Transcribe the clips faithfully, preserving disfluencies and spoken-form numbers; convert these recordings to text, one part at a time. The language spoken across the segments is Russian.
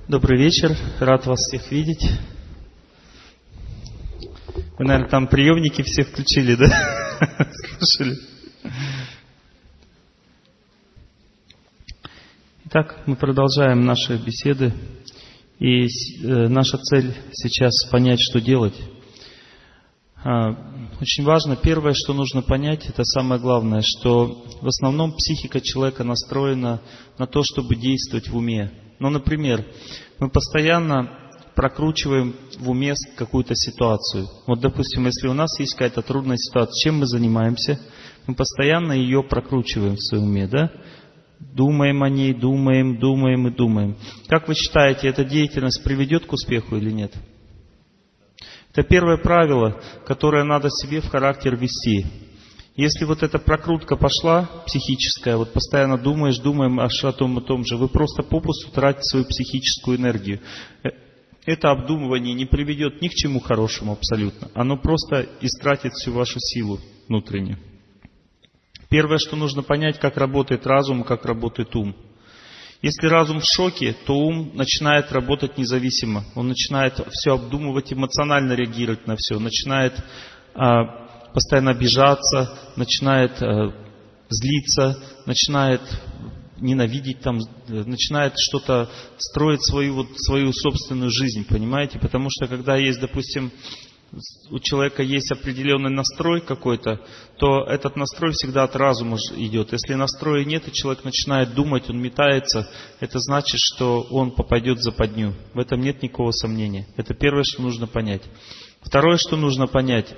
Добрый вечер, рад вас всех видеть. Вы, наверное, там приемники все включили, да? Слушали? Итак, мы продолжаем наши беседы. И наша цель сейчас понять, что делать. Очень важно, первое, что нужно понять, это самое главное, что в основном психика человека настроена на то, чтобы действовать в уме. Ну, например, мы постоянно прокручиваем в уме какую-то ситуацию. Вот, допустим, если у нас есть какая-то трудная ситуация, чем мы занимаемся? Мы постоянно ее прокручиваем в своем уме, да? Думаем о ней, думаем, думаем и думаем. Как вы считаете, эта деятельность приведет к успеху или нет? Это первое правило, которое надо себе в характер ввести. Если вот эта прокрутка пошла, психическая, вот постоянно думаешь, думаем о том и том же, вы просто попусту тратите свою психическую энергию. Это обдумывание не приведет ни к чему хорошему абсолютно. Оно просто истратит всю вашу силу внутреннюю. Первое, что нужно понять, как работает разум, как работает ум. Если разум в шоке, то ум начинает работать независимо. Он начинает все обдумывать, эмоционально реагировать на все. Начинает а, постоянно обижаться, начинает а, злиться, начинает ненавидеть, там, начинает что-то строить свою, вот, свою собственную жизнь, понимаете? Потому что когда есть, допустим, у человека есть определенный настрой какой-то, то этот настрой всегда от разума идет. Если настроя нет, и человек начинает думать, он метается, это значит, что он попадет в западню. В этом нет никакого сомнения. Это первое, что нужно понять. Второе, что нужно понять.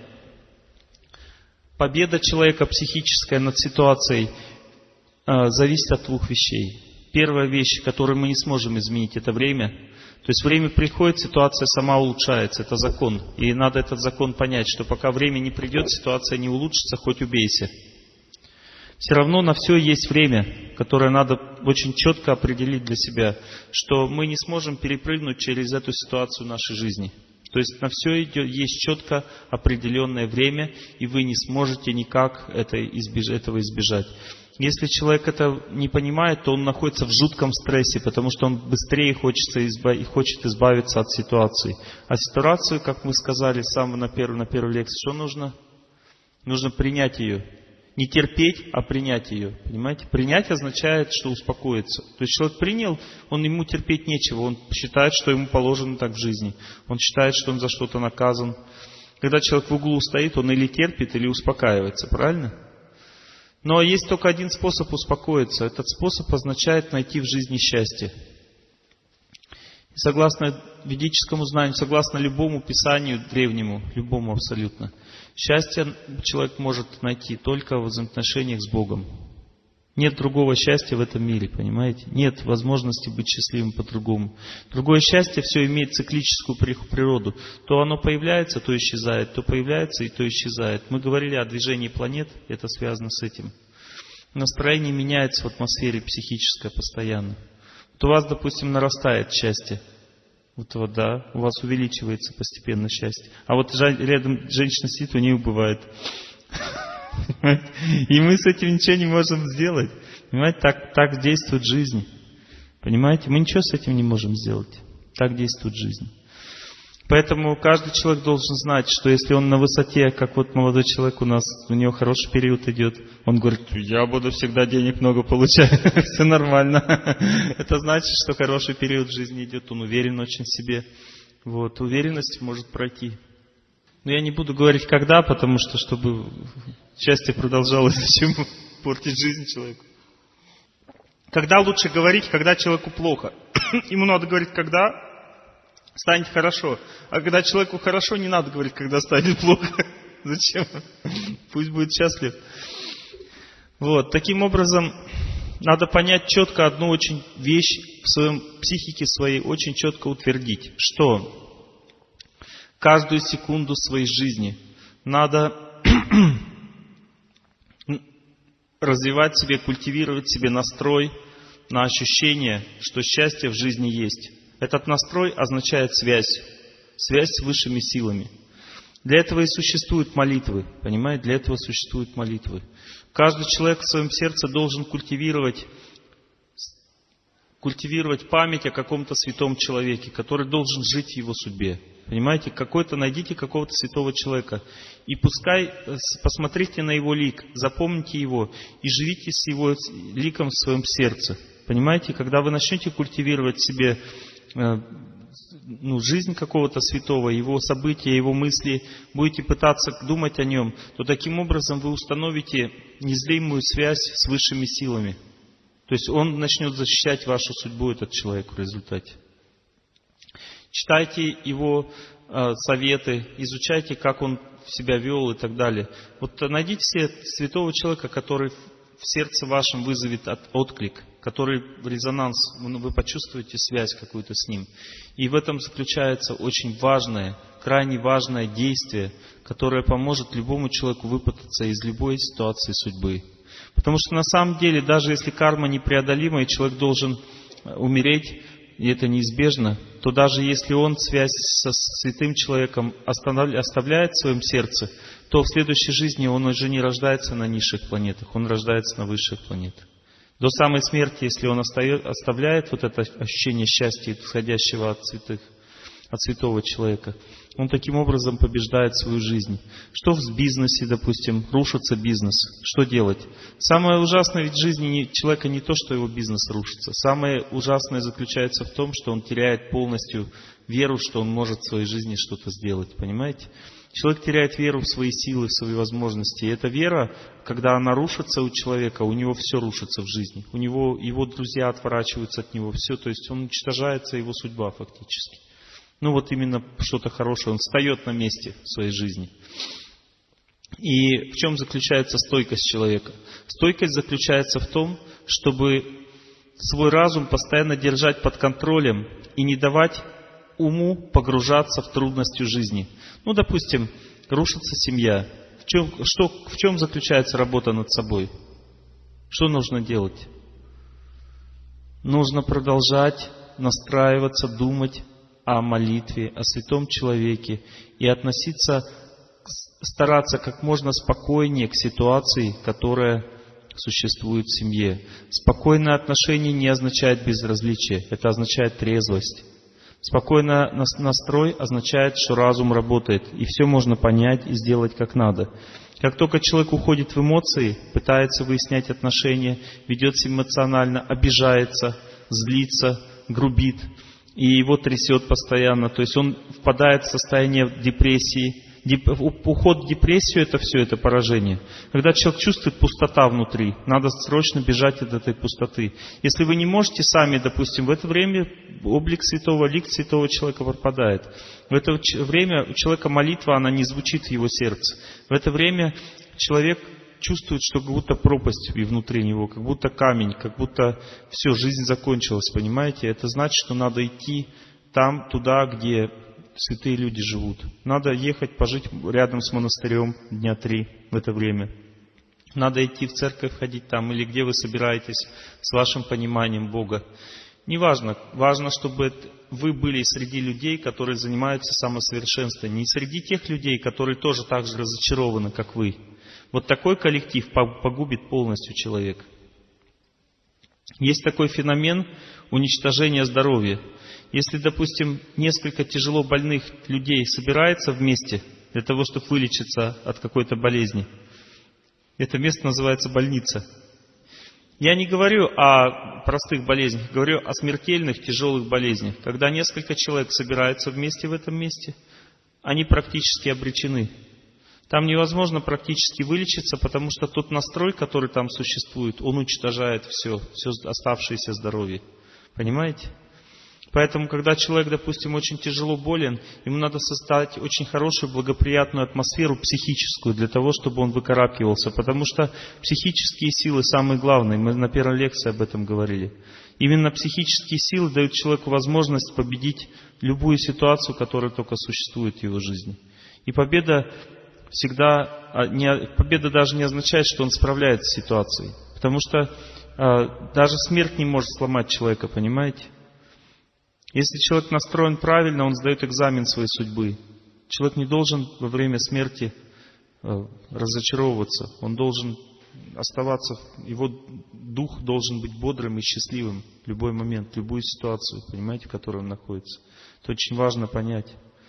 Победа человека психическая над ситуацией э, зависит от двух вещей. Первая вещь, которую мы не сможем изменить, это время. То есть время приходит, ситуация сама улучшается. Это закон. И надо этот закон понять, что пока время не придет, ситуация не улучшится, хоть убейся. Все равно на все есть время, которое надо очень четко определить для себя, что мы не сможем перепрыгнуть через эту ситуацию в нашей жизни. То есть на все есть четко определенное время, и вы не сможете никак это избеж... этого избежать. Если человек это не понимает, то он находится в жутком стрессе, потому что он быстрее хочется избав... хочет избавиться от ситуации. А ситуацию, как мы сказали с самого на первой, на первой лекции, что нужно? Нужно принять ее. Не терпеть, а принять ее. Понимаете? Принять означает, что успокоиться. То есть человек принял, он ему терпеть нечего. Он считает, что ему положено так в жизни. Он считает, что он за что-то наказан. Когда человек в углу стоит, он или терпит, или успокаивается. Правильно? Но есть только один способ успокоиться. Этот способ означает найти в жизни счастье. И согласно ведическому знанию, согласно любому писанию древнему, любому абсолютно, счастье человек может найти только в взаимоотношениях с Богом. Нет другого счастья в этом мире, понимаете? Нет возможности быть счастливым по-другому. Другое счастье все имеет циклическую природу. То оно появляется, то исчезает, то появляется и то исчезает. Мы говорили о движении планет, это связано с этим. Настроение меняется в атмосфере психическое постоянно. Вот у вас, допустим, нарастает счастье. Вот, вот, да, у вас увеличивается постепенно счастье. А вот рядом женщина сидит, у нее убывает. И мы с этим ничего не можем сделать. Понимаете, так, так действует жизнь. Понимаете, мы ничего с этим не можем сделать. Так действует жизнь. Поэтому каждый человек должен знать, что если он на высоте, как вот молодой человек у нас, у него хороший период идет, он говорит, я буду всегда денег много получать, все нормально. Это значит, что хороший период в жизни идет, он уверен очень в себе. Вот, уверенность может пройти. Но я не буду говорить когда, потому что, чтобы счастье продолжалось, зачем портить жизнь человеку. Когда лучше говорить, когда человеку плохо? Ему надо говорить, когда станет хорошо. А когда человеку хорошо, не надо говорить, когда станет плохо. Зачем? Пусть будет счастлив. Вот, таким образом, надо понять четко одну очень вещь в своем психике своей, очень четко утвердить, что каждую секунду своей жизни надо развивать в себе, культивировать в себе настрой на ощущение, что счастье в жизни есть. Этот настрой означает связь, связь с высшими силами. Для этого и существуют молитвы, понимаете? Для этого существуют молитвы. Каждый человек в своем сердце должен культивировать культивировать память о каком-то святом человеке, который должен жить в его судьбе. Понимаете, какой-то, найдите какого-то святого человека. И пускай, посмотрите на его лик, запомните его и живите с его ликом в своем сердце. Понимаете, когда вы начнете культивировать в себе э, ну, жизнь какого-то святого, его события, его мысли, будете пытаться думать о нем, то таким образом вы установите незримую связь с высшими силами. То есть он начнет защищать вашу судьбу, этот человек, в результате. Читайте его э, советы, изучайте, как он себя вел и так далее. Вот найдите себе святого человека, который в сердце вашем вызовет от, отклик, который в резонанс, вы почувствуете связь какую-то с ним. И в этом заключается очень важное, крайне важное действие, которое поможет любому человеку выпутаться из любой ситуации судьбы. Потому что на самом деле, даже если карма непреодолима, и человек должен умереть, и это неизбежно, то даже если он связь со святым человеком оставляет в своем сердце, то в следующей жизни он уже не рождается на низших планетах, он рождается на высших планетах. До самой смерти, если он оставляет вот это ощущение счастья, исходящего от святых, от святого человека, он таким образом побеждает свою жизнь. Что в бизнесе, допустим, рушится бизнес? Что делать? Самое ужасное ведь в жизни человека не то, что его бизнес рушится. Самое ужасное заключается в том, что он теряет полностью веру, что он может в своей жизни что-то сделать. Понимаете? Человек теряет веру в свои силы, в свои возможности. И эта вера, когда она рушится у человека, у него все рушится в жизни. У него его друзья отворачиваются от него, все. То есть он уничтожается, его судьба фактически. Ну вот именно что-то хорошее. Он встает на месте в своей жизни. И в чем заключается стойкость человека? Стойкость заключается в том, чтобы свой разум постоянно держать под контролем и не давать уму погружаться в трудности жизни. Ну, допустим, рушится семья. В чем, что, в чем заключается работа над собой? Что нужно делать? Нужно продолжать настраиваться, думать о молитве, о святом человеке и относиться, стараться как можно спокойнее к ситуации, которая существует в семье. Спокойное отношение не означает безразличие, это означает трезвость. Спокойный настрой означает, что разум работает, и все можно понять и сделать как надо. Как только человек уходит в эмоции, пытается выяснять отношения, ведет себя эмоционально, обижается, злится, грубит, и его трясет постоянно, то есть он впадает в состояние депрессии. Деп... Уход в депрессию — это все, это поражение. Когда человек чувствует пустота внутри, надо срочно бежать от этой пустоты. Если вы не можете сами, допустим, в это время облик святого, лик святого человека пропадает. В это время у человека молитва, она не звучит в его сердце. В это время человек чувствует, что как будто пропасть и внутри него, как будто камень, как будто все, жизнь закончилась, понимаете? Это значит, что надо идти там, туда, где святые люди живут. Надо ехать, пожить рядом с монастырем дня три в это время. Надо идти в церковь, ходить там, или где вы собираетесь с вашим пониманием Бога. Неважно. Важно, чтобы вы были среди людей, которые занимаются самосовершенствованием. Не среди тех людей, которые тоже так же разочарованы, как вы. Вот такой коллектив погубит полностью человека. Есть такой феномен уничтожения здоровья. Если, допустим, несколько тяжело больных людей собирается вместе для того, чтобы вылечиться от какой-то болезни, это место называется больница. Я не говорю о простых болезнях, говорю о смертельных, тяжелых болезнях. Когда несколько человек собираются вместе в этом месте, они практически обречены. Там невозможно практически вылечиться, потому что тот настрой, который там существует, он уничтожает все, все оставшееся здоровье. Понимаете? Поэтому, когда человек, допустим, очень тяжело болен, ему надо создать очень хорошую, благоприятную атмосферу психическую для того, чтобы он выкарабкивался. Потому что психические силы самые главные. Мы на первой лекции об этом говорили. Именно психические силы дают человеку возможность победить любую ситуацию, которая только существует в его жизни. И победа всегда, не, победа даже не означает, что он справляется с ситуацией. Потому что а, даже смерть не может сломать человека, понимаете? Если человек настроен правильно, он сдает экзамен своей судьбы. Человек не должен во время смерти а, разочаровываться. Он должен оставаться, его дух должен быть бодрым и счастливым в любой момент, в любую ситуацию, понимаете, в которой он находится. Это очень важно понять.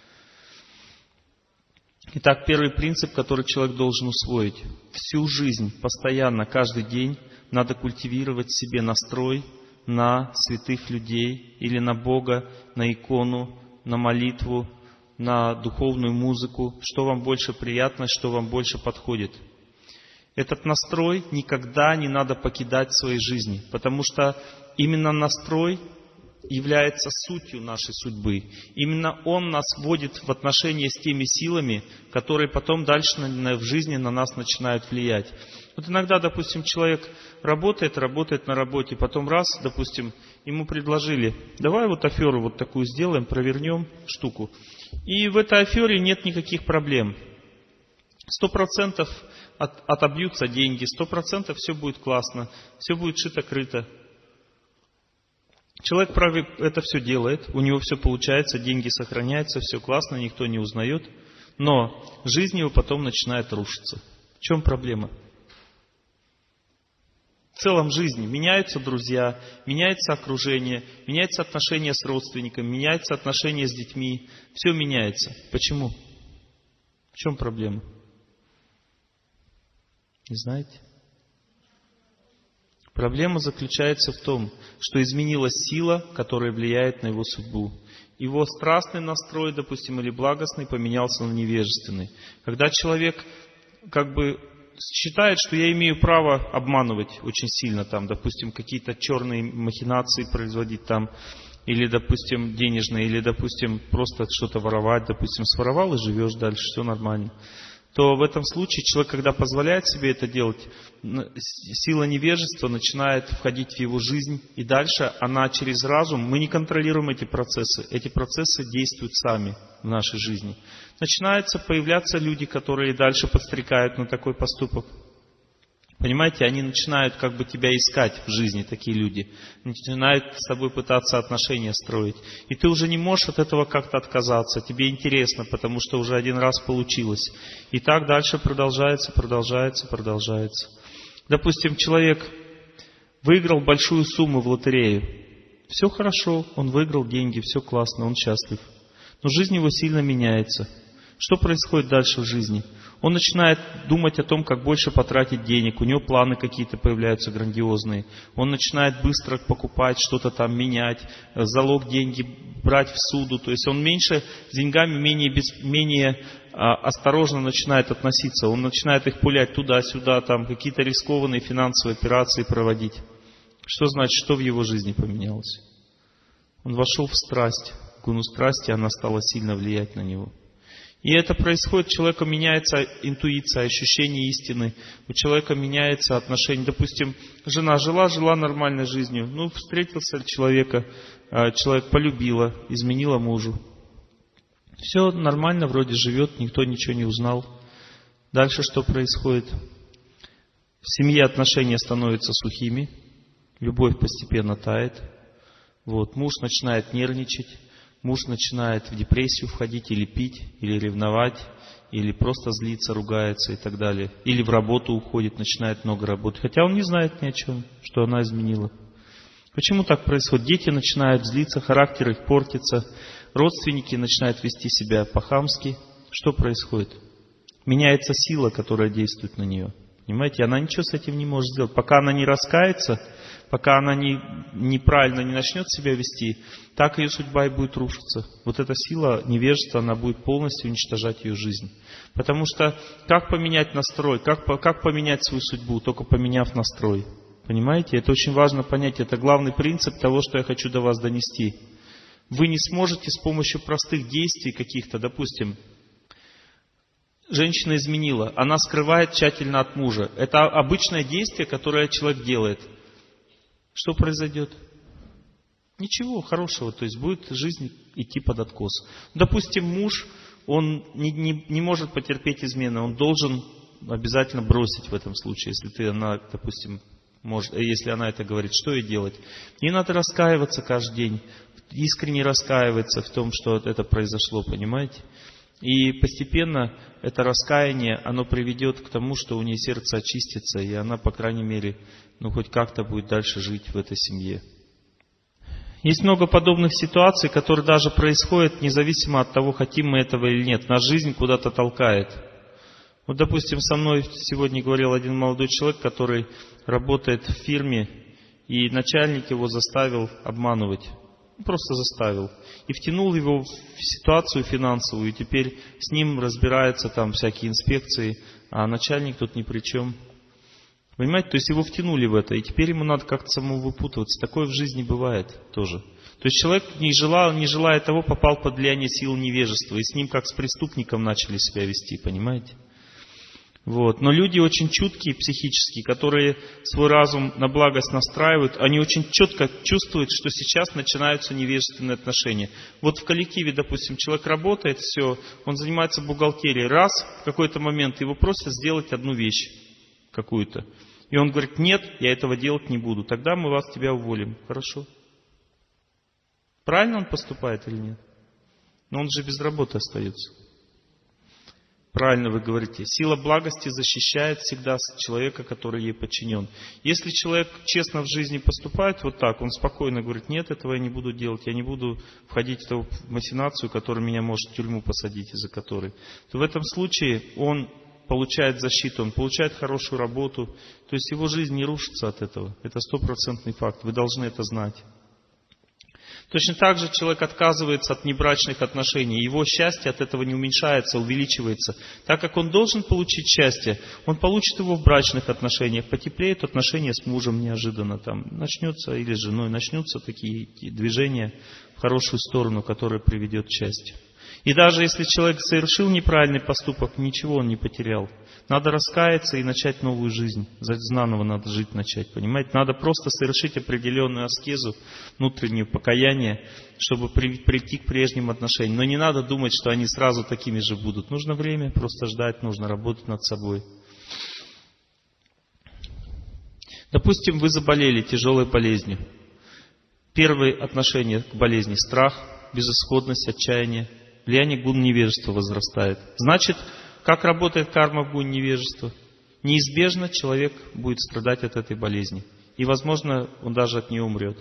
Итак, первый принцип, который человек должен усвоить. Всю жизнь, постоянно, каждый день надо культивировать в себе настрой на святых людей или на Бога, на икону, на молитву, на духовную музыку, что вам больше приятно, что вам больше подходит. Этот настрой никогда не надо покидать в своей жизни, потому что именно настрой является сутью нашей судьбы. Именно он нас вводит в отношения с теми силами, которые потом дальше в жизни на нас начинают влиять. Вот иногда, допустим, человек работает, работает на работе, потом раз, допустим, ему предложили, давай вот аферу вот такую сделаем, провернем штуку. И в этой афере нет никаких проблем. Сто процентов от, отобьются деньги, сто процентов все будет классно, все будет шито-крыто. Человек это все делает, у него все получается, деньги сохраняются, все классно, никто не узнает, но жизнь его потом начинает рушиться. В чем проблема? В целом жизни меняются друзья, меняется окружение, меняются отношения с родственниками, меняются отношения с детьми, все меняется. Почему? В чем проблема? Не знаете? Проблема заключается в том, что изменилась сила, которая влияет на его судьбу. Его страстный настрой, допустим, или благостный, поменялся на невежественный. Когда человек как бы считает, что я имею право обманывать очень сильно, там, допустим, какие-то черные махинации производить там, или, допустим, денежные, или, допустим, просто что-то воровать, допустим, своровал и живешь дальше, все нормально, то в этом случае человек, когда позволяет себе это делать, сила невежества начинает входить в его жизнь, и дальше она через разум, мы не контролируем эти процессы, эти процессы действуют сами в нашей жизни. Начинаются появляться люди, которые дальше подстрекают на такой поступок. Понимаете, они начинают как бы тебя искать в жизни, такие люди. Начинают с тобой пытаться отношения строить. И ты уже не можешь от этого как-то отказаться. Тебе интересно, потому что уже один раз получилось. И так дальше продолжается, продолжается, продолжается. Допустим, человек выиграл большую сумму в лотерею. Все хорошо, он выиграл деньги, все классно, он счастлив. Но жизнь его сильно меняется. Что происходит дальше в жизни? Он начинает думать о том, как больше потратить денег. У него планы какие-то появляются грандиозные. Он начинает быстро покупать, что-то там менять, залог деньги брать в суду. То есть он меньше с деньгами, менее, без, менее а, осторожно начинает относиться. Он начинает их пулять туда-сюда, там какие-то рискованные финансовые операции проводить. Что значит, что в его жизни поменялось? Он вошел в страсть, в гуну страсти, она стала сильно влиять на него. И это происходит, у человека меняется интуиция, ощущение истины, у человека меняется отношение. Допустим, жена жила, жила нормальной жизнью, ну, встретился человека, человек полюбила, изменила мужу. Все нормально, вроде живет, никто ничего не узнал. Дальше что происходит? В семье отношения становятся сухими, любовь постепенно тает. Вот, муж начинает нервничать. Муж начинает в депрессию входить, или пить, или ревновать, или просто злиться, ругается и так далее. Или в работу уходит, начинает много работать. Хотя он не знает ни о чем, что она изменила. Почему так происходит? Дети начинают злиться, характер их портится. Родственники начинают вести себя по-хамски. Что происходит? Меняется сила, которая действует на нее. Понимаете, она ничего с этим не может сделать. Пока она не раскается, пока она не, неправильно не начнет себя вести, так ее судьба и будет рушиться. Вот эта сила невежества, она будет полностью уничтожать ее жизнь. Потому что как поменять настрой, как, как поменять свою судьбу, только поменяв настрой. Понимаете, это очень важно понять, это главный принцип того, что я хочу до вас донести. Вы не сможете с помощью простых действий каких-то, допустим, женщина изменила, она скрывает тщательно от мужа. Это обычное действие, которое человек делает. Что произойдет? Ничего хорошего, то есть будет жизнь идти под откос. Допустим, муж, он не, не, не может потерпеть измены, он должен обязательно бросить в этом случае, если ты, она, допустим, может, если она это говорит, что ей делать? Ей надо раскаиваться каждый день, искренне раскаиваться в том, что это произошло, понимаете? И постепенно это раскаяние, оно приведет к тому, что у нее сердце очистится, и она, по крайней мере, ну хоть как-то будет дальше жить в этой семье. Есть много подобных ситуаций, которые даже происходят независимо от того, хотим мы этого или нет. Нас жизнь куда-то толкает. Вот, допустим, со мной сегодня говорил один молодой человек, который работает в фирме, и начальник его заставил обманывать. Просто заставил. И втянул его в ситуацию финансовую, и теперь с ним разбираются там всякие инспекции, а начальник тут ни при чем. Понимаете, то есть его втянули в это, и теперь ему надо как-то самому выпутываться. Такое в жизни бывает тоже. То есть человек, не желая, не желая того, попал под влияние сил невежества, и с ним как с преступником начали себя вести, понимаете? Вот. Но люди очень чуткие психически, которые свой разум на благость настраивают, они очень четко чувствуют, что сейчас начинаются невежественные отношения. Вот в коллективе, допустим, человек работает, все, он занимается бухгалтерией, раз, в какой-то момент его просят сделать одну вещь какую-то. И он говорит, нет, я этого делать не буду, тогда мы вас, тебя уволим. Хорошо. Правильно он поступает или нет? Но он же без работы остается. Правильно вы говорите. Сила благости защищает всегда человека, который ей подчинен. Если человек честно в жизни поступает вот так, он спокойно говорит, нет, этого я не буду делать, я не буду входить в ту махинацию, которая меня может в тюрьму посадить, из-за которой, то в этом случае он получает защиту, он получает хорошую работу, то есть его жизнь не рушится от этого. Это стопроцентный факт, вы должны это знать. Точно так же человек отказывается от небрачных отношений, его счастье от этого не уменьшается, увеличивается. Так как он должен получить счастье, он получит его в брачных отношениях, потеплеют отношения с мужем неожиданно, там начнется, или с женой, начнутся такие движения в хорошую сторону, которая приведет к счастью. И даже если человек совершил неправильный поступок, ничего он не потерял. Надо раскаяться и начать новую жизнь. Заново надо жить начать, понимаете? Надо просто совершить определенную аскезу, внутреннее покаяние, чтобы прийти к прежним отношениям. Но не надо думать, что они сразу такими же будут. Нужно время, просто ждать, нужно работать над собой. Допустим, вы заболели тяжелой болезнью. Первые отношения к болезни – страх, безысходность, отчаяние. Влияние гун невежества возрастает. Значит, как работает карма в гуне невежества? Неизбежно человек будет страдать от этой болезни. И, возможно, он даже от нее умрет.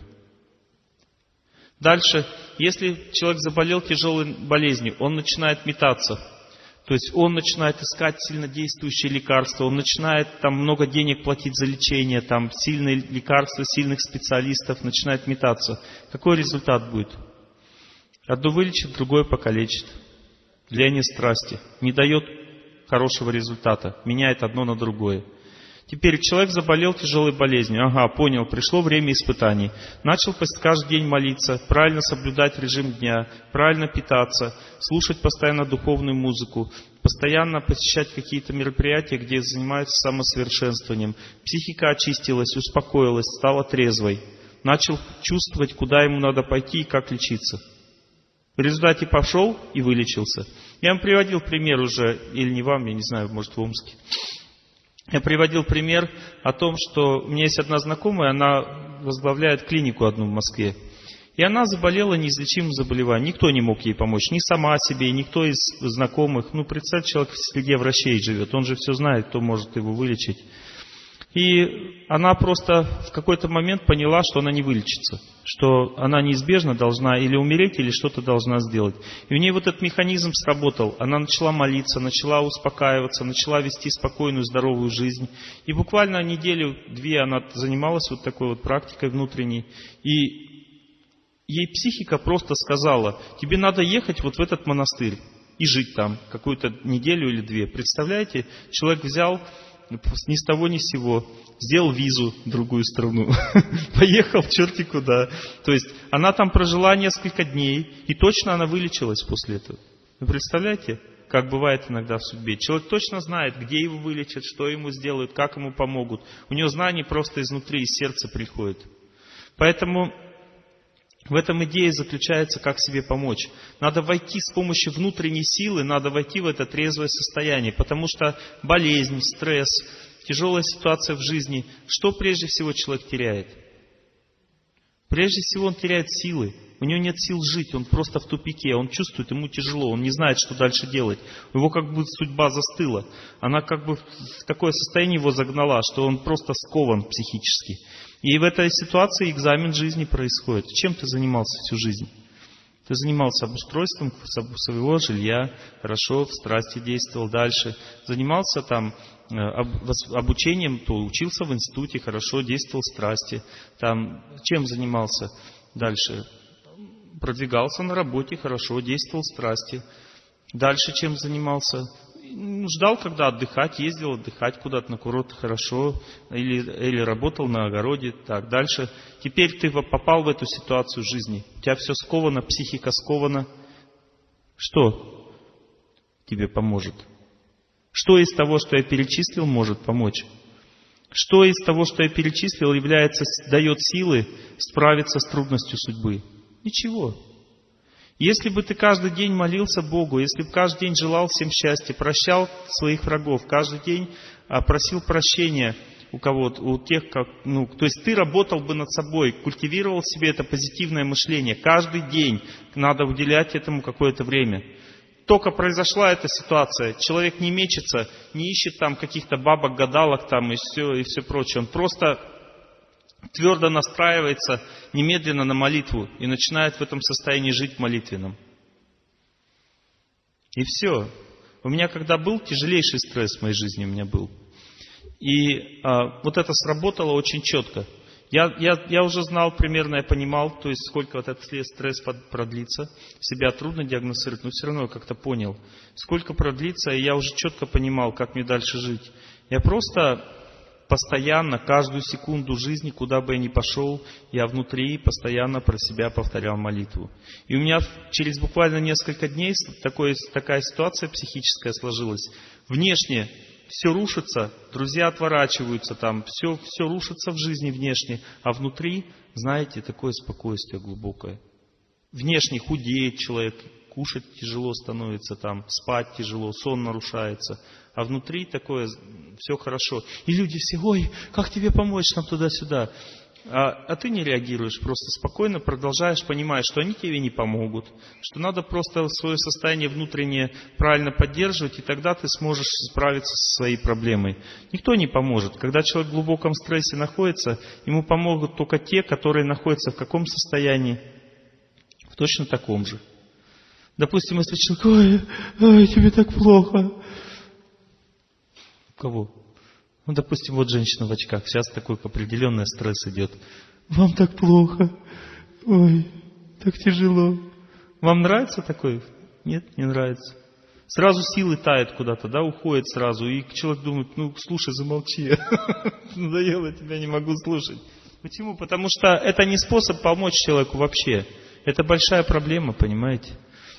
Дальше, если человек заболел тяжелой болезнью, он начинает метаться. То есть он начинает искать сильнодействующие лекарства, он начинает там много денег платить за лечение, там сильные лекарства, сильных специалистов, начинает метаться. Какой результат будет? Одно вылечит, другое покалечит. Влияние страсти не дает хорошего результата, меняет одно на другое. Теперь человек заболел тяжелой болезнью. Ага, понял, пришло время испытаний. Начал каждый день молиться, правильно соблюдать режим дня, правильно питаться, слушать постоянно духовную музыку, постоянно посещать какие-то мероприятия, где занимаются самосовершенствованием. Психика очистилась, успокоилась, стала трезвой. Начал чувствовать, куда ему надо пойти и как лечиться. В результате пошел и вылечился. Я вам приводил пример уже, или не вам, я не знаю, может в Омске. Я приводил пример о том, что у меня есть одна знакомая, она возглавляет клинику одну в Москве. И она заболела неизлечимым заболеванием. Никто не мог ей помочь, ни сама себе, никто из знакомых. Ну, представьте, человек в среде врачей живет, он же все знает, кто может его вылечить. И она просто в какой-то момент поняла, что она не вылечится, что она неизбежно должна или умереть, или что-то должна сделать. И у нее вот этот механизм сработал. Она начала молиться, начала успокаиваться, начала вести спокойную, здоровую жизнь. И буквально неделю-две она занималась вот такой вот практикой внутренней. И ей психика просто сказала, тебе надо ехать вот в этот монастырь и жить там какую-то неделю или две. Представляете, человек взял... ни с того ни с сего, сделал визу в другую страну, поехал черти куда. То есть она там прожила несколько дней, и точно она вылечилась после этого. Вы представляете, как бывает иногда в судьбе? Человек точно знает, где его вылечат, что ему сделают, как ему помогут. У него знания просто изнутри, из сердца приходят. Поэтому в этом идея заключается, как себе помочь. Надо войти с помощью внутренней силы, надо войти в это трезвое состояние, потому что болезнь, стресс, тяжелая ситуация в жизни, что прежде всего человек теряет? Прежде всего он теряет силы. У него нет сил жить, он просто в тупике, он чувствует, ему тяжело, он не знает, что дальше делать. У него как бы судьба застыла. Она как бы в такое состояние его загнала, что он просто скован психически. И в этой ситуации экзамен жизни происходит. Чем ты занимался всю жизнь? Ты занимался обустройством своего жилья, хорошо, в страсти действовал дальше. Занимался там обучением, то учился в институте, хорошо, действовал в страсти. Там, чем занимался дальше? Продвигался на работе, хорошо, действовал в страсти. Дальше чем занимался? Ждал, когда отдыхать, ездил отдыхать куда-то на курорт, хорошо. Или, или работал на огороде. Так, дальше. Теперь ты попал в эту ситуацию жизни. У тебя все сковано, психика скована. Что тебе поможет? Что из того, что я перечислил, может помочь? Что из того, что я перечислил, является, дает силы справиться с трудностью судьбы? Ничего. Если бы ты каждый день молился Богу, если бы каждый день желал всем счастья, прощал своих врагов, каждый день просил прощения у кого-то, у тех, как, ну, то есть ты работал бы над собой, культивировал в себе это позитивное мышление. Каждый день надо уделять этому какое-то время. Только произошла эта ситуация, человек не мечется, не ищет там каких-то бабок-гадалок там и все, и все прочее. Он просто твердо настраивается немедленно на молитву и начинает в этом состоянии жить молитвенным. И все. У меня когда был тяжелейший стресс в моей жизни, у меня был. И а, вот это сработало очень четко. Я, я, я уже знал примерно, я понимал, то есть сколько вот этот стресс продлится. Себя трудно диагностировать, но все равно я как-то понял, сколько продлится, и я уже четко понимал, как мне дальше жить. Я просто постоянно, каждую секунду жизни, куда бы я ни пошел, я внутри постоянно про себя повторял молитву. И у меня через буквально несколько дней такое, такая ситуация психическая сложилась. Внешне все рушится, друзья отворачиваются, там, все, все рушится в жизни внешне, а внутри, знаете, такое спокойствие глубокое. Внешне худеет человек, кушать тяжело становится, там, спать тяжело, сон нарушается, а внутри такое все хорошо. И люди все: ой, как тебе помочь нам туда-сюда? А, а ты не реагируешь, просто спокойно продолжаешь, понимаешь, что они тебе не помогут, что надо просто свое состояние внутреннее правильно поддерживать, и тогда ты сможешь справиться со своей проблемой. Никто не поможет. Когда человек в глубоком стрессе находится, ему помогут только те, которые находятся в каком состоянии? В точно таком же. Допустим, если человек: ой, ой, тебе так плохо. Кого? Ну, допустим, вот женщина в очках, сейчас такой определенный стресс идет. Вам так плохо, ой, так тяжело. Вам нравится такой? Нет, не нравится. Сразу силы тают куда-то, да, уходят сразу. И человек думает: ну, слушай, замолчи. Надоело, тебя не могу слушать. Почему? Потому что это не способ помочь человеку вообще. Это большая проблема, понимаете?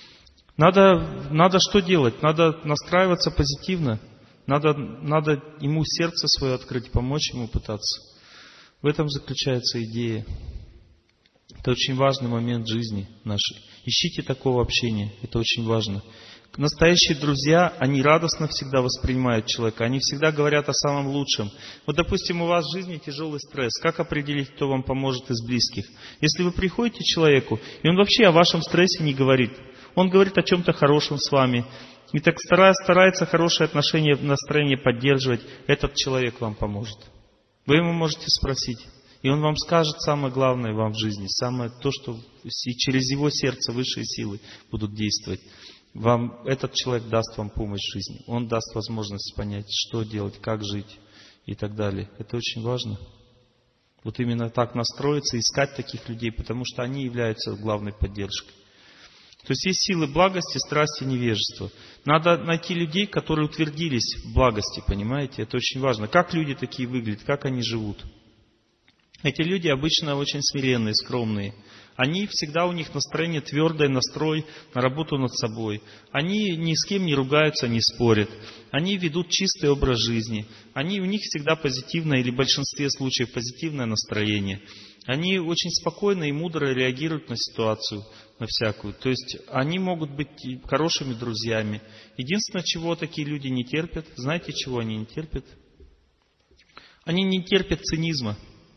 Надо, надо что делать? Надо настраиваться позитивно. Надо, надо ему сердце свое открыть, помочь ему пытаться. В этом заключается идея. Это очень важный момент жизни нашей. Ищите такого общения, это очень важно. Настоящие друзья, они радостно всегда воспринимают человека, они всегда говорят о самом лучшем. Вот, допустим, у вас в жизни тяжелый стресс. Как определить, кто вам поможет из близких? Если вы приходите к человеку, и он вообще о вашем стрессе не говорит, он говорит о чем-то хорошем с вами, и так старается хорошие отношения, настроение поддерживать, этот человек вам поможет. Вы ему можете спросить, и он вам скажет самое главное вам в жизни, самое то, что и через его сердце высшие силы будут действовать. Вам, этот человек даст вам помощь в жизни, он даст возможность понять, что делать, как жить и так далее. Это очень важно. Вот именно так настроиться, искать таких людей, потому что они являются главной поддержкой. То есть есть силы благости, страсти, невежества. Надо найти людей, которые утвердились в благости, понимаете? Это очень важно. Как люди такие выглядят, как они живут? Эти люди обычно очень смиренные, скромные. Они всегда, у них настроение твердое, настрой на работу над собой. Они ни с кем не ругаются, не спорят. Они ведут чистый образ жизни. Они, у них всегда позитивное, или в большинстве случаев позитивное настроение. Они очень спокойно и мудро реагируют на ситуацию, на всякую. То есть они могут быть хорошими друзьями. Единственное, чего такие люди не терпят, знаете, чего они не терпят? Они не терпят цинизма.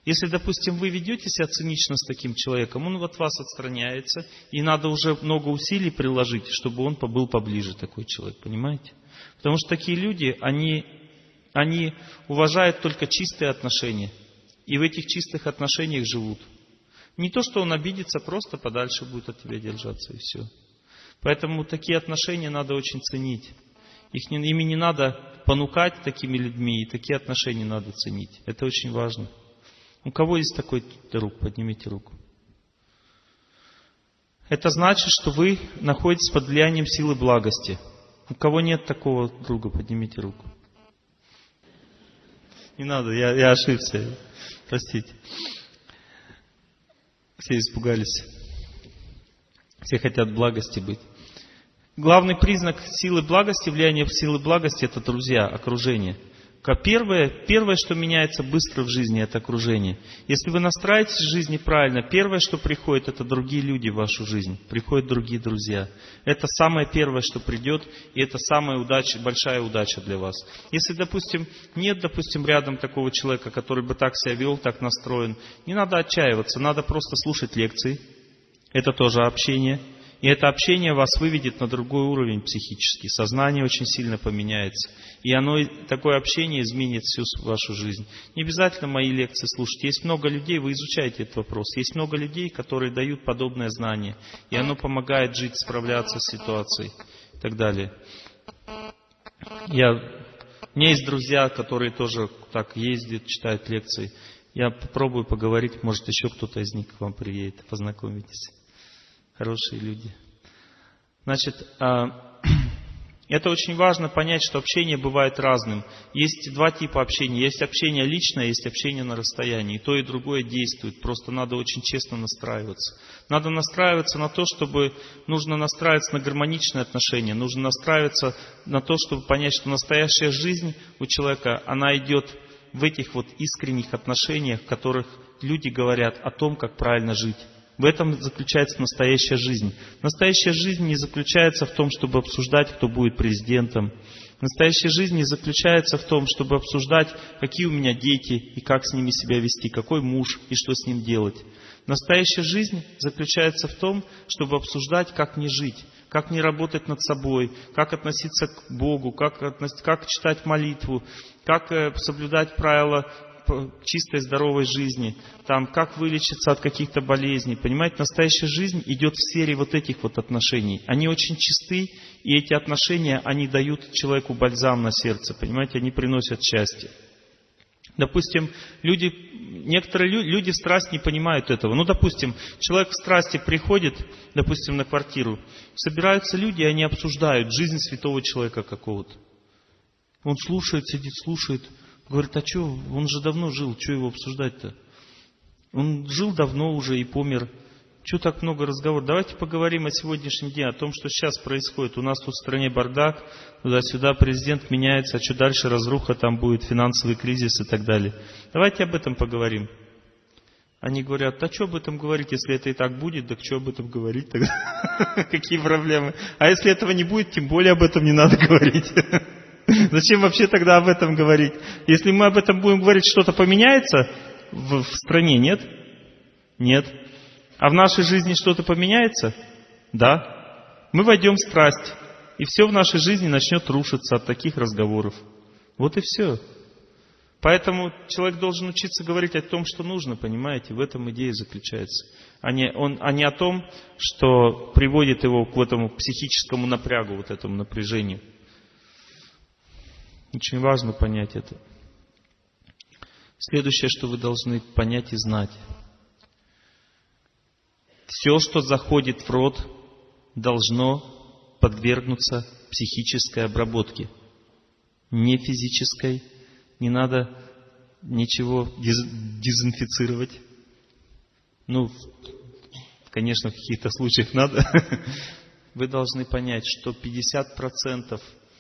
Если, допустим, вы ведете себя цинично с таким человеком, он от вас отстраняется, и надо уже много усилий приложить, чтобы он побыл поближе, такой человек, понимаете? Потому что такие люди, они, они уважают только чистые отношения, и в этих чистых отношениях живут. Не то, что он обидится, просто подальше будет от тебя держаться, и все. Поэтому такие отношения надо очень ценить. Их не, ими не надо понукать такими людьми, и такие отношения надо ценить. Это очень важно. У кого есть такой друг? Поднимите руку. Это значит, что вы находитесь под влиянием силы благости. У кого нет такого друга? Поднимите руку. Не надо, я, я ошибся. Простите. Все испугались. Все хотят благости быть. Главный признак силы благости, влияния силы благости — это друзья, окружение. Первое, первое, что меняется быстро в жизни, это окружение. Если вы настраиваетесь в жизни правильно, первое, что приходит, это другие люди в вашу жизнь. Приходят другие друзья. Это самое первое, что придет, и это самая удача, большая удача для вас. Если, допустим, нет, допустим, рядом такого человека, который бы так себя вел, так настроен, не надо отчаиваться, надо просто слушать лекции. Это тоже общение. И это общение вас выведет на другой уровень психический. Сознание очень сильно поменяется. И оно, такое общение изменит всю вашу жизнь. Не обязательно мои лекции слушать. Есть много людей, вы изучаете этот вопрос. Есть много людей, которые дают подобное знание. И оно помогает жить, справляться с ситуацией и так далее. Я, у меня есть друзья, которые тоже так ездят, читают лекции. Я попробую поговорить, может еще кто-то из них к вам приедет, познакомитесь. Хорошие люди. Значит, это очень важно понять, что общение бывает разным. Есть два типа общения. Есть общение личное, есть общение на расстоянии. И то, и другое действует. Просто надо очень честно настраиваться. Надо настраиваться на то, чтобы... Нужно настраиваться на гармоничные отношения. Нужно настраиваться на то, чтобы понять, что настоящая жизнь у человека, она идет в этих вот искренних отношениях, в которых люди говорят о том, как правильно жить. В этом заключается настоящая жизнь. Настоящая жизнь не заключается в том, чтобы обсуждать, кто будет президентом. Настоящая жизнь не заключается в том, чтобы обсуждать, какие у меня дети и как с ними себя вести, какой муж и что с ним делать. Настоящая жизнь заключается в том, чтобы обсуждать, как мне жить, как мне работать над собой, как относиться к Богу, как, относ... как читать молитву, как соблюдать правила чистой, здоровой жизни, там, как вылечиться от каких-то болезней. Понимаете, настоящая жизнь идет в сфере вот этих вот отношений. Они очень чисты, и эти отношения, они дают человеку бальзам на сердце, понимаете, они приносят счастье. Допустим, люди, некоторые люди, люди в страсть не понимают этого. Ну, допустим, человек в страсти приходит, допустим, на квартиру, собираются люди, и они обсуждают жизнь святого человека какого-то. Он слушает, сидит, слушает. Говорит, а что, он же давно жил, что его обсуждать-то? Он жил давно уже и помер. Что так много разговоров? Давайте поговорим о сегодняшнем дне, о том, что сейчас происходит. У нас тут в стране бардак, туда-сюда президент меняется, а что дальше разруха, там будет финансовый кризис и так далее. Давайте об этом поговорим. Они говорят, а что об этом говорить, если это и так будет, так что об этом говорить тогда? Какие проблемы? А если этого не будет, тем более об этом не надо говорить. Зачем вообще тогда об этом говорить? Если мы об этом будем говорить, что-то поменяется в, в стране, нет? Нет. А в нашей жизни что-то поменяется? Да. Мы войдем в страсть, и все в нашей жизни начнет рушиться от таких разговоров. Вот и все. Поэтому человек должен учиться говорить о том, что нужно, понимаете? В этом идея заключается. А не, он, а не о том, что приводит его к этому психическому напрягу, вот этому напряжению. Очень важно понять это. Следующее, что вы должны понять и знать. Все, что заходит в рот, должно подвергнуться психической обработке. Не физической. Не надо ничего дезинфицировать. Ну, конечно, в каких-то случаях надо. Вы должны понять, что пятьдесят процентов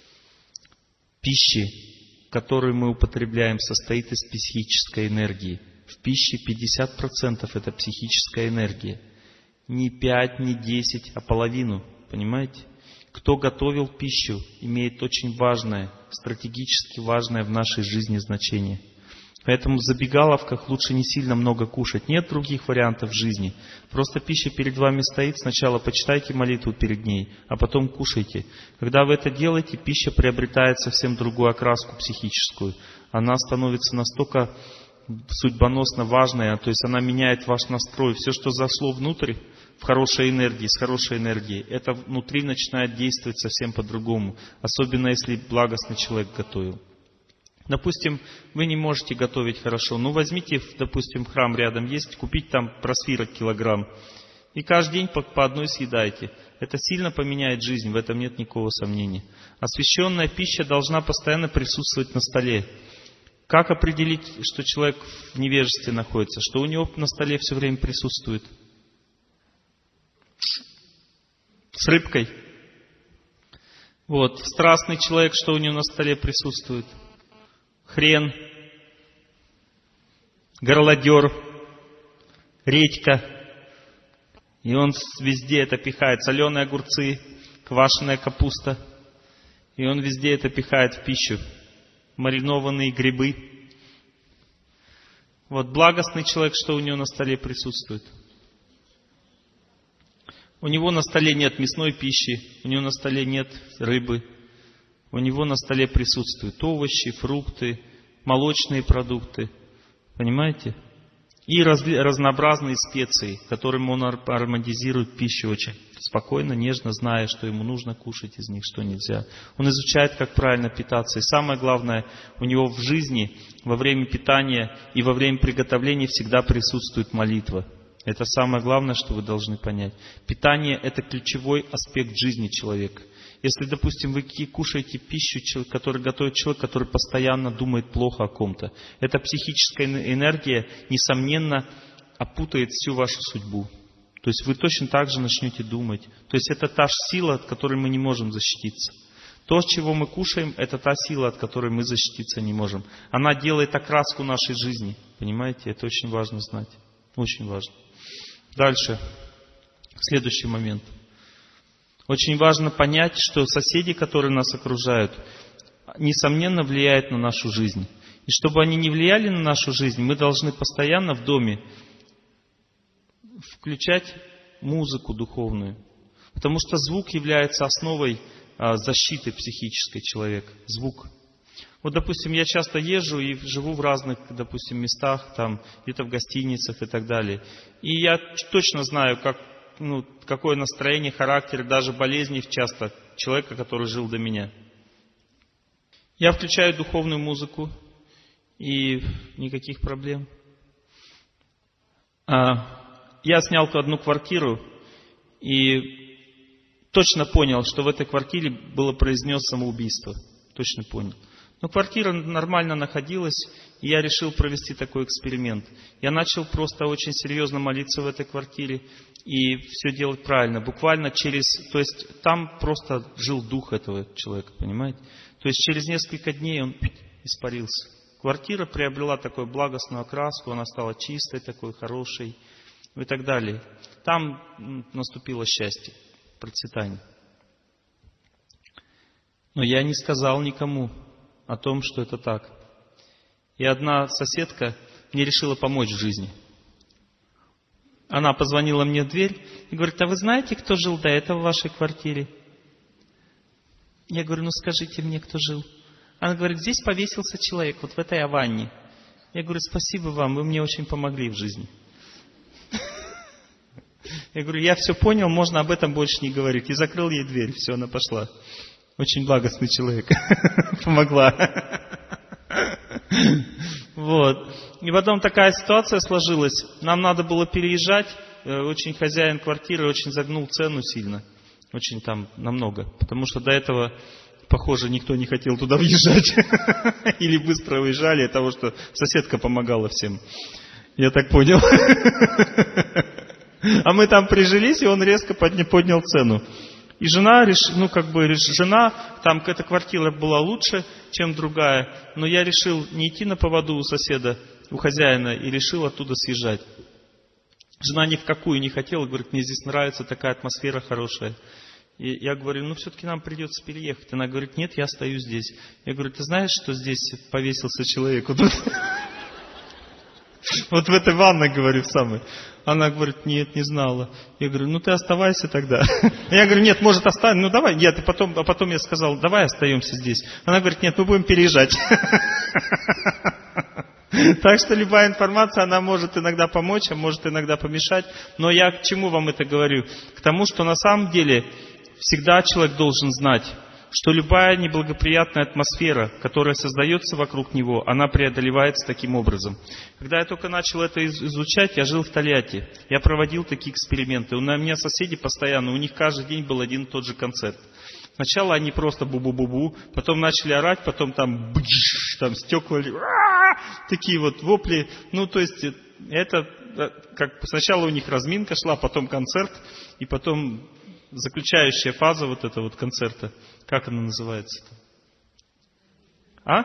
пищи, которую мы употребляем, состоит из психической энергии. В пище пятьдесят процентов это психическая энергия. Не пять, не десять, а половину. Понимаете? Кто готовил пищу, имеет очень важное, стратегически важное в нашей жизни значение. Поэтому в забегаловках лучше не сильно много кушать. Нет других вариантов в жизни. Просто пища перед вами стоит, сначала почитайте молитву перед ней, а потом кушайте. Когда вы это делаете, пища приобретает совсем другую окраску психическую. Она становится настолько судьбоносно важной, то есть она меняет ваш настрой. Все, что зашло внутрь, в хорошей энергии, с хорошей энергией, это внутри начинает действовать совсем по-другому. Особенно если благостный человек готовил. Допустим, вы не можете готовить хорошо. Ну, возьмите, допустим, храм рядом есть, купить там просвирок килограмм. И каждый день по, по одной съедайте. Это сильно поменяет жизнь, в этом нет никакого сомнения. Освященная пища должна постоянно присутствовать на столе. Как определить, что человек в невежестве находится? Что у него на столе все время присутствует? С рыбкой. Вот. Страстный человек, что у него на столе присутствует? Хрен, горлодер, редька. И он везде это пихает. Соленые огурцы, квашеная капуста. И он везде это пихает в пищу. Маринованные грибы. Вот благостный человек, что у него на столе присутствует? У него на столе нет мясной пищи, у него на столе нет рыбы. У него на столе присутствуют овощи, фрукты, молочные продукты. Понимаете? И раз, разнообразные специи, которыми он ароматизирует пищу очень спокойно, нежно, зная, что ему нужно кушать из них, что нельзя. Он изучает, как правильно питаться. И самое главное, у него в жизни, во время питания и во время приготовления всегда присутствует молитва. Это самое главное, что вы должны понять. Питание – это ключевой аспект жизни человека. Если, допустим, вы кушаете пищу, которую готовит человек, который постоянно думает плохо о ком-то, эта психическая энергия, несомненно, опутает всю вашу судьбу. То есть вы точно так же начнете думать. То есть это та же сила, от которой мы не можем защититься. То, чего мы кушаем, это та сила, от которой мы защититься не можем. Она делает окраску нашей жизни. Понимаете? Это очень важно знать. Очень важно. Дальше. Следующий момент. Очень важно понять, что соседи, которые нас окружают, несомненно влияют на нашу жизнь. И чтобы они не влияли на нашу жизнь, мы должны постоянно в доме включать музыку духовную. Потому что звук является основой защиты психической человека. Звук. Вот, допустим, я часто езжу и живу в разных, допустим, местах, там, где-то в гостиницах и так далее. И я точно знаю, как Ну, какое настроение, характер, даже болезни часто человека, который жил до меня. Я включаю духовную музыку, и никаких проблем. Я снял одну квартиру, и точно понял, что в этой квартире было произнесено самоубийство. Точно понял. Но квартира нормально находилась, и я решил провести такой эксперимент. Я начал просто очень серьезно молиться в этой квартире и все делать правильно. Буквально через... То есть там просто жил дух этого человека, понимаете? То есть через несколько дней он испарился. Квартира приобрела такую благостную окраску, она стала чистой, такой хорошей и так далее. Там наступило счастье, процветание. Но я не сказал никому о том, что это так. И одна соседка мне решила помочь в жизни. Она позвонила мне в дверь и говорит: а вы знаете, кто жил до этого в вашей квартире? Я говорю: ну скажите мне, кто жил. Она говорит: здесь повесился человек, вот в этой ванне. Я говорю: спасибо вам, вы мне очень помогли в жизни. Я говорю: я все понял, можно об этом больше не говорить. И закрыл ей дверь, все, она пошла. Очень благостный человек. Помогла. Вот. И потом такая ситуация сложилась. Нам надо было переезжать. Очень хозяин квартиры очень загнул цену сильно. Очень там намного. Потому что до этого, похоже, никто не хотел туда въезжать. Или быстро уезжали от того, что соседка помогала всем. Я так понял. А мы там прижились, и он резко поднял цену. И жена, ну как бы, жена, там эта квартира была лучше, чем другая, но я решил не идти на поводу у соседа, у хозяина, и решил оттуда съезжать. Жена ни в какую не хотела, говорит: мне здесь нравится, такая атмосфера хорошая. И я говорю: ну все-таки нам придется переехать. Она говорит: нет, я остаюсь здесь. Я говорю: ты знаешь, что здесь повесился человек? Вот тут. Вот в этой ванной, говорю, в самой. Она говорит, нет, не знала. Я говорю, ну ты оставайся тогда. Я говорю, нет, может останься, ну давай. Нет, и потом, а потом я сказал, давай остаемся здесь. Она говорит, нет, мы будем переезжать. Так что любая информация, она может иногда помочь, а может иногда помешать. Но я к чему вам это говорю? К тому, что на самом деле всегда человек должен знать, что любая неблагоприятная атмосфера, которая создается вокруг него, она преодолевается таким образом. Когда я только начал это изучать, я жил в Тольятти. Я проводил такие эксперименты. У меня соседи постоянно, у них каждый день был один и тот же концерт. Сначала они просто бу-бу-бу-бу, потом начали орать, потом там бдж, там стекла, такие вот вопли. Ну, то есть, это как сначала у них разминка шла, потом концерт, и потом заключающая фаза вот этого вот концерта. Как она называется-то? А?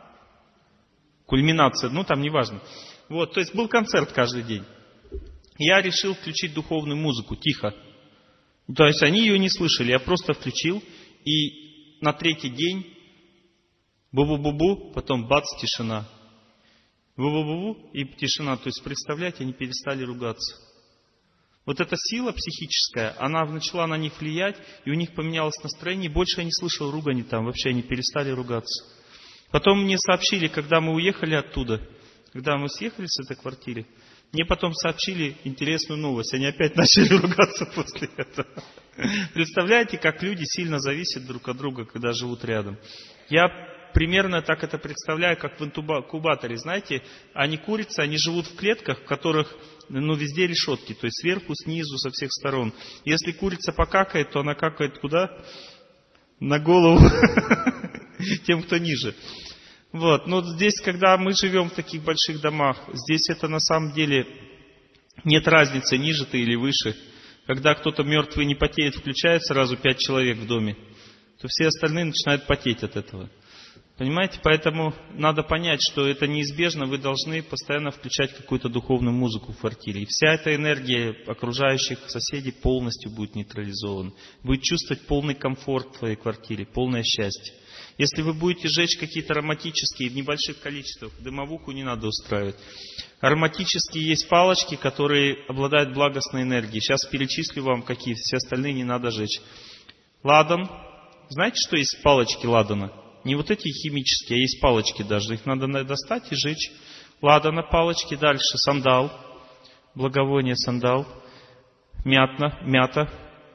Кульминация, ну там неважно. Вот, то есть был концерт каждый день. Я решил включить духовную музыку, тихо. То есть они ее не слышали, я просто включил, и на третий день бу-бу-бу-бу, потом бац, тишина. Бу-бу-бу-бу и тишина. То есть, представляете, они перестали ругаться. Вот эта сила психическая, она начала на них влиять, и у них поменялось настроение, и больше я не слышал ругани там, вообще они перестали ругаться. Потом мне сообщили, когда мы уехали оттуда, когда мы съехали с этой квартиры, мне потом сообщили интересную новость, они опять начали ругаться после этого. Представляете, как люди сильно зависят друг от друга, когда живут рядом. Я примерно так это представляю, как в инкубаторе, знаете, они курицы, они живут в клетках, в которых, ну, везде решетки, то есть сверху, снизу, со всех сторон. Если курица покакает, то она какает куда? На голову тем, кто ниже. Вот, но здесь, когда мы живем в таких больших домах, здесь это на самом деле нет разницы, ниже ты или выше. Когда кто-то мертвый не потеет, включает сразу пять человек в доме, то все остальные начинают потеть от этого. Понимаете? Поэтому надо понять, что это неизбежно, вы должны постоянно включать какую-то духовную музыку в квартире. И вся эта энергия окружающих соседей полностью будет нейтрализована. Будет чувствовать полный комфорт в твоей квартире, полное счастье. Если вы будете жечь какие-то ароматические в небольших количествах, дымовуху не надо устраивать. Ароматические есть палочки, которые обладают благостной энергией. Сейчас перечислю вам какие, все остальные не надо жечь. Ладан. Знаете, что есть палочки ладана? Не вот эти химические, а есть палочки даже. Их надо достать и жечь. Ладана палочки. Дальше сандал. Благовоние сандал. Мятна, мята.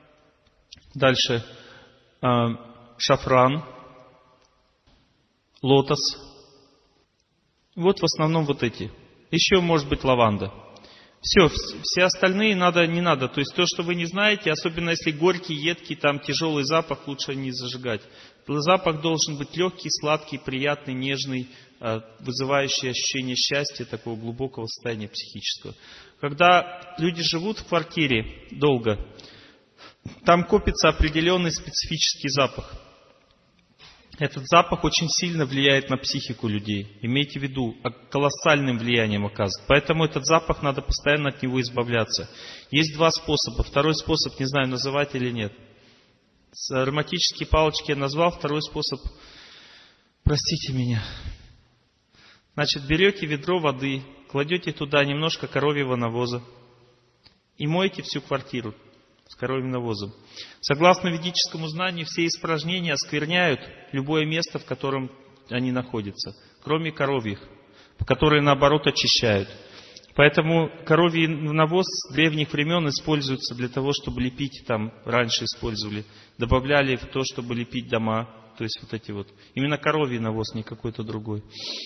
Дальше э, шафран. Лотос. Вот в основном вот эти. Еще может быть лаванда. Все, все остальные надо, не надо. То есть то, что вы не знаете, особенно если горький, едкий, там тяжелый запах, лучше не зажигать. Запах должен быть легкий, сладкий, приятный, нежный, вызывающий ощущение счастья, такого глубокого состояния психического. Когда люди живут в квартире долго, там копится определенный специфический запах. Этот запах очень сильно влияет на психику людей. Имейте в виду, колоссальным влиянием оказывает. Поэтому этот запах, надо постоянно от него избавляться. Есть два способа. Второй способ, не знаю, называть или нет. Ароматические палочки я назвал. Второй способ, простите меня. Значит, берете ведро воды, кладете туда немножко коровьего навоза и моете всю квартиру с коровьим навозом. Согласно ведическому знанию, все испражнения оскверняют любое место, в котором они находятся, кроме коровьих, которые наоборот очищают. Поэтому коровий навоз с древних времен используется для того, чтобы лепить, там раньше использовали, добавляли в то, чтобы лепить дома, то есть вот эти вот. Именно коровий навоз, не какой-то другой.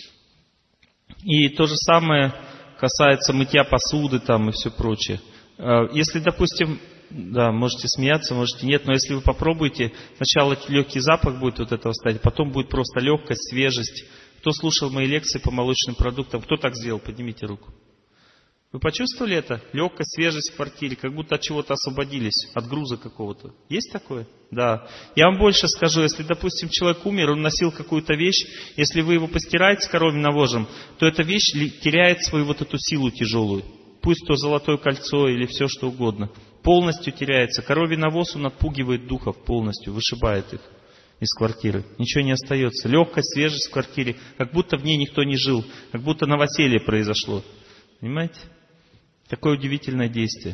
И то же самое касается мытья посуды там и все прочее. Если, допустим, да, можете смеяться, можете нет, но если вы попробуете, сначала легкий запах будет вот этого стать, потом будет просто легкость, свежесть. Кто слушал мои лекции по молочным продуктам, кто так сделал, поднимите руку. Вы почувствовали это? Легкость, свежесть в квартире, как будто от чего-то освободились, от груза какого-то. Есть такое? Да. Я вам больше скажу, если, допустим, человек умер, он носил какую-то вещь, если вы его постираете с коровьим навозом, то эта вещь теряет свою вот эту силу тяжелую. Пусть то золотое кольцо или все что угодно. Полностью теряется. Коровий навоз, он отпугивает духов полностью, вышибает их из квартиры. Ничего не остается. Легкость, свежесть в квартире, как будто в ней никто не жил, как будто новоселье произошло. Понимаете? Такое удивительное действие.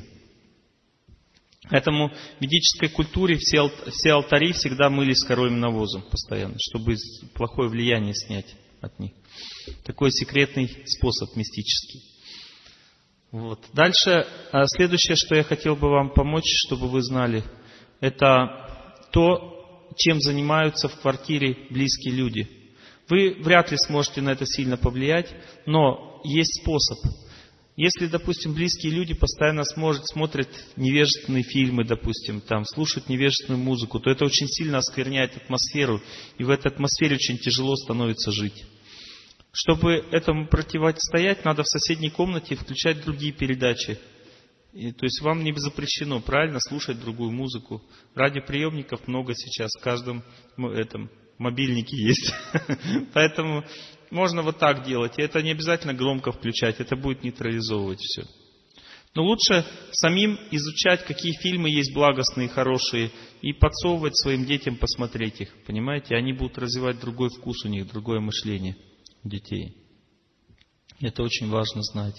Поэтому в ведической культуре все, ал- все алтари всегда мылись коровьим навозом постоянно, чтобы плохое влияние снять от них. Такой секретный способ мистический. Вот. Дальше, а, следующее, что я хотел бы вам помочь, чтобы вы знали, это то, чем занимаются в квартире близкие люди. Вы вряд ли сможете на это сильно повлиять, но есть способ. Если, допустим, близкие люди постоянно сможет, смотрят невежественные фильмы, допустим, там, слушают невежественную музыку, то это очень сильно оскверняет атмосферу, и в этой атмосфере очень тяжело становится жить. Чтобы этому противостоять, надо в соседней комнате включать другие передачи. И, то есть вам не запрещено, правильно, слушать другую музыку. Радиоприемников много сейчас, в каждом этом мобильнике есть. Поэтому можно вот так делать. И это не обязательно громко включать, это будет нейтрализовывать все. Но лучше самим изучать, какие фильмы есть благостные, хорошие, и подсовывать своим детям посмотреть их. Понимаете? Они будут развивать другой вкус у них, другое мышление у детей. Это очень важно знать.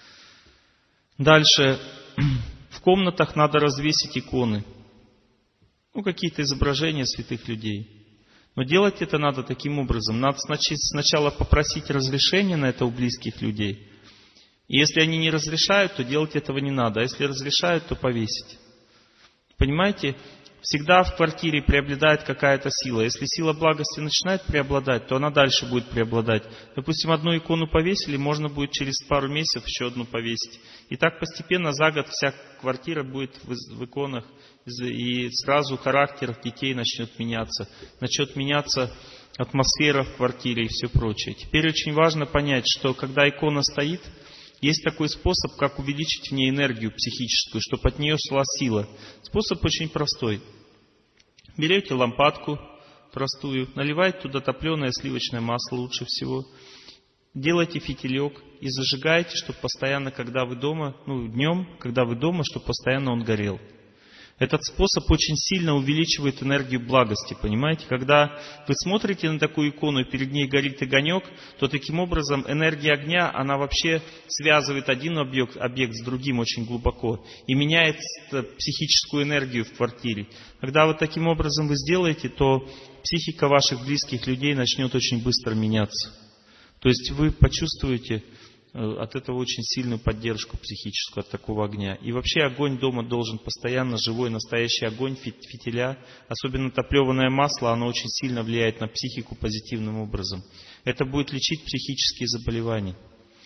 Дальше. В комнатах надо развесить иконы. Ну, какие-то изображения святых людей. Но делать это надо таким образом. Надо сначала попросить разрешения на это у близких людей. И если они не разрешают, то делать этого не надо. А если разрешают, то повесить. Понимаете? Всегда в квартире преобладает какая-то сила. Если сила благости начинает преобладать, то она дальше будет преобладать. Допустим, одну икону повесили, можно будет через пару месяцев еще одну повесить. И так постепенно за год вся квартира будет в иконах. И сразу характер детей начнет меняться. Начнет меняться атмосфера в квартире и все прочее. Теперь очень важно понять, что когда икона стоит, есть такой способ, как увеличить в ней энергию психическую, чтобы от нее шла сила. Способ очень простой. Берете лампадку простую, наливаете туда топленое сливочное масло лучше всего, делаете фитилек и зажигаете, чтобы постоянно, когда вы дома, ну днем, когда вы дома, чтобы постоянно он горел. Этот способ очень сильно увеличивает энергию благости, понимаете? Когда вы смотрите на такую икону, и перед ней горит огонек, то таким образом энергия огня, она вообще связывает один объект, объект с другим очень глубоко и меняет психическую энергию в квартире. Когда вот таким образом вы сделаете, то психика ваших близких людей начнет очень быстро меняться. То есть вы почувствуете от этого очень сильную поддержку психическую, от такого огня. И вообще огонь дома должен постоянно, живой, настоящий огонь, фитиля, особенно топленое масло, оно очень сильно влияет на психику позитивным образом. Это будет лечить психические заболевания.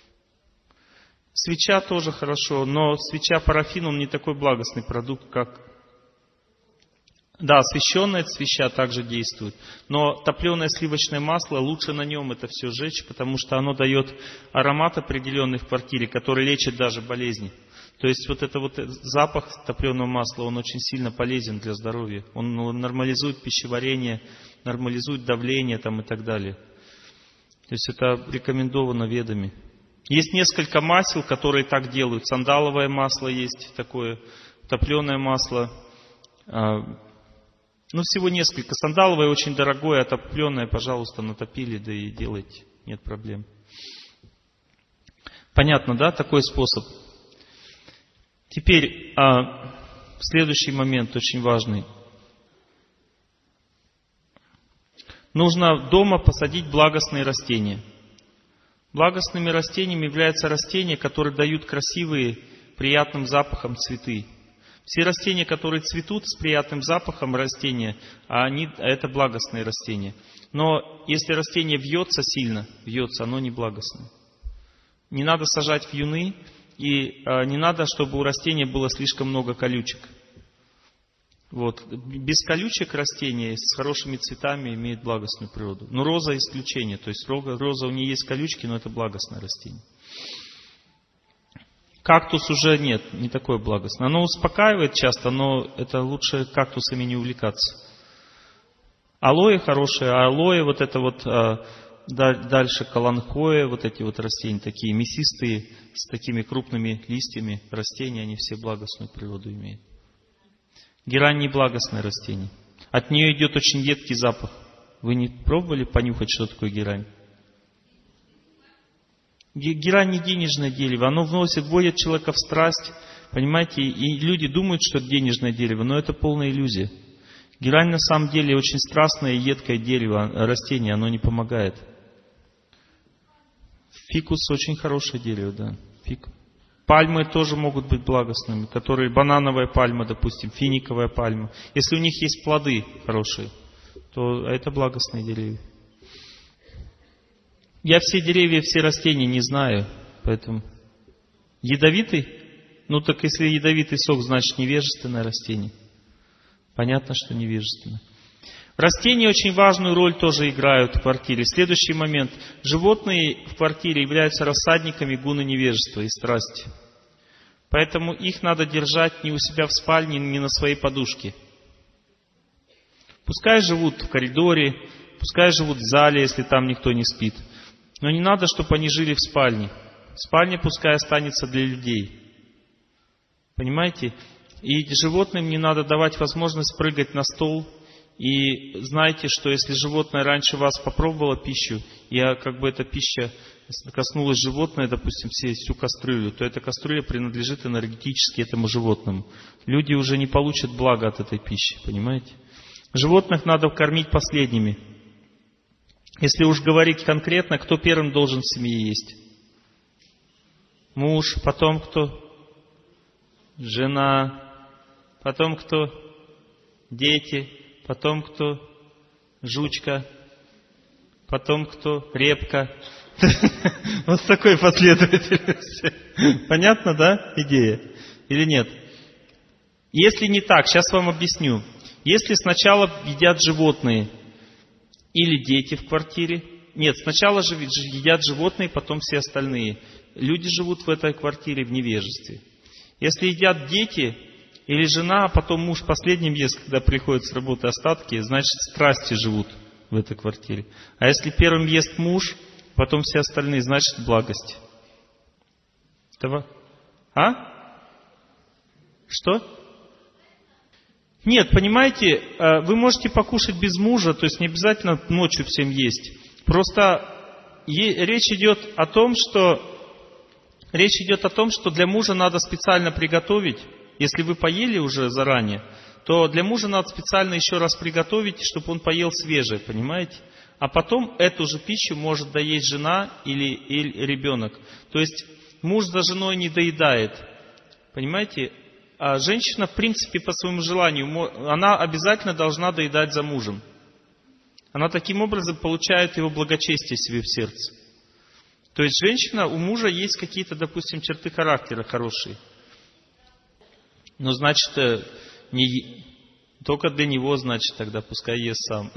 Свеча тоже хорошо, но свеча парафин, он не такой благостный продукт, как... Да, освященная свеча также действует, но топленое сливочное масло, лучше на нем это все сжечь, потому что оно дает аромат определенный в квартире, который лечит даже болезни. То есть вот это вот запах топленого масла, он очень сильно полезен для здоровья. Он нормализует пищеварение, нормализует давление там и так далее. То есть это рекомендовано ведами. Есть несколько масел, которые так делают. Сандаловое масло есть такое, топленое масло. Ну, всего несколько. Сандаловое очень дорогое, а топленое, пожалуйста, натопили, да и делайте. Нет проблем. Понятно, да, такой способ? Теперь, а, следующий момент очень важный. Нужно дома посадить благостные растения. Благостными растениями являются растения, которые дают красивые, приятным запахом цветы. Все растения, которые цветут с приятным запахом растения, они, это благостные растения. Но если растение вьется сильно, вьется, оно не благостное. Не надо сажать вьюны, и а, не надо, чтобы у растения было слишком много колючек. Вот. Без колючек растения с хорошими цветами имеет благостную природу. Но роза исключение. То есть роза, у нее есть колючки, но это благостное растение. Кактус уже нет, не такое благостное. Оно успокаивает часто, но это лучше кактусами не увлекаться. Алоэ хорошее, а алоэ вот это вот, а, дальше каланхоэ, вот эти вот растения, такие мясистые, с такими крупными листьями растения, они все благостную природу имеют. Герань не благостное растение. От нее идет очень едкий запах. Вы не пробовали понюхать, что такое герань? Герань не денежное дерево, оно вносит, вводит человека в страсть, понимаете, и люди думают, что это денежное дерево, но это полная иллюзия. Герань на самом деле очень страстное и едкое дерево, растение, оно не помогает. Фикус очень хорошее дерево, да. Фик. Пальмы тоже могут быть благостными, которые, банановая пальма, допустим, финиковая пальма. Если у них есть плоды хорошие, то это благостные деревья. Я все деревья, все растения не знаю, поэтому... Ядовитый? Ну так если ядовитый сок, значит невежественное растение. Понятно, что невежественное. Растения очень важную роль тоже играют в квартире. Следующий момент. Животные в квартире являются рассадниками гуна невежества и страсти. Поэтому их надо держать не у себя в спальне, не на своей подушке. Пускай живут в коридоре, пускай живут в зале, если там никто не спит. Но не надо, чтобы они жили в спальне. Спальня пускай останется для людей. Понимаете? И животным не надо давать возможность прыгать на стол. И знайте, что если животное раньше вас попробовало пищу, и как бы эта пища коснулась животное, допустим, всю кастрюлю, то эта кастрюля принадлежит энергетически этому животному. Люди уже не получат блага от этой пищи, понимаете? Животных надо кормить последними. Если уж говорить конкретно, кто первым должен в семье есть? Муж, потом кто? Жена, потом кто? Дети, потом кто? Жучка, потом кто? Репка. Вот с такой последовательностью. Понятно, да, идея? Или нет? Если не так, сейчас вам объясню. Если сначала едят животные или дети в квартире, нет, сначала же едят животные, потом все остальные. Люди живут в этой квартире в невежестве. Если едят дети или жена, а потом муж последним ест, когда приходят с работы остатки, значит страсти живут в этой квартире. А если первым ест муж, потом все остальные, значит благость. Этого? А? Что? Нет, понимаете, вы можете покушать без мужа, то есть не обязательно ночью всем есть. Просто речь идет о том, что речь идет о том, что для мужа надо специально приготовить. Если вы поели уже заранее, то для мужа надо специально еще раз приготовить, чтобы он поел свежее, понимаете? А потом эту же пищу может доесть жена или, или ребенок. То есть муж за женой не доедает, понимаете? А женщина, в принципе, по своему желанию, она обязательно должна доедать за мужем. Она таким образом получает его благочестие себе в сердце. То есть женщина, у мужа есть какие-то, допустим, черты характера хорошие. Но значит, не, только для него, значит, тогда пускай ест сам.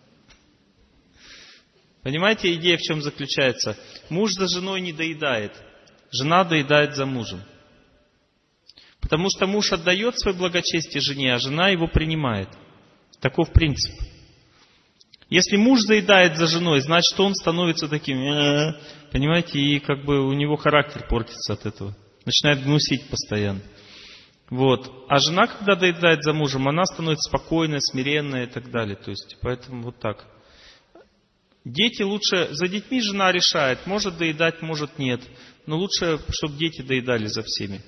Понимаете, идея в чем заключается? Муж за женой не доедает. Жена доедает за мужем. Потому что муж отдает свое благочестие жене, а жена его принимает. Таков принцип. Если муж заедает за женой, значит он становится таким, понимаете, и как бы у него характер портится от этого. Начинает гнусить постоянно. Вот. А жена, когда доедает за мужем, она становится спокойная, смиренная и так далее. То есть, поэтому вот так. Дети лучше, за детьми жена решает, может доедать, может нет. Но лучше, чтобы дети доедали за всеми.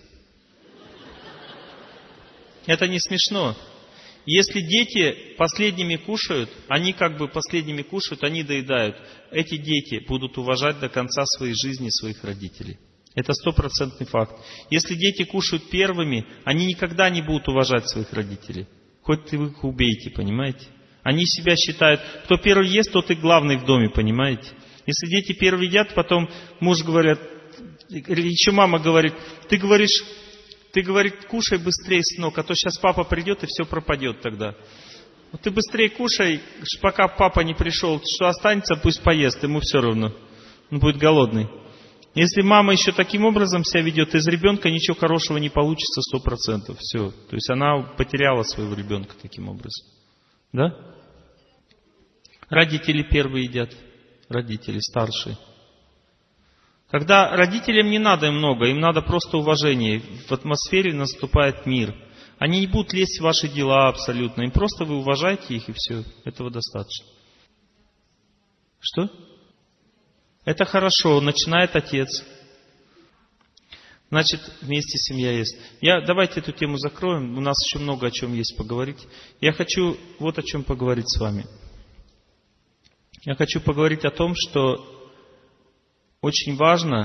Это не смешно. Если дети последними кушают, они как бы последними кушают, они доедают. Эти дети будут уважать до конца своей жизни своих родителей. Это стопроцентный факт. Если дети кушают первыми, они никогда не будут уважать своих родителей. Хоть вы их убейте, понимаете? Они себя считают, кто первый ест, тот и главный в доме, понимаете? Если дети первые едят, потом муж говорит, еще мама говорит, ты говоришь, ты, говорит, кушай быстрее, сынок, а то сейчас папа придет и все пропадет тогда. Вот ты быстрее кушай, пока папа не пришел, что останется, пусть поест, ему все равно. Он будет голодный. Если мама еще таким образом себя ведет, из ребенка ничего хорошего не получится сто процентов. Все. То есть она потеряла своего ребенка таким образом. Да? Родители первые едят. Родители старшие. Когда родителям не надо им много, им надо просто уважение. В атмосфере наступает мир. Они не будут лезть в ваши дела абсолютно. Им просто вы уважаете их и все. Этого достаточно. Что? Это хорошо, начинает отец. Значит, вместе семья есть. Я, давайте эту тему закроем, у нас еще много о чем есть поговорить. Я хочу вот о чем поговорить с вами. Я хочу поговорить о том, что очень важно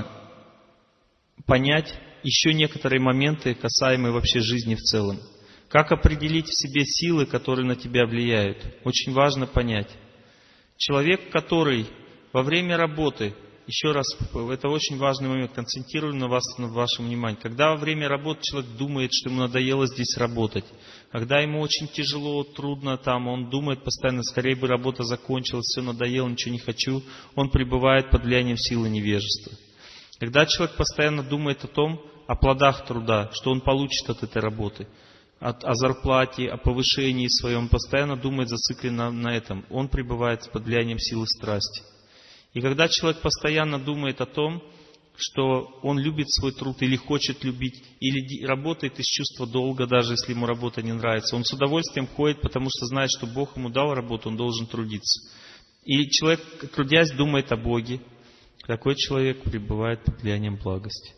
понять еще некоторые моменты, касаемые вообще жизни в целом. Как определить в себе силы, которые на тебя влияют? Очень важно понять. Человек, который во время работы, еще раз, это очень важный момент, концентрирую на вас, на вашем внимании. Когда во время работы человек думает, что ему надоело здесь работать, когда ему очень тяжело, трудно там, он думает постоянно, скорее бы работа закончилась, все надоело, ничего не хочу, он пребывает под влиянием силы невежества. Когда человек постоянно думает о том, о плодах труда, что он получит от этой работы, от, о зарплате, о повышении своем, постоянно думает, зациклен на, на этом, он пребывает под влиянием силы страсти. И когда человек постоянно думает о том, что он любит свой труд или хочет любить, или работает из чувства долга, даже если ему работа не нравится, он с удовольствием ходит, потому что знает, что Бог ему дал работу, он должен трудиться. И человек, трудясь, думает о Боге. Такой человек пребывает под влиянием благости.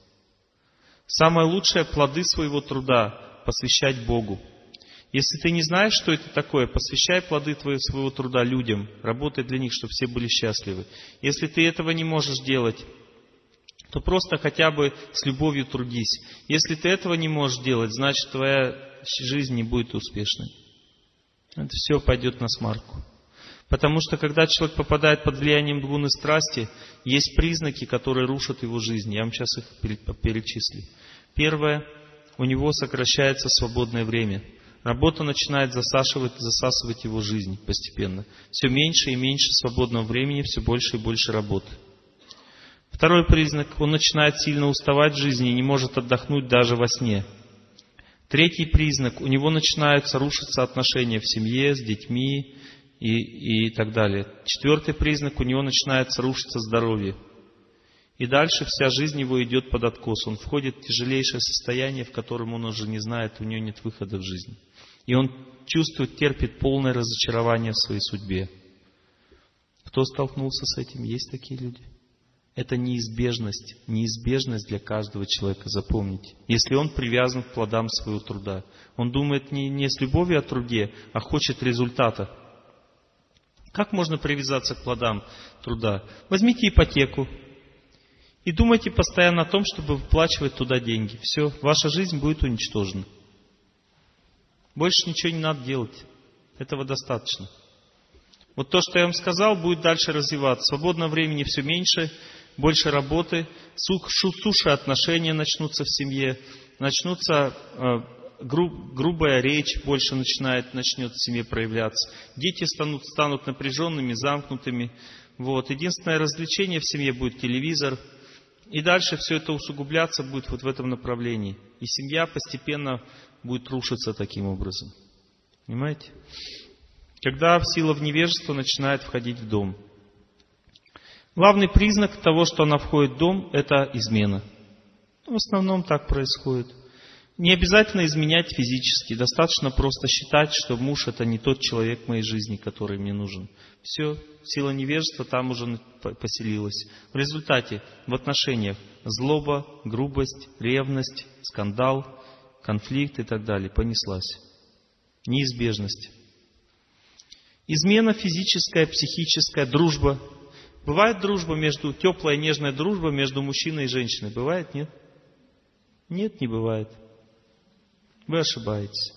Самое лучшее — плоды своего труда посвящать Богу. Если ты не знаешь, что это такое, посвящай плоды твоего, своего труда людям, работай для них, чтобы все были счастливы. Если ты этого не можешь делать, то просто хотя бы с любовью трудись. Если ты этого не можешь делать, значит, твоя жизнь не будет успешной. Это все пойдет на смарку. Потому что, когда человек попадает под влиянием гуны страсти, есть признаки, которые рушат его жизнь. Я вам сейчас их перечислю. Первое. У него сокращается свободное время. Работа начинает засасывать, засасывать его жизнь постепенно. Все меньше и меньше свободного времени, все больше и больше работы. Второй признак. Он начинает сильно уставать в жизни и не может отдохнуть даже во сне. Третий признак. У него начинают рушиться отношения в семье, с детьми и, и так далее. Четвертый признак. У него начинает рушиться здоровье. И дальше вся жизнь его идет под откос. Он входит в тяжелейшее состояние, в котором он уже не знает, у него нет выхода в жизни. И он чувствует, терпит полное разочарование в своей судьбе. Кто столкнулся с этим? Есть такие люди? Это неизбежность. Неизбежность для каждого человека, запомните. Если он привязан к плодам своего труда. Он думает не, не с любовью о труде, а хочет результата. Как можно привязаться к плодам труда? Возьмите ипотеку. И думайте постоянно о том, чтобы выплачивать туда деньги. Все, ваша жизнь будет уничтожена. Больше ничего не надо делать. Этого достаточно. Вот то, что я вам сказал, будет дальше развиваться. Свободного времени все меньше, больше работы, суши отношения начнутся в семье, начнутся э, гру, грубая речь больше начинает, начнет в семье проявляться. Дети станут, станут напряженными, замкнутыми. Вот. Единственное развлечение в семье будет телевизор. И дальше все это усугубляться будет вот в этом направлении. И семья постепенно будет рушиться таким образом. Понимаете? Когда сила в невежество начинает входить в дом. Главный признак того, что она входит в дом, это измена. В основном так происходит. Не обязательно изменять физически. Достаточно просто считать, что муж — это не тот человек в моей жизни, который мне нужен. Все, сила невежества там уже поселилась. В результате в отношениях злоба, грубость, ревность, скандал, конфликт и так далее понеслась. Неизбежность. Измена физическая, психическая, дружба. Бывает дружба между, теплая, нежная дружба между мужчиной и женщиной? Бывает, нет? Нет, не бывает. Вы ошибаетесь.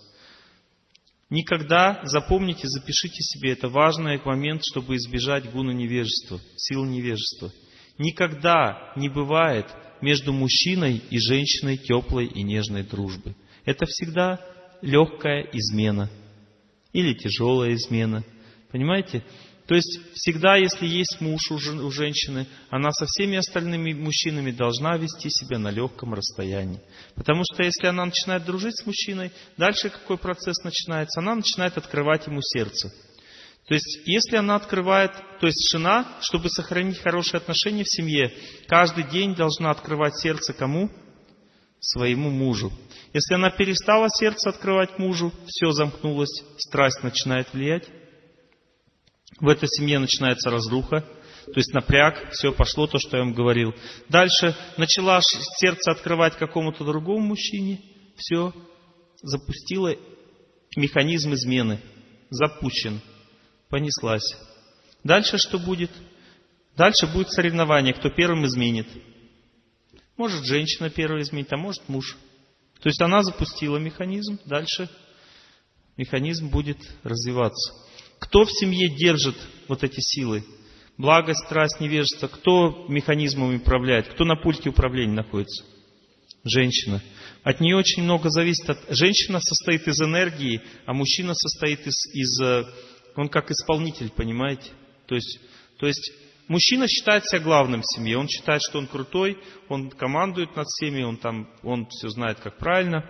Никогда, запомните, запишите себе, это важный момент, чтобы избежать гуна невежества, сил невежества. Никогда не бывает между мужчиной и женщиной теплой и нежной дружбы. Это всегда легкая измена или тяжелая измена. Понимаете? То есть всегда, если есть муж у женщины, она со всеми остальными мужчинами должна вести себя на легком расстоянии. Потому что если она начинает дружить с мужчиной, дальше какой процесс начинается? Она начинает открывать ему сердце. То есть если она открывает, то есть жена, чтобы сохранить хорошие отношения в семье, каждый день должна открывать сердце кому? Своему мужу. Если она перестала сердце открывать мужу, все замкнулось, страсть начинает влиять. В этой семье начинается разруха, То есть напряг, все пошло, то, что я вам говорил. Дальше начала сердце открывать какому-то другому мужчине. Все, запустила механизм измены. Запущен. Понеслась. Дальше что будет? Дальше будет соревнование, кто первым изменит. Может, женщина первая изменит, а может, муж. То есть она запустила механизм, дальше механизм будет развиваться. Кто в семье держит вот эти силы? Благость, страсть, невежество. Кто механизмом управляет? Кто на пульте управления находится? Женщина. От нее очень много зависит. От... Женщина состоит из энергии, а мужчина состоит из... из... Он как исполнитель, понимаете? То есть, то есть мужчина считает себя главным в семье. Он считает, что он крутой, он командует над всеми, он, там, он все знает, как правильно.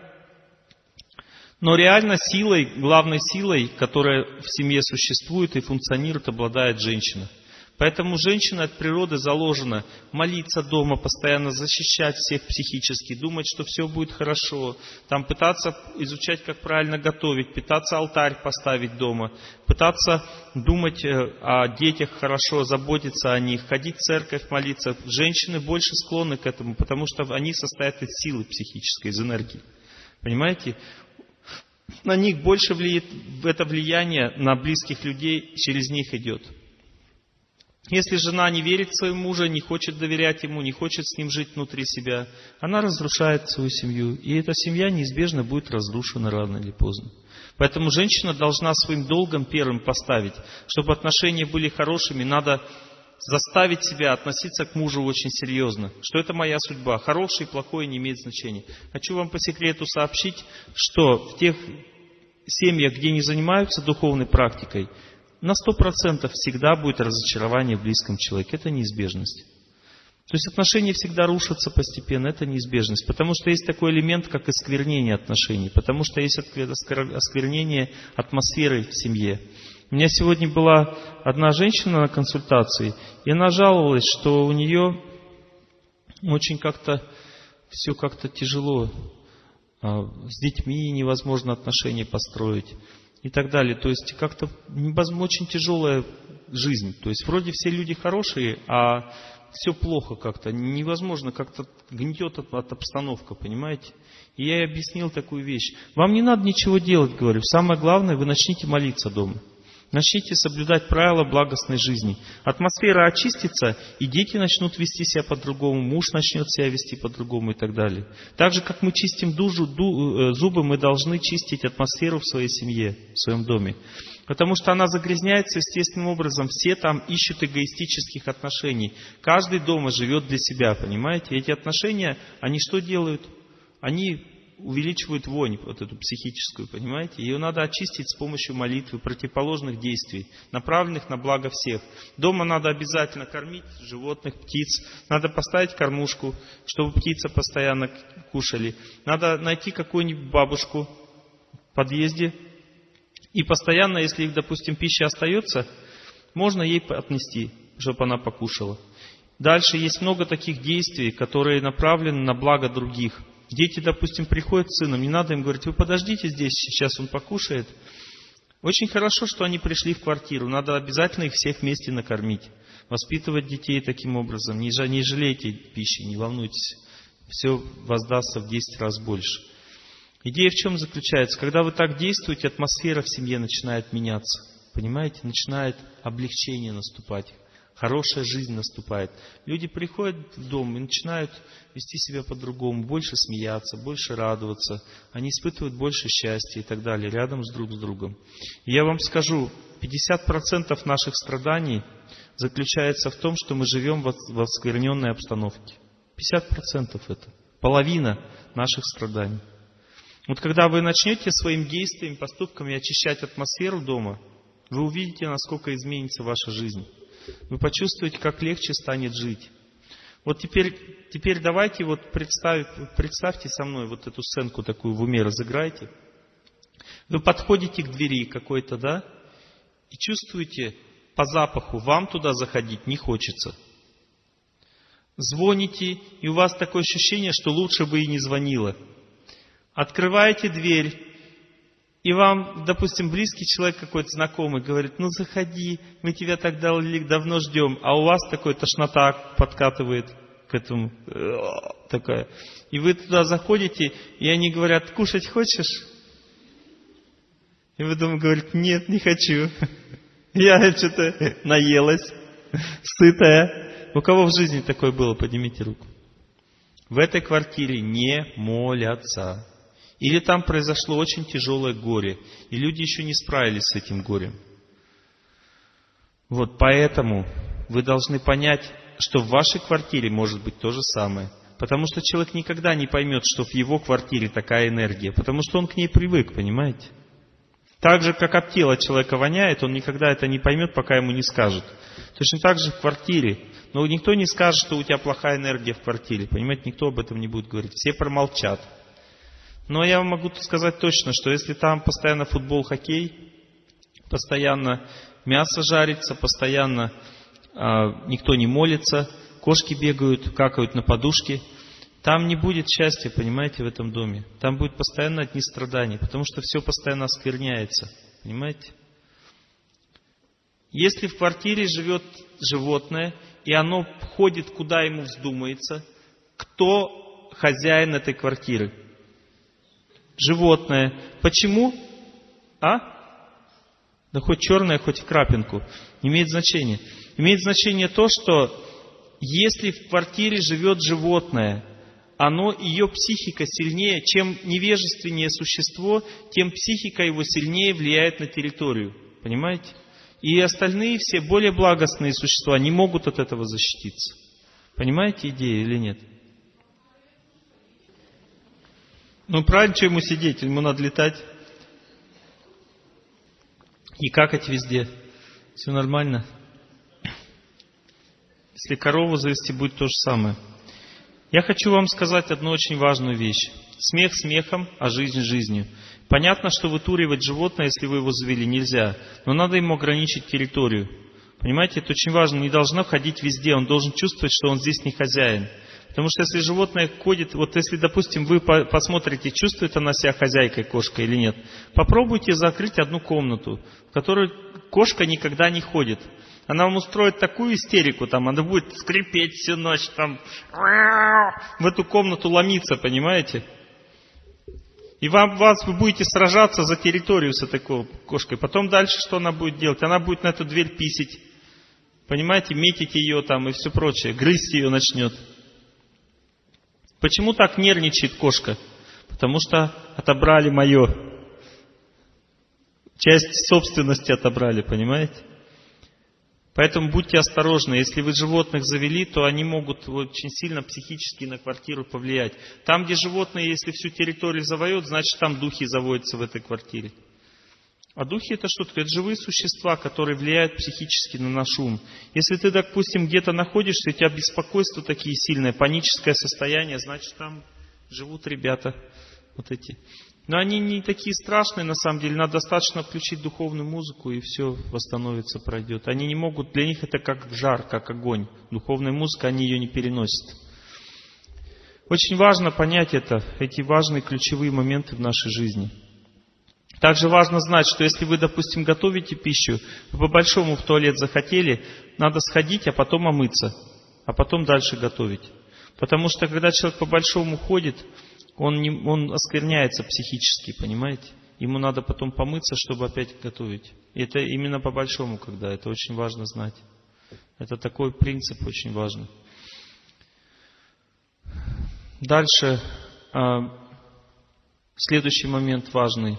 Но реально силой, главной силой, которая в семье существует и функционирует, обладает женщина. Поэтому женщина от природы заложена молиться дома, постоянно защищать всех психически, думать, что все будет хорошо, там пытаться изучать, как правильно готовить, пытаться алтарь поставить дома, пытаться думать о детях хорошо, заботиться о них, ходить в церковь, молиться. Женщины больше склонны к этому, потому что они состоят из силы психической, из энергии. Понимаете? На них больше влияет, это влияние на близких людей через них идет. Если жена не верит в своего мужа, не хочет доверять ему, не хочет с ним жить внутри себя, она разрушает свою семью. И эта семья неизбежно будет разрушена рано или поздно. Поэтому женщина должна своим долгом первым поставить, чтобы отношения были хорошими, надо заставить себя относиться к мужу очень серьезно. Что это моя судьба. Хороший и плохой не имеет значения. Хочу вам по секрету сообщить, что в тех семьях, где не занимаются духовной практикой, на сто процентов всегда будет разочарование в близком человеке. Это неизбежность. То есть отношения всегда рушатся постепенно. Это неизбежность. Потому что есть такой элемент, как осквернение отношений. Потому что есть осквернение атмосферы в семье. У меня сегодня была одна женщина на консультации, и она жаловалась, что у нее очень как-то все как-то тяжело. С детьми невозможно отношения построить. И так далее. То есть как-то очень тяжелая жизнь. То есть вроде все люди хорошие, а все плохо как-то. Невозможно, как-то гнетет от, от обстановка, понимаете? И я ей объяснил такую вещь. Вам не надо ничего делать, говорю. Самое главное, вы начните молиться дома. Начните соблюдать правила благостной жизни. Атмосфера очистится, и дети начнут вести себя по-другому, муж начнет себя вести по-другому и так далее. Так же, как мы чистим душу, ду, зубы, мы должны чистить атмосферу в своей семье, в своем доме. Потому что она загрязняется естественным образом. Все там ищут эгоистических отношений. Каждый дома живет для себя, понимаете? Эти отношения, они что делают? Они увеличивают вонь, вот эту психическую, понимаете? Ее надо очистить с помощью молитвы, противоположных действий, направленных на благо всех. Дома надо обязательно кормить животных, птиц. Надо поставить кормушку, чтобы птицы постоянно кушали. Надо найти какую-нибудь бабушку в подъезде. И постоянно, если, допустим, пища остается, можно ей отнести, чтобы она покушала. Дальше есть много таких действий, которые направлены на благо других. Дети, допустим, приходят с сыном, не надо им говорить: вы подождите здесь, сейчас он покушает. Очень хорошо, что они пришли в квартиру, надо обязательно их всех вместе накормить. Воспитывать детей таким образом. Не, не жалейте пищи, не волнуйтесь. Все воздастся в десять раз больше. Идея в чем заключается? Когда вы так действуете, атмосфера в семье начинает меняться. Понимаете? Начинает облегчение наступать. Хорошая жизнь наступает. Люди приходят в дом и начинают вести себя по-другому, больше смеяться, больше радоваться. Они испытывают больше счастья и так далее, рядом с друг с другом. И я вам скажу, пятьдесят процентов наших страданий заключается в том, что мы живем в оскверненной обстановке. пятьдесят процентов это. Половина наших страданий. Вот когда вы начнете своим действием, поступками очищать атмосферу дома, вы увидите, насколько изменится ваша жизнь. Вы почувствуете, как легче станет жить. Вот теперь, теперь давайте вот представь, представьте со мной вот эту сценку такую в уме, разыграйте. Вы подходите к двери какой-то, да, и чувствуете по запаху, вам туда заходить не хочется. Звоните, и у вас такое ощущение, что лучше бы и не звонила. Открываете дверь, И вам, допустим, близкий человек какой-то знакомый говорит, ну заходи, мы тебя так давно ждем, а у вас такой тошнота подкатывает к этому, такая. И вы туда заходите, и они говорят, кушать хочешь? И вы думаете, говорите, нет, не хочу. Я что-то наелась, сытая. У кого в жизни такое было? Поднимите руку. В этой квартире не молятся. Или там произошло очень тяжелое горе, и люди еще не справились с этим горем. Вот поэтому вы должны понять, что в вашей квартире может быть то же самое. Потому что человек никогда не поймет, что в его квартире такая энергия, потому что он к ней привык, понимаете? Так же, как от тела человека воняет, он никогда это не поймет, пока ему не скажут. Точно так же в квартире. Но никто не скажет, что у тебя плохая энергия в квартире. Понимаете, никто об этом не будет говорить. Все промолчат. Но я вам могу сказать точно, что если там постоянно футбол, хоккей, постоянно мясо жарится, постоянно э, никто не молится, кошки бегают, какают на подушке, там не будет счастья, понимаете, в этом доме. Там будет постоянно одни страдания, потому что все постоянно оскверняется, понимаете. Если в квартире живет животное, и оно ходит, куда ему вздумается, кто хозяин этой квартиры? Животное. Почему? А? Да хоть черное, хоть в крапинку. Не имеет значения. Имеет значение то, что если в квартире живет животное, оно, ее психика сильнее, чем невежественнее существо, тем психика его сильнее влияет на территорию. Понимаете? И остальные все более благостные существа не могут от этого защититься. Понимаете идею или нет? Ну, правильно, что ему сидеть? Ему надо летать и какать везде. Все нормально. Если корову завести, будет то же самое. Я хочу вам сказать одну очень важную вещь. Смех смехом, а жизнь жизнью. Понятно, что вытуривать животное, если вы его завели, нельзя. Но надо ему ограничить территорию. Понимаете, это очень важно. Не должно ходить везде. Он должен чувствовать, что он здесь не хозяин. Потому что если животное ходит, вот если, допустим, вы посмотрите, чувствует она себя хозяйкой, кошка или нет, попробуйте закрыть одну комнату, в которой кошка никогда не ходит. Она вам устроит такую истерику, там, она будет скрипеть всю ночь, там, в эту комнату ломиться, понимаете? И вам, вас, вы будете сражаться за территорию с этой кошкой. Потом дальше что она будет делать? Она будет на эту дверь писать, понимаете, метить ее там и все прочее, грызть ее начнет. Почему так нервничает кошка? Потому что отобрали мое. Часть собственности отобрали, понимаете? Поэтому будьте осторожны. Если вы животных завели, то они могут очень сильно психически на квартиру повлиять. Там, где животные, если всю территорию завоют, значит там духи заводятся в этой квартире. А духи это что такое? Это живые существа, которые влияют психически на наш ум. Если ты, допустим, где-то находишься, у тебя беспокойство такие сильное, паническое состояние, значит там живут ребята вот эти. Но они не такие страшные на самом деле. Надо достаточно включить духовную музыку, и все восстановится, пройдет. Они не могут, для них это как жар, как огонь. Духовная музыка, они ее не переносят. Очень важно понять это, эти важные ключевые моменты в нашей жизни. Также важно знать, что если вы, допустим, готовите пищу, вы по-большому в туалет захотели, надо сходить, а потом омыться, а потом дальше готовить. Потому что когда человек по-большому ходит, он, не, он оскверняется психически, понимаете? Ему надо потом помыться, чтобы опять готовить. И это именно по-большому, когда это очень важно знать. Это такой принцип очень важный. Дальше, следующий момент важный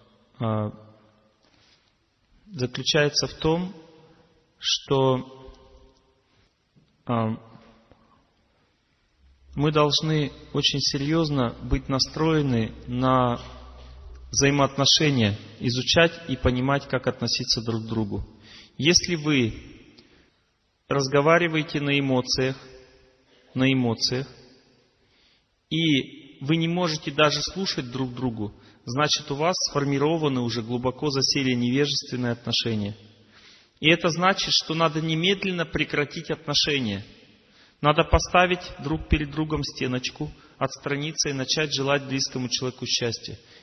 заключается в том, что мы должны очень серьезно быть настроены на взаимоотношения, изучать и понимать, как относиться друг к другу. Если вы разговариваете на эмоциях, на эмоциях, и вы не можете даже слушать друг другу, значит, у вас сформированы уже глубоко засели невежественные отношения. И это значит, что надо немедленно прекратить отношения. Надо поставить друг перед другом стеночку, отстраниться и начать желать близкому человеку счастья.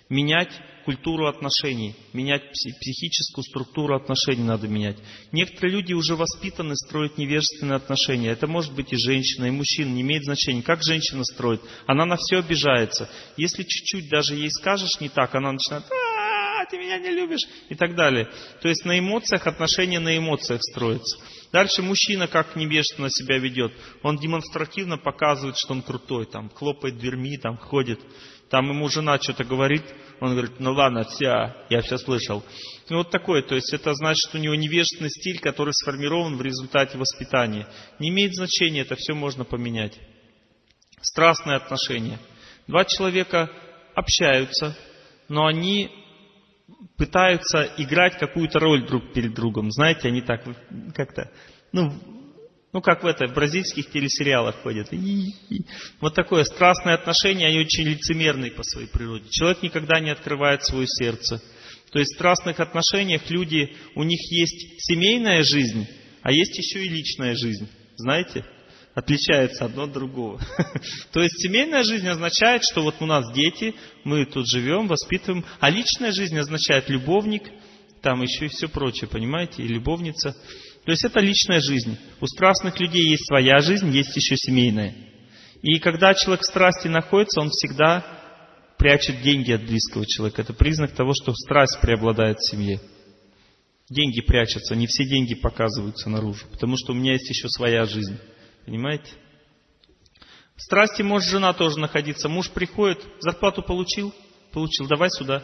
Менять культуру отношений, менять психическую структуру отношений надо менять. Некоторые люди уже воспитаны строить невежественные отношения. Это может быть и женщина, и мужчина, не имеет значения. Как женщина строит? Она на все обижается. Если чуть-чуть даже ей скажешь не так, она начинает: «А, ты меня не любишь», и так далее. То есть на эмоциях, отношения на эмоциях строятся. Дальше мужчина как невежественно себя ведет. Он демонстративно показывает, что он крутой, там, хлопает дверьми, там, ходит. Там ему жена что-то говорит, он говорит: ну ладно, все, я все слышал. Ну вот такое, то есть это значит, что у него невежественный стиль, который сформирован в результате воспитания. Не имеет значения, это все можно поменять. Страстные отношения. Два человека общаются, но они пытаются играть какую-то роль друг перед другом. Знаете, они так как-то, ну, ну как в это, в бразильских телесериалах ходят. Вот такое страстное отношение, они очень лицемерные по своей природе. Человек никогда не открывает свое сердце. То есть в страстных отношениях люди, у них есть семейная жизнь, а есть еще и личная жизнь. Знаете? Отличается одно от другого. То есть семейная жизнь означает, что вот у нас дети, мы тут живем, воспитываем, а личная жизнь означает любовник, там еще и все прочее, понимаете, и любовница. То есть это личная жизнь. У страстных людей есть своя жизнь, есть еще семейная. И когда человек в страсти находится, он всегда прячет деньги от близкого человека. Это признак того, что страсть преобладает в семье. Деньги прячутся, не все деньги показываются наружу, потому что у меня есть еще своя жизнь. Понимаете? В страсти может жена тоже находиться. Муж приходит, зарплату получил? Получил, давай сюда.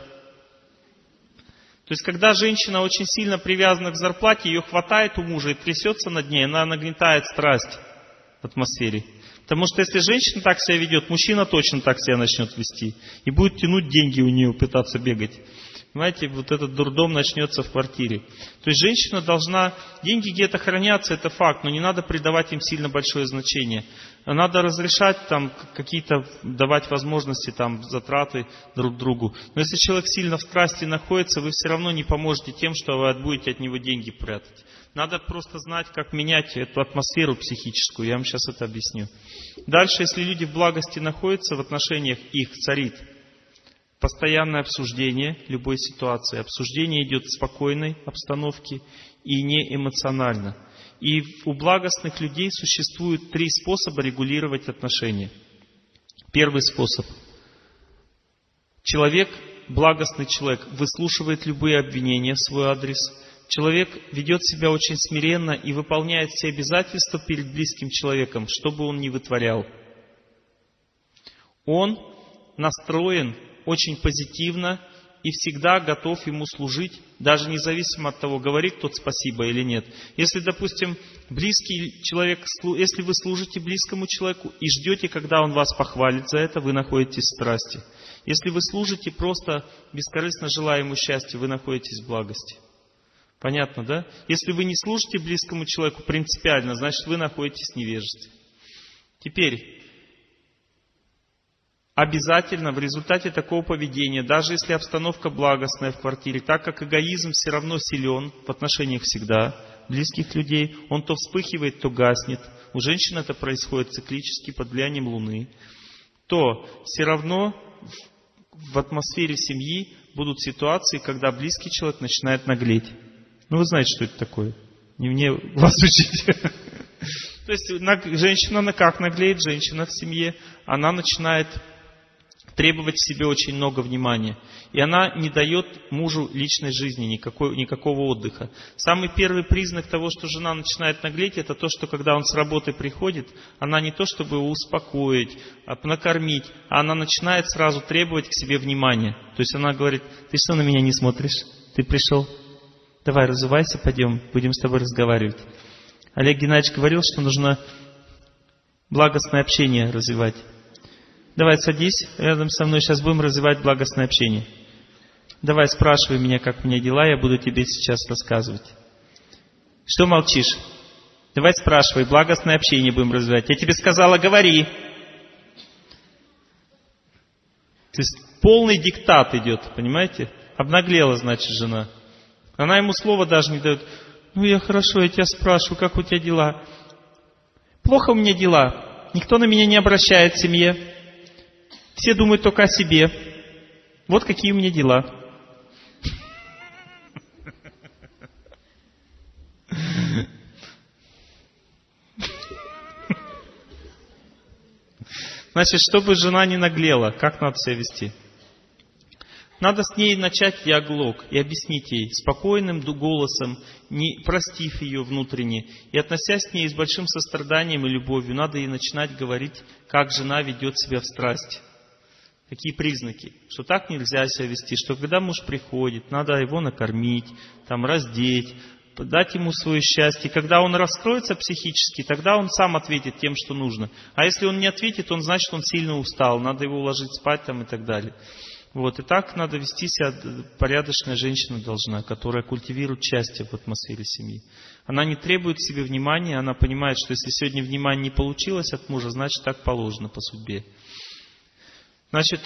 То есть, когда женщина очень сильно привязана к зарплате, ее хватает у мужа и трясется над ней, она нагнетает страсть в атмосфере. Потому что если женщина так себя ведет, мужчина точно так себя начнет вести. И будет тянуть деньги у нее, пытаться бегать. Понимаете, вот этот дурдом начнется в квартире. То есть женщина должна... Деньги где-то хранятся, это факт, но не надо придавать им сильно большое значение. Надо разрешать там какие-то, давать возможности, там, затраты друг другу. Но если человек сильно в страсти находится, вы все равно не поможете тем, что вы будете от него деньги прятать. Надо просто знать, как менять эту атмосферу психическую. Я вам сейчас это объясню. Дальше, если люди в благости находятся, в отношениях их царит постоянное обсуждение любой ситуации. Обсуждение идет в спокойной обстановке и не эмоционально. И у благостных людей существует три способа регулировать отношения. Первый способ. Человек, благостный человек, выслушивает любые обвинения в свой адрес. Человек ведет себя очень смиренно и выполняет все обязательства перед близким человеком, что бы он ни вытворял. Он настроен очень позитивно и всегда готов ему служить, даже независимо от того, говорит тот спасибо или нет. Если, допустим, близкий человек, если вы служите близкому человеку и ждете, когда он вас похвалит за это, вы находитесь в страсти. Если вы служите просто бескорыстно желая ему счастья, вы находитесь в благости. Понятно, да? Если вы не служите близкому человеку принципиально, значит вы находитесь в невежестве. Теперь... Обязательно в результате такого поведения, даже если обстановка благостная в квартире, так как эгоизм все равно силен в отношениях всегда, близких людей, он то вспыхивает, то гаснет. У женщин это происходит циклически под влиянием Луны. То все равно в атмосфере семьи будут ситуации, когда близкий человек начинает наглеть. Ну вы знаете, что это такое. Не мне вас учить. То есть женщина, она как наглеет, женщина в семье, она начинает требовать в себе очень много внимания. И она не дает мужу личной жизни, никакой, никакого отдыха. Самый первый признак того, что жена начинает наглеть, это то, что когда он с работы приходит, она не то, чтобы его успокоить, накормить, а она начинает сразу требовать к себе внимания. То есть она говорит: ты что на меня не смотришь? Ты пришел? Давай, разувайся, пойдем, будем с тобой разговаривать. Олег Геннадьевич говорил, что нужно благостное общение развивать. Давай, садись рядом со мной, сейчас будем развивать благостное общение. Давай, спрашивай меня, как у меня дела, я буду тебе сейчас рассказывать. Что молчишь? Давай спрашивай, благостное общение будем развивать. Я тебе сказала, говори. То есть полный диктат идет, понимаете? Обнаглела, значит, жена. Она ему слова даже не дает. Ну я хорошо, я тебя спрашиваю, как у тебя дела? Плохо у меня дела. Никто на меня не обращает в семье. Все думают только о себе. Вот какие у меня дела. Значит, чтобы жена не наглела, как надо себя вести? Надо с ней начать диалог и объяснить ей спокойным голосом, не простив ее внутренне, и относясь к ней с большим состраданием и любовью, надо ей начинать говорить, как жена ведет себя в страсти. Какие признаки? Что так нельзя себя вести, что когда муж приходит, надо его накормить, там, раздеть, дать ему свое счастье. Когда он раскроется психически, тогда он сам ответит тем, что нужно. А если он не ответит, он значит, он сильно устал, надо его уложить спать там, и так далее. Вот, и так надо вести себя, порядочная женщина должна, которая культивирует счастье в атмосфере семьи. Она не требует к себе внимания, она понимает, что если сегодня внимание не получилось от мужа, значит так положено по судьбе. Значит,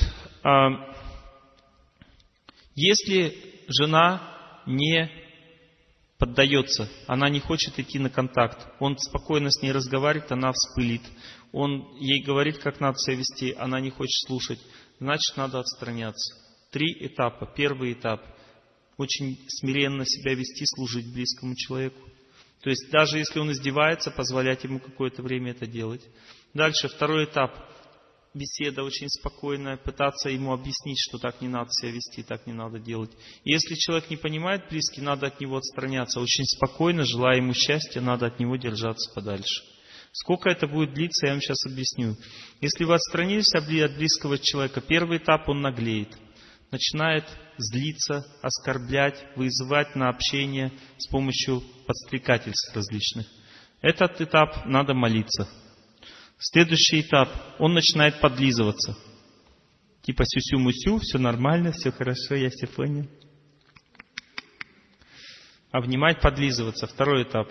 если жена не поддается, она не хочет идти на контакт, он спокойно с ней разговаривает, она вспылит, он ей говорит, как надо себя вести, она не хочет слушать, значит, надо отстраняться. Три этапа. Первый этап – очень смиренно себя вести, служить близкому человеку. То есть, даже если он издевается, позволять ему какое-то время это делать. Дальше, второй этап – беседа очень спокойная, пытаться ему объяснить, что так не надо себя вести, так не надо делать. И если человек не понимает близкий, надо от него отстраняться. Очень спокойно, желая ему счастья, надо от него держаться подальше. Сколько это будет длиться, я вам сейчас объясню. Если вы отстранились от близкого человека, первый этап он наглеет. Начинает злиться, оскорблять, вызывать на общение с помощью подстрекательств различных. Этот этап надо молиться. Следующий этап, он начинает подлизываться. Типа сюсю-мусю, все нормально, все хорошо, я все понял. Обнимать, подлизываться. Второй этап.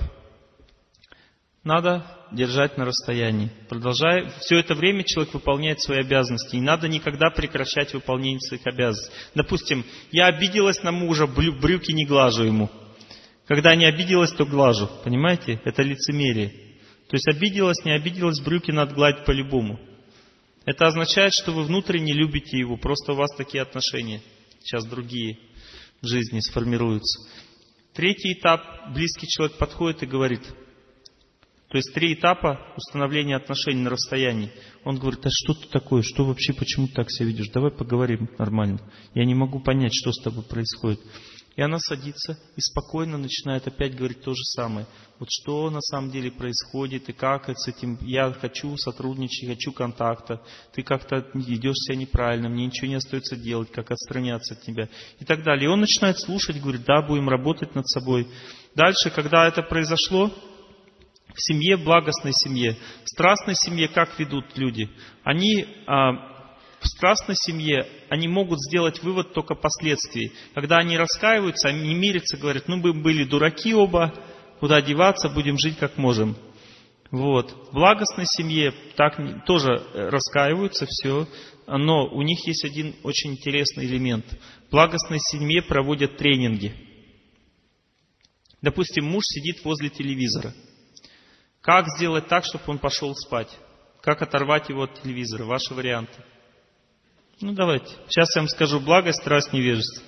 Надо держать на расстоянии. Продолжая, все это время человек выполняет свои обязанности. Не надо никогда прекращать выполнение своих обязанностей. Допустим, я обиделась на мужа, брюки не глажу ему. Когда не обиделась, то глажу. Понимаете? Это лицемерие. То есть обиделась, не обиделась, брюки надо гладить по-любому. Это означает, что вы внутренне любите его. Просто у вас такие отношения. Сейчас другие в жизни сформируются. Третий этап. Близкий человек подходит и говорит. То есть три этапа установления отношений на расстоянии. Он говорит, а что ты такое, что вообще, почему ты так себя ведешь? Давай поговорим нормально. Я не могу понять, что с тобой происходит. И она садится и спокойно начинает опять говорить то же самое. Вот что на самом деле происходит и как с этим. Я хочу сотрудничать, хочу контакта. Ты как-то ведешь себя неправильно, мне ничего не остается делать, как отстраняться от тебя. И так далее. И он начинает слушать, говорит, да, будем работать над собой. Дальше, когда это произошло, в семье, благостной семье, в страстной семье как ведут люди? Они а, в страстной семье, они могут сделать вывод только последствий. Когда они раскаиваются, они не мирятся, говорят, ну мы были дураки оба, куда деваться, будем жить как можем. Вот. В благостной семье так тоже раскаиваются, все, но у них есть один очень интересный элемент. В благостной семье проводят тренинги. Допустим, муж сидит возле телевизора. Как сделать так, чтобы он пошел спать? Как оторвать его от телевизора? Ваши варианты. Ну, давайте. Сейчас я вам скажу благость, страсть, невежество.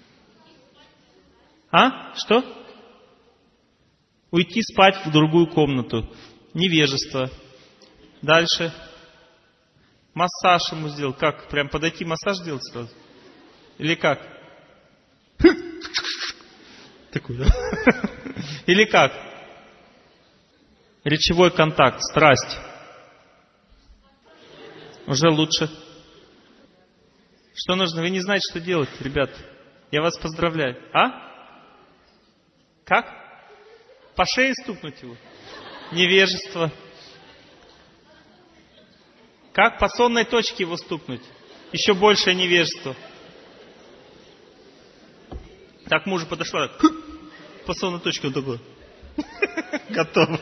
А? Что? Уйти спать в другую комнату. Невежество. Дальше. Массаж ему сделать. Как? Прям подойти массаж делать сразу? Или как? Такой, да? Или как? Речевой контакт, страсть. Уже лучше. Что нужно? Вы не знаете, что делать, ребят. Я вас поздравляю. А? Как? По шее стукнуть его? Невежество. Как? По сонной точке его стукнуть? Еще большее невежество. Так мужу подошла. По сонной точке он такой. Готово.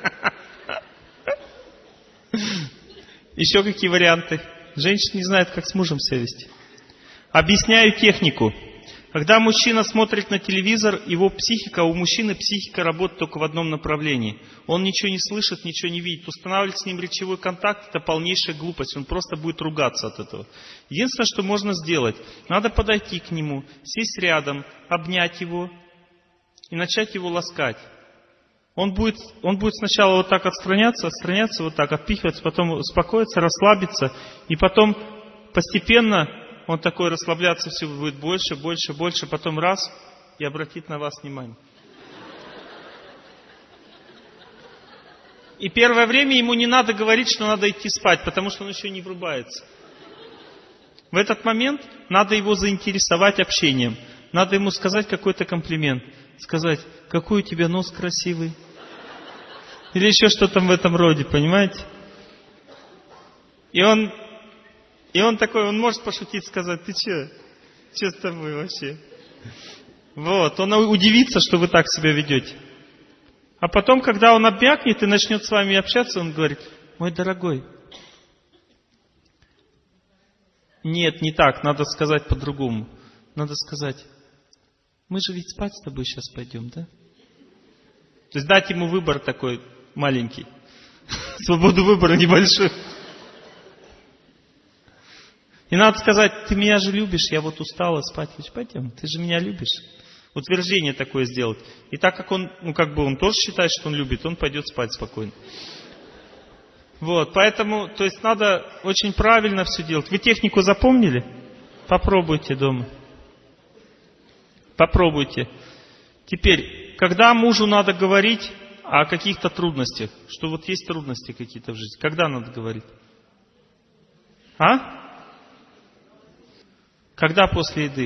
Еще какие варианты? Женщина не знает, как с мужем себя вести. Объясняю технику. Когда мужчина смотрит на телевизор, его психика, у мужчины психика работает только в одном направлении. Он ничего не слышит, ничего не видит. Устанавливать с ним речевой контакт — это полнейшая глупость. Он просто будет ругаться от этого. Единственное, что можно сделать, надо подойти к нему, сесть рядом, обнять его и начать его ласкать. Он будет, он будет сначала вот так отстраняться, отстраняться, вот так, отпихиваться, потом успокоиться, расслабиться, и потом постепенно он такой расслабляться все будет больше, больше, больше, потом раз и обратит на вас внимание. И первое время ему не надо говорить, что надо идти спать, потому что он еще не врубается. В этот момент надо его заинтересовать общением. Надо ему сказать какой-то комплимент. Сказать: какой у тебя нос красивый. Или еще что-то в этом роде, понимаете? И он, и он такой, он может пошутить, сказать: ты че? Че с тобой вообще? Вот, он удивится, что вы так себя ведете. А потом, когда он обмякнет и начнет с вами общаться, он говорит: мой дорогой. Нет, не так, надо сказать по-другому. Надо сказать: мы же ведь спать с тобой сейчас пойдем, да? То есть дать ему выбор такой маленький. Свободу выбора небольшую. И надо сказать: ты меня же любишь, я вот устала спать. Пойдем, ты же меня любишь. Утверждение такое сделать. И так как он, ну как бы он тоже считает, что он любит, он пойдет спать спокойно. Вот, поэтому, то есть надо очень правильно все делать. Вы технику запомнили? Попробуйте дома. Попробуйте. Теперь, когда мужу надо говорить о каких-то трудностях, что вот есть трудности какие-то в жизни, когда надо говорить? А? Когда после еды?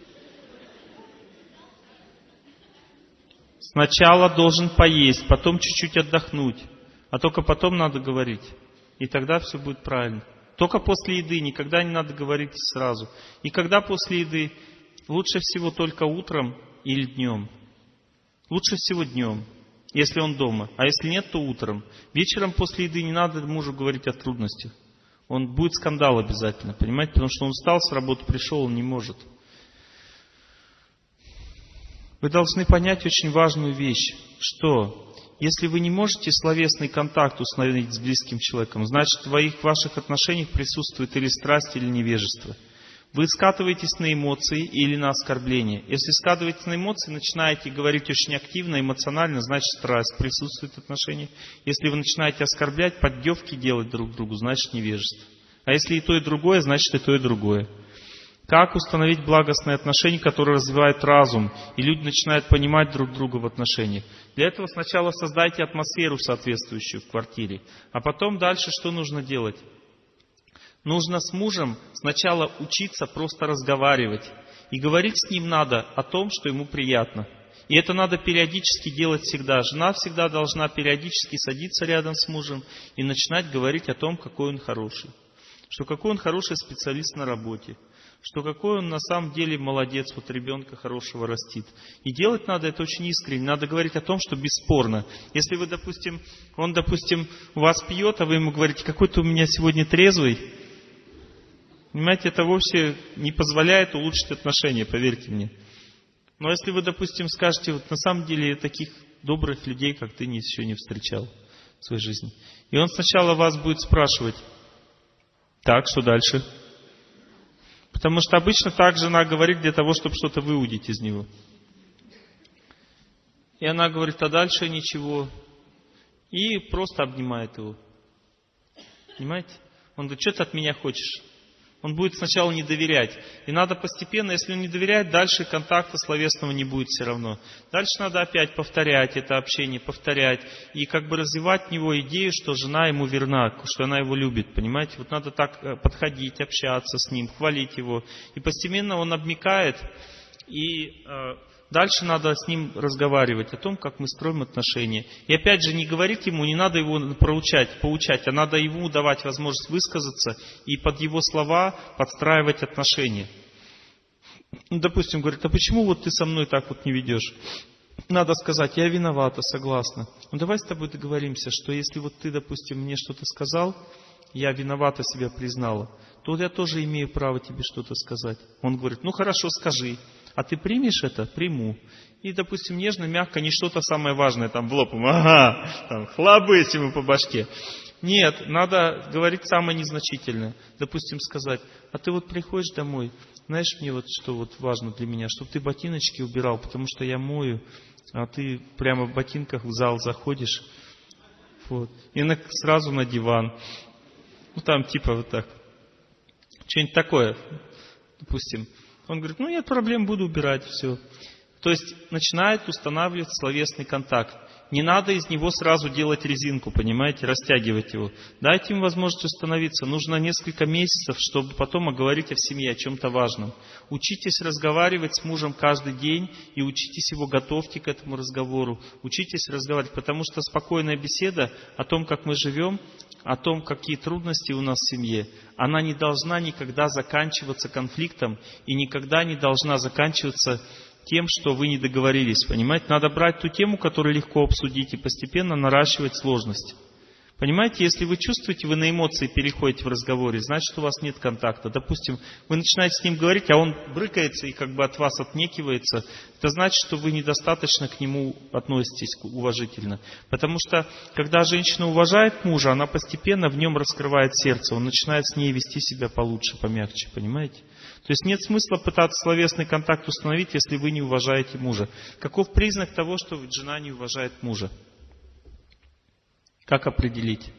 Сначала должен поесть, потом чуть-чуть отдохнуть, а только потом надо говорить. И тогда все будет правильно. Только после еды, никогда не надо говорить сразу. И когда после еды? Лучше всего только утром или днем. Лучше всего днем, если он дома. А если нет, то утром. Вечером после еды не надо мужу говорить о трудностях. Он будет скандал обязательно, понимаете? Потому что он встал с работы, пришел, он не может. Вы должны понять очень важную вещь, что если вы не можете словесный контакт установить с близким человеком, значит в твоих, ваших отношениях присутствует или страсть, или невежество. Вы скатываетесь на эмоции или на оскорбления. Если скатываетесь на эмоции, начинаете говорить очень активно, эмоционально, значит страсть присутствует в отношениях. Если вы начинаете оскорблять, поддевки делать друг другу, значит невежество. А если и то, и другое, значит и то, и другое. Как установить благостные отношения, которые развивают разум, и люди начинают понимать друг друга в отношениях? Для этого сначала создайте атмосферу соответствующую в квартире, а потом дальше что нужно делать? Нужно с мужем сначала учиться просто разговаривать. И говорить с ним надо о том, что ему приятно. И это надо периодически делать всегда. Жена всегда должна периодически садиться рядом с мужем и начинать говорить о том, какой он хороший. Что какой он хороший специалист на работе. Что какой он на самом деле молодец, вот ребенка хорошего растит. И делать надо это очень искренне. Надо говорить о том, что бесспорно. Если вы, допустим, он, допустим, у вас пьет, а вы ему говорите: какой ты у меня сегодня трезвый. Понимаете, это вовсе не позволяет улучшить отношения, поверьте мне. Но если вы, допустим, скажете: вот на самом деле я таких добрых людей, как ты, еще не встречал в своей жизни. И он сначала вас будет спрашивать: так, что дальше? Потому что обычно так жена говорит для того, чтобы что-то выудить из него. И она говорит: а дальше ничего. И просто обнимает его. Понимаете? Он говорит: что ты от меня хочешь? Он будет сначала не доверять. И надо постепенно, если он не доверяет, дальше контакта словесного не будет все равно. Дальше надо опять повторять это общение, повторять. И как бы развивать в него идею, что жена ему верна, что она его любит. Понимаете? Вот надо так подходить, общаться с ним, хвалить его. И постепенно он обмякает. И э, дальше надо с ним разговаривать о том, как мы строим отношения. И опять же, не говорить ему, не надо его проучать, поучать, а надо ему давать возможность высказаться и под его слова подстраивать отношения. Ну, допустим, говорит: а почему вот ты со мной так вот не ведешь? Надо сказать: я виновата, согласна. Ну давай с тобой договоримся, что если вот ты, допустим, мне что-то сказал, я виновата себя признала, то я тоже имею право тебе что-то сказать. Он говорит: ну хорошо, скажи. А ты примешь это? Приму. И, допустим, нежно, мягко, не что-то самое важное, там в лоб, ага, там, хлобысь ему по башке. Нет, надо говорить самое незначительное. Допустим, сказать, а ты вот приходишь домой, знаешь, мне вот что вот важно для меня, чтобы ты ботиночки убирал, потому что я мою, а ты прямо в ботинках в зал заходишь, вот, и на, сразу на диван. Ну, там типа вот так. Что-нибудь такое, допустим. Он говорит, ну, нет проблем, буду убирать, все. То есть, начинает устанавливать словесный контакт. Не надо из него сразу делать резинку, понимаете, растягивать его. Дайте им возможность установиться. Нужно несколько месяцев, чтобы потом говорить о семье, о чем-то важном. Учитесь разговаривать с мужем каждый день и учитесь его, готовьте к этому разговору. Учитесь разговаривать, потому что спокойная беседа о том, как мы живем, о том, какие трудности у нас в семье, она не должна никогда заканчиваться конфликтом и никогда не должна заканчиваться тем, что вы не договорились, понимаете? Надо брать ту тему, которую легко обсудить, и постепенно наращивать сложность. Понимаете, если вы чувствуете, вы на эмоции переходите в разговоре, значит, у вас нет контакта. Допустим, вы начинаете с ним говорить, а он брыкается и как бы от вас отнекивается. Это значит, что вы недостаточно к нему относитесь уважительно. Потому что, когда женщина уважает мужа, она постепенно в нем раскрывает сердце. Он начинает с ней вести себя получше, помягче, понимаете? То есть нет смысла пытаться словесный контакт установить, если вы не уважаете мужа. Каков признак того, что жена не уважает мужа? Как определить?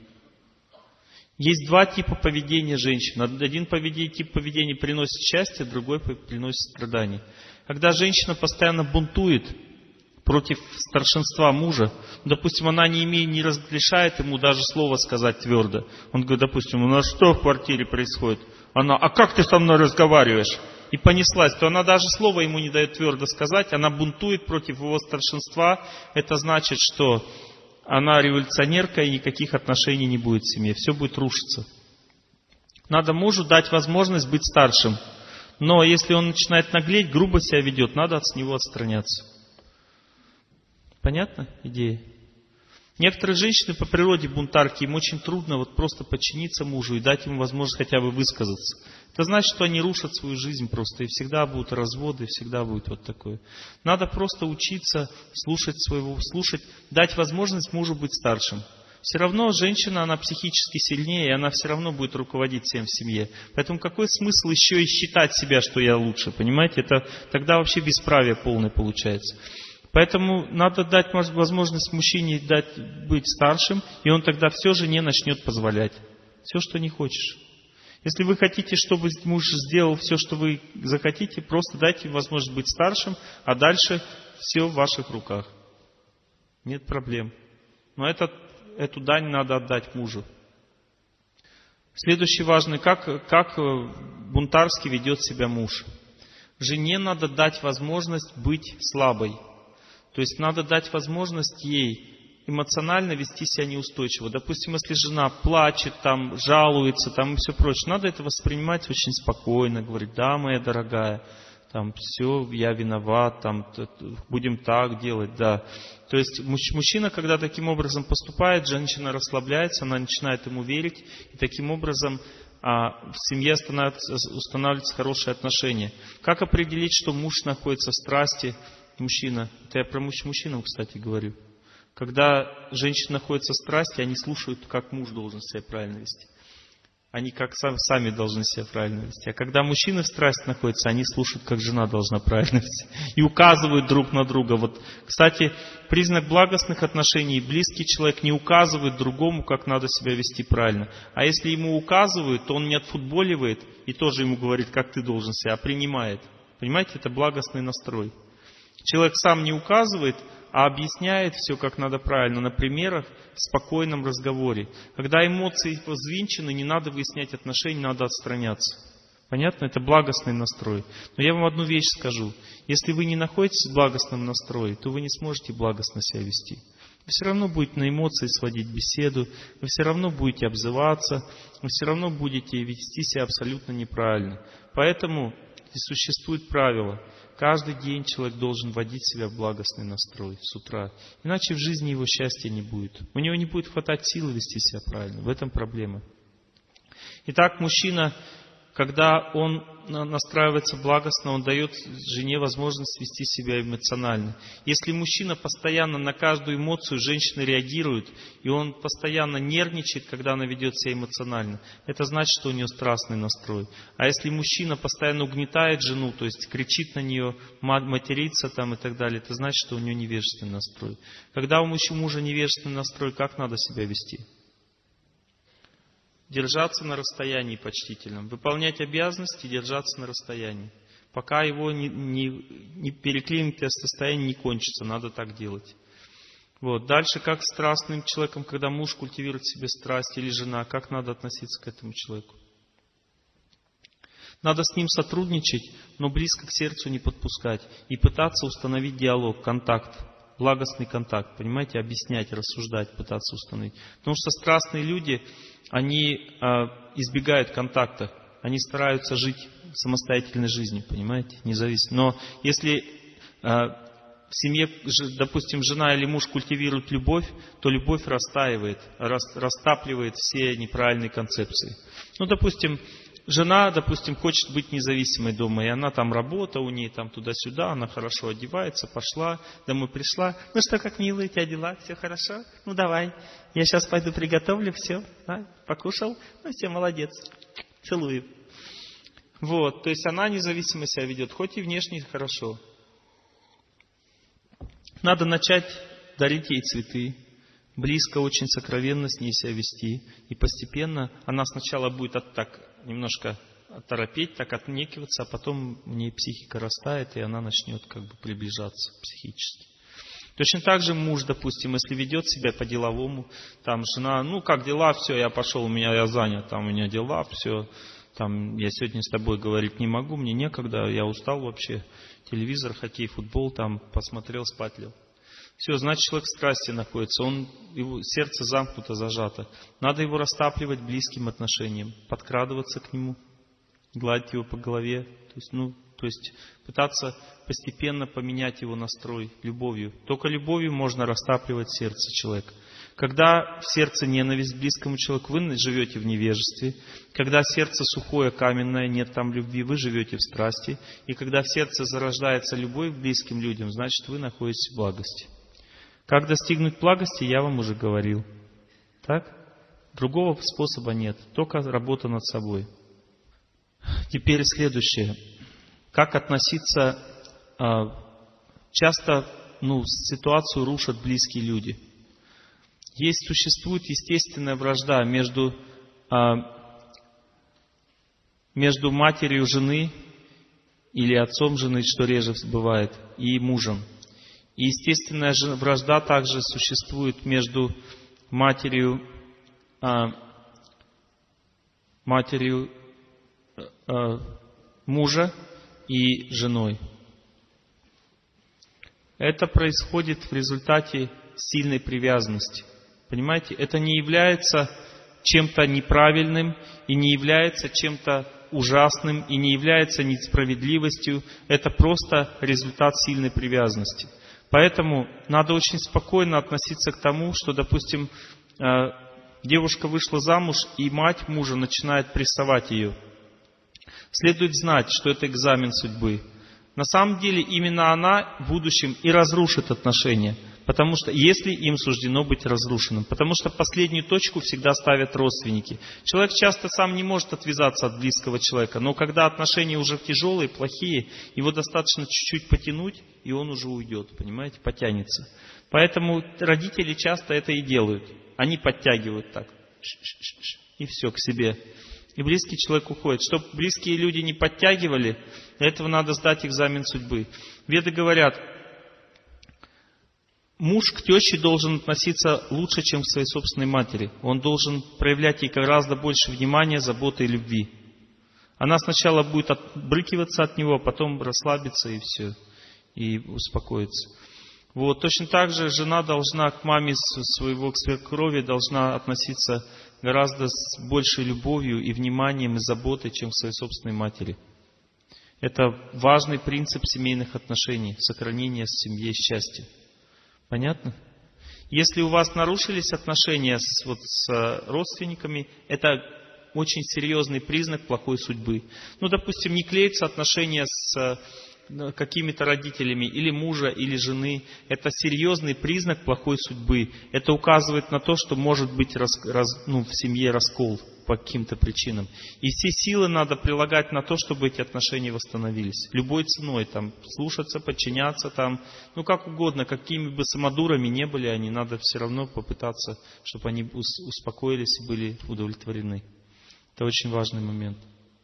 Есть два типа поведения женщин. Один тип поведения приносит счастье, другой приносит страдания. Когда женщина постоянно бунтует против старшинства мужа, допустим, она не, имеет, не разрешает ему даже слово сказать твердо. Он говорит, допустим, у нас что в квартире происходит? Она, а как ты со мной разговариваешь? И понеслась, то она даже слова ему не дает твердо сказать, она бунтует против его старшинства. Это значит, что она революционерка, и никаких отношений не будет в семье. Все будет рушиться. Надо мужу дать возможность быть старшим. Но если он начинает наглеть, грубо себя ведет, надо от него отстраняться. Понятно идея? Некоторые женщины по природе бунтарки, им очень трудно вот просто подчиниться мужу и дать ему возможность хотя бы высказаться. Это значит, что они рушат свою жизнь просто, и всегда будут разводы, и всегда будет вот такое. Надо просто учиться слушать своего, слушать, дать возможность мужу быть старшим. Все равно женщина, она психически сильнее, и она все равно будет руководить всем в семье. Поэтому какой смысл еще и считать себя, что я лучше, понимаете? Это тогда вообще бесправие полное получается. Поэтому надо дать возможность мужчине дать быть старшим, и он тогда все же не начнет позволять. Все, что не хочешь. Если вы хотите, чтобы муж сделал все, что вы захотите, просто дайте возможность быть старшим, а дальше все в ваших руках. Нет проблем. Но это, эту дань надо отдать мужу. Следующий важный, как, как бунтарски ведет себя муж. Жене надо дать возможность быть слабой. То есть надо дать возможность ей эмоционально вести себя неустойчиво. Допустим, если жена плачет, там, жалуется там, и все прочее, надо это воспринимать очень спокойно, говорить, да, моя дорогая, там, все, я виноват, там, будем так делать, да. То есть мужчина, когда таким образом поступает, женщина расслабляется, она начинает ему верить, и таким образом а, в семье устанавливаются хорошие отношения. Как определить, что муж находится в страсти? Мужчина, это я про мужчинам, кстати, говорю. Когда женщина находится в страсти, они слушают, как муж должен себя правильно вести. Они как сам, сами должны себя правильно вести. А когда мужчины в страсти находятся, они слушают, как жена должна правильно вести. И указывают друг на друга. Вот, кстати, признак благостных отношений. Близкий человек не указывает другому, как надо себя вести правильно. А если ему указывают, то он не отфутболивает и тоже ему говорит, как ты должен себя, а принимает. Понимаете, это благостный настрой. Человек сам не указывает, а объясняет все, как надо правильно, на примерах, в спокойном разговоре. Когда эмоции взвинчены, не надо выяснять отношения, надо отстраняться. Понятно? Это благостный настрой. Но я вам одну вещь скажу. Если вы не находитесь в благостном настрое, то вы не сможете благостно себя вести. Вы все равно будете на эмоции сводить беседу, вы все равно будете обзываться, вы все равно будете вести себя абсолютно неправильно. Поэтому здесь существует правило. Каждый день человек должен вводить себя в благостный настрой с утра. Иначе в жизни его счастья не будет. У него не будет хватать силы вести себя правильно. В этом проблема. Итак, мужчина, Когда он настраивается благостно, он дает жене возможность вести себя эмоционально. Если мужчина постоянно на каждую эмоцию женщины реагирует, и он постоянно нервничает, когда она ведет себя эмоционально, это значит, что у нее страстный настрой. А если мужчина постоянно угнетает жену, то есть кричит на нее, матерится там и так далее, это значит, что у нее невежественный настрой. Когда у мужа невежественный настрой, как надо себя вести? Держаться на расстоянии почтительном. Выполнять обязанности и держаться на расстоянии. Пока его не, не, не переклинитое состояние не кончится, надо так делать. Вот. Дальше, как с страстным человеком, когда муж культивирует в себе страсть или жена, как надо относиться к этому человеку? Надо с ним сотрудничать, но близко к сердцу не подпускать. И пытаться установить диалог, контакт. Благостный контакт, понимаете, объяснять, рассуждать, пытаться установить. Потому что страстные люди, они э, избегают контакта, они стараются жить самостоятельной жизнью, понимаете, независимо. Но если э, в семье, допустим, жена или муж культивируют любовь, то любовь растаивает, рас, растапливает все неправильные концепции. Ну, допустим, жена, допустим, хочет быть независимой дома, и она там работа у нее, там туда-сюда, она хорошо одевается, пошла, домой пришла. Ну что, как милые у тебя дела, все хорошо? Ну давай, я сейчас пойду приготовлю, все, а? Покушал, ну все, молодец, целую. Вот, то есть она независимо себя ведет, хоть и внешне хорошо. Надо начать дарить ей цветы. Близко, очень сокровенно с ней себя вести. И постепенно она сначала будет от, так немножко торопеть, так отнекиваться, а потом у нее психика растает, и она начнет как бы приближаться психически. Точно так же муж, допустим, если ведет себя по-деловому, там жена, ну как дела, все, я пошел, у меня я занят, там у меня дела, все, там я сегодня с тобой говорить не могу, мне некогда, я устал вообще, телевизор, хоккей, футбол, там посмотрел, спать лег. Все, значит, человек в страсти находится, он, его сердце замкнуто, зажато. Надо его растапливать близким отношением, подкрадываться к нему, гладить его по голове. То есть, ну, то есть пытаться постепенно поменять его настрой любовью. Только любовью можно растапливать сердце человека. Когда в сердце ненависть к близкому человеку, вы живете в невежестве. Когда сердце сухое, каменное, нет там любви, вы живете в страсти. И когда в сердце зарождается любовь к близким людям, значит, вы находитесь в благости. Как достигнуть благости, я вам уже говорил. Так? Другого способа нет, только работа над собой. Теперь следующее. Как относиться... Часто ну, ситуацию рушат близкие люди. Есть, существует естественная вражда между, между матерью жены или отцом жены, что реже бывает, и мужем. И естественная вражда также существует между матерью, а, матерью а, мужа и женой. Это происходит в результате сильной привязанности. Понимаете, это не является чем-то неправильным и не является чем-то ужасным и не является несправедливостью. Это просто результат сильной привязанности. Поэтому надо очень спокойно относиться к тому, что, допустим, девушка вышла замуж, и мать мужа начинает прессовать ее. Следует знать, что это экзамен судьбы. На самом деле, именно она в будущем и разрушит отношения, потому что, если им суждено быть разрушенным. Потому что последнюю точку всегда ставят родственники. Человек часто сам не может отвязаться от близкого человека, но когда отношения уже тяжелые, плохие, его достаточно чуть-чуть потянуть, и он уже уйдет, понимаете, потянется. Поэтому родители часто это и делают. Они подтягивают так, и все, к себе. И близкий человек уходит. Чтобы близкие люди не подтягивали, для этого надо сдать экзамен судьбы. Веды говорят, муж к теще должен относиться лучше, чем к своей собственной матери. Он должен проявлять ей гораздо больше внимания, заботы и любви. Она сначала будет отбрыкиваться от него, а потом расслабиться и все, и успокоиться. Вот. Точно так же жена должна к маме своего, к свекрови, должна относиться гораздо с большей любовью и вниманием и заботой, чем к своей собственной матери. Это важный принцип семейных отношений, сохранения в семье счастья. Понятно? Если у вас нарушились отношения с, вот, с родственниками, это очень серьезный признак плохой судьбы. Ну, допустим, не клеятся отношения с какими-то родителями, или мужа, или жены. Это серьезный признак плохой судьбы. Это указывает на то, что может быть раз, раз, ну, в семье раскол по каким-то причинам. И все силы надо прилагать на то, чтобы эти отношения восстановились. Любой ценой. Там, слушаться, подчиняться, там, ну как угодно, какими бы самодурами не были они, надо все равно попытаться, чтобы они успокоились и были удовлетворены. Это очень важный момент.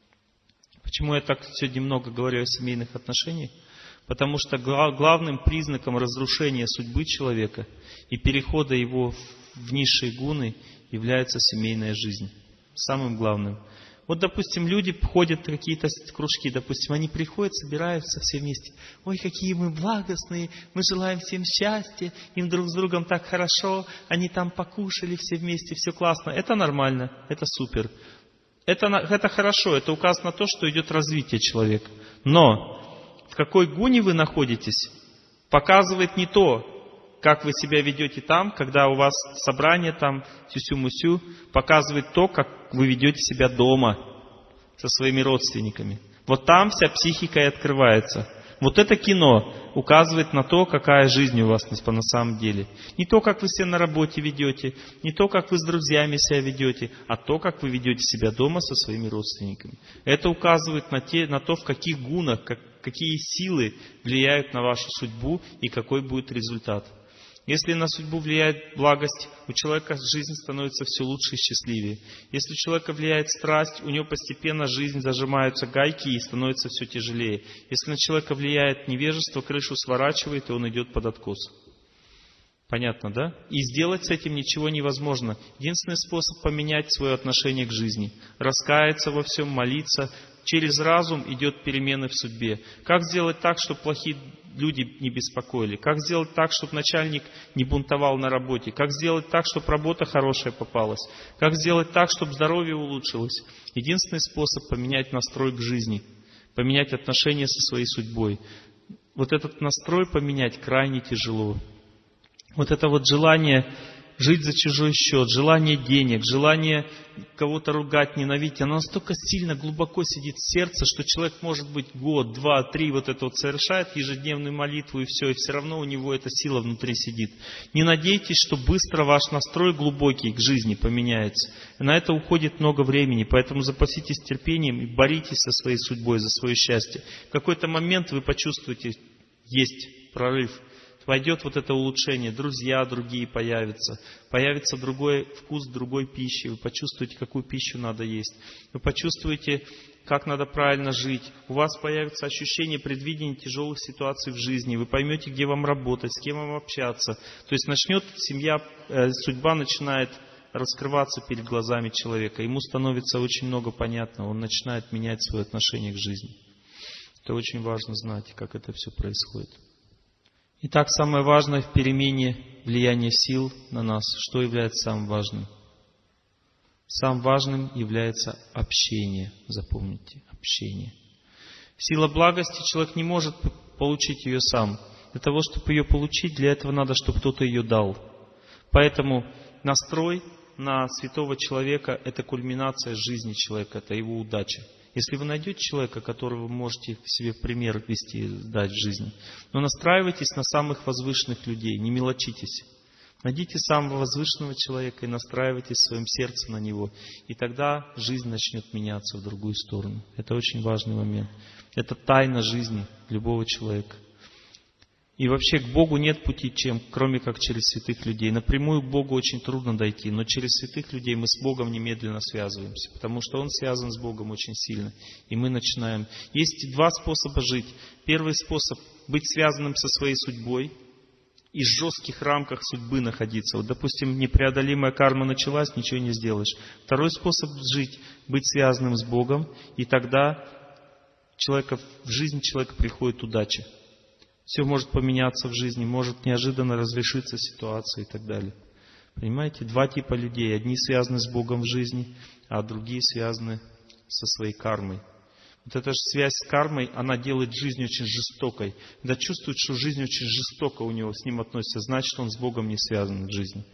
Почему я так сегодня много говорю о семейных отношениях? Потому что главным признаком разрушения судьбы человека и перехода его в низшие гуны является семейная жизнь. Самым главным. Вот, допустим, люди ходят в какие-то кружки, допустим, они приходят, собираются все вместе. Ой, какие мы благостные, мы желаем всем счастья, им друг с другом так хорошо, они там покушали все вместе, все классно. Это нормально, это супер. Это, это хорошо, это указывает на то, что идет развитие человека. Но в какой гуне вы находитесь, показывает не то, как вы себя ведете там, когда у вас собрание там, сюсю-мусю, показывает то, как вы ведете себя дома со своими родственниками. Вот там вся психика и открывается. Вот это кино указывает на то, какая жизнь у вас на самом деле. Не то, как вы себя на работе ведете, не то, как вы с друзьями себя ведете, а то, как вы ведете себя дома со своими родственниками. Это указывает на, те, на то, в каких гунах, как, какие силы влияют на вашу судьбу и какой будет результат. Если на судьбу влияет благость, у человека жизнь становится все лучше и счастливее. Если у человека влияет страсть, у него постепенно жизнь зажимаются гайки и становится все тяжелее. Если на человека влияет невежество, крышу сворачивает, и он идет под откос. Понятно, да? И сделать с этим ничего невозможно. Единственный способ поменять свое отношение к жизни. Раскаяться во всем, молиться. Через разум идет перемены в судьбе. Как сделать так, чтобы плохие люди не беспокоили? Как сделать так, чтобы начальник не бунтовал на работе? Как сделать так, чтобы работа хорошая попалась? Как сделать так, чтобы здоровье улучшилось? Единственный способ поменять настрой к жизни. Поменять отношения со своей судьбой. Вот этот настрой поменять крайне тяжело. Вот это вот желание жить за чужой счет, желание денег, желание кого-то ругать, ненавидеть, оно настолько сильно, глубоко сидит в сердце, что человек, может быть, год, два, три вот это вот совершает ежедневную молитву и все, и все равно у него эта сила внутри сидит. Не надейтесь, что быстро ваш настрой глубокий к жизни поменяется. На это уходит много времени, поэтому запаситесь терпением и боритесь со своей судьбой за свое счастье. В какой-то момент вы почувствуете, есть прорыв. Пойдет вот это улучшение, друзья другие появятся, появится другой вкус другой пищи, вы почувствуете, какую пищу надо есть, вы почувствуете, как надо правильно жить, у вас появится ощущение предвидения тяжелых ситуаций в жизни, вы поймете, где вам работать, с кем вам общаться. То есть начнет семья, э, судьба начинает раскрываться перед глазами человека, ему становится очень много понятно, он начинает менять свое отношение к жизни. Это очень важно знать, как это все происходит. Итак, самое важное в перемене влияния сил на нас, что является самым важным? Самым важным является общение, запомните, общение. Сила благости, человек не может получить ее сам. Для того, чтобы ее получить, для этого надо, чтобы кто-то ее дал. Поэтому настрой на святого человека – это кульминация жизни человека, это его удача. Если вы найдете человека, которого вы можете себе в пример вести, дать в жизни, но настраивайтесь на самых возвышенных людей, не мелочитесь. Найдите самого возвышенного человека и настраивайтесь в своем сердце на него. И тогда жизнь начнет меняться в другую сторону. Это очень важный момент. Это тайна жизни любого человека. И вообще к Богу нет пути, чем, кроме как через святых людей. Напрямую к Богу очень трудно дойти, но через святых людей мы с Богом немедленно связываемся, потому что Он связан с Богом очень сильно. И мы начинаем. Есть два способа жить. Первый способ – быть связанным со своей судьбой и в жестких рамках судьбы находиться. Вот, допустим, непреодолимая карма началась, ничего не сделаешь. Второй способ жить – быть связанным с Богом, и тогда человека, в жизнь человека приходит удача. Все может поменяться в жизни, может неожиданно разрешиться ситуация и так далее. Понимаете? Два типа людей. Одни связаны с Богом в жизни, а другие связаны со своей кармой. Вот эта же связь с кармой, она делает жизнь очень жестокой. Когда чувствует, что жизнь очень жестоко у него с ним относится, значит, он с Богом не связан в жизни.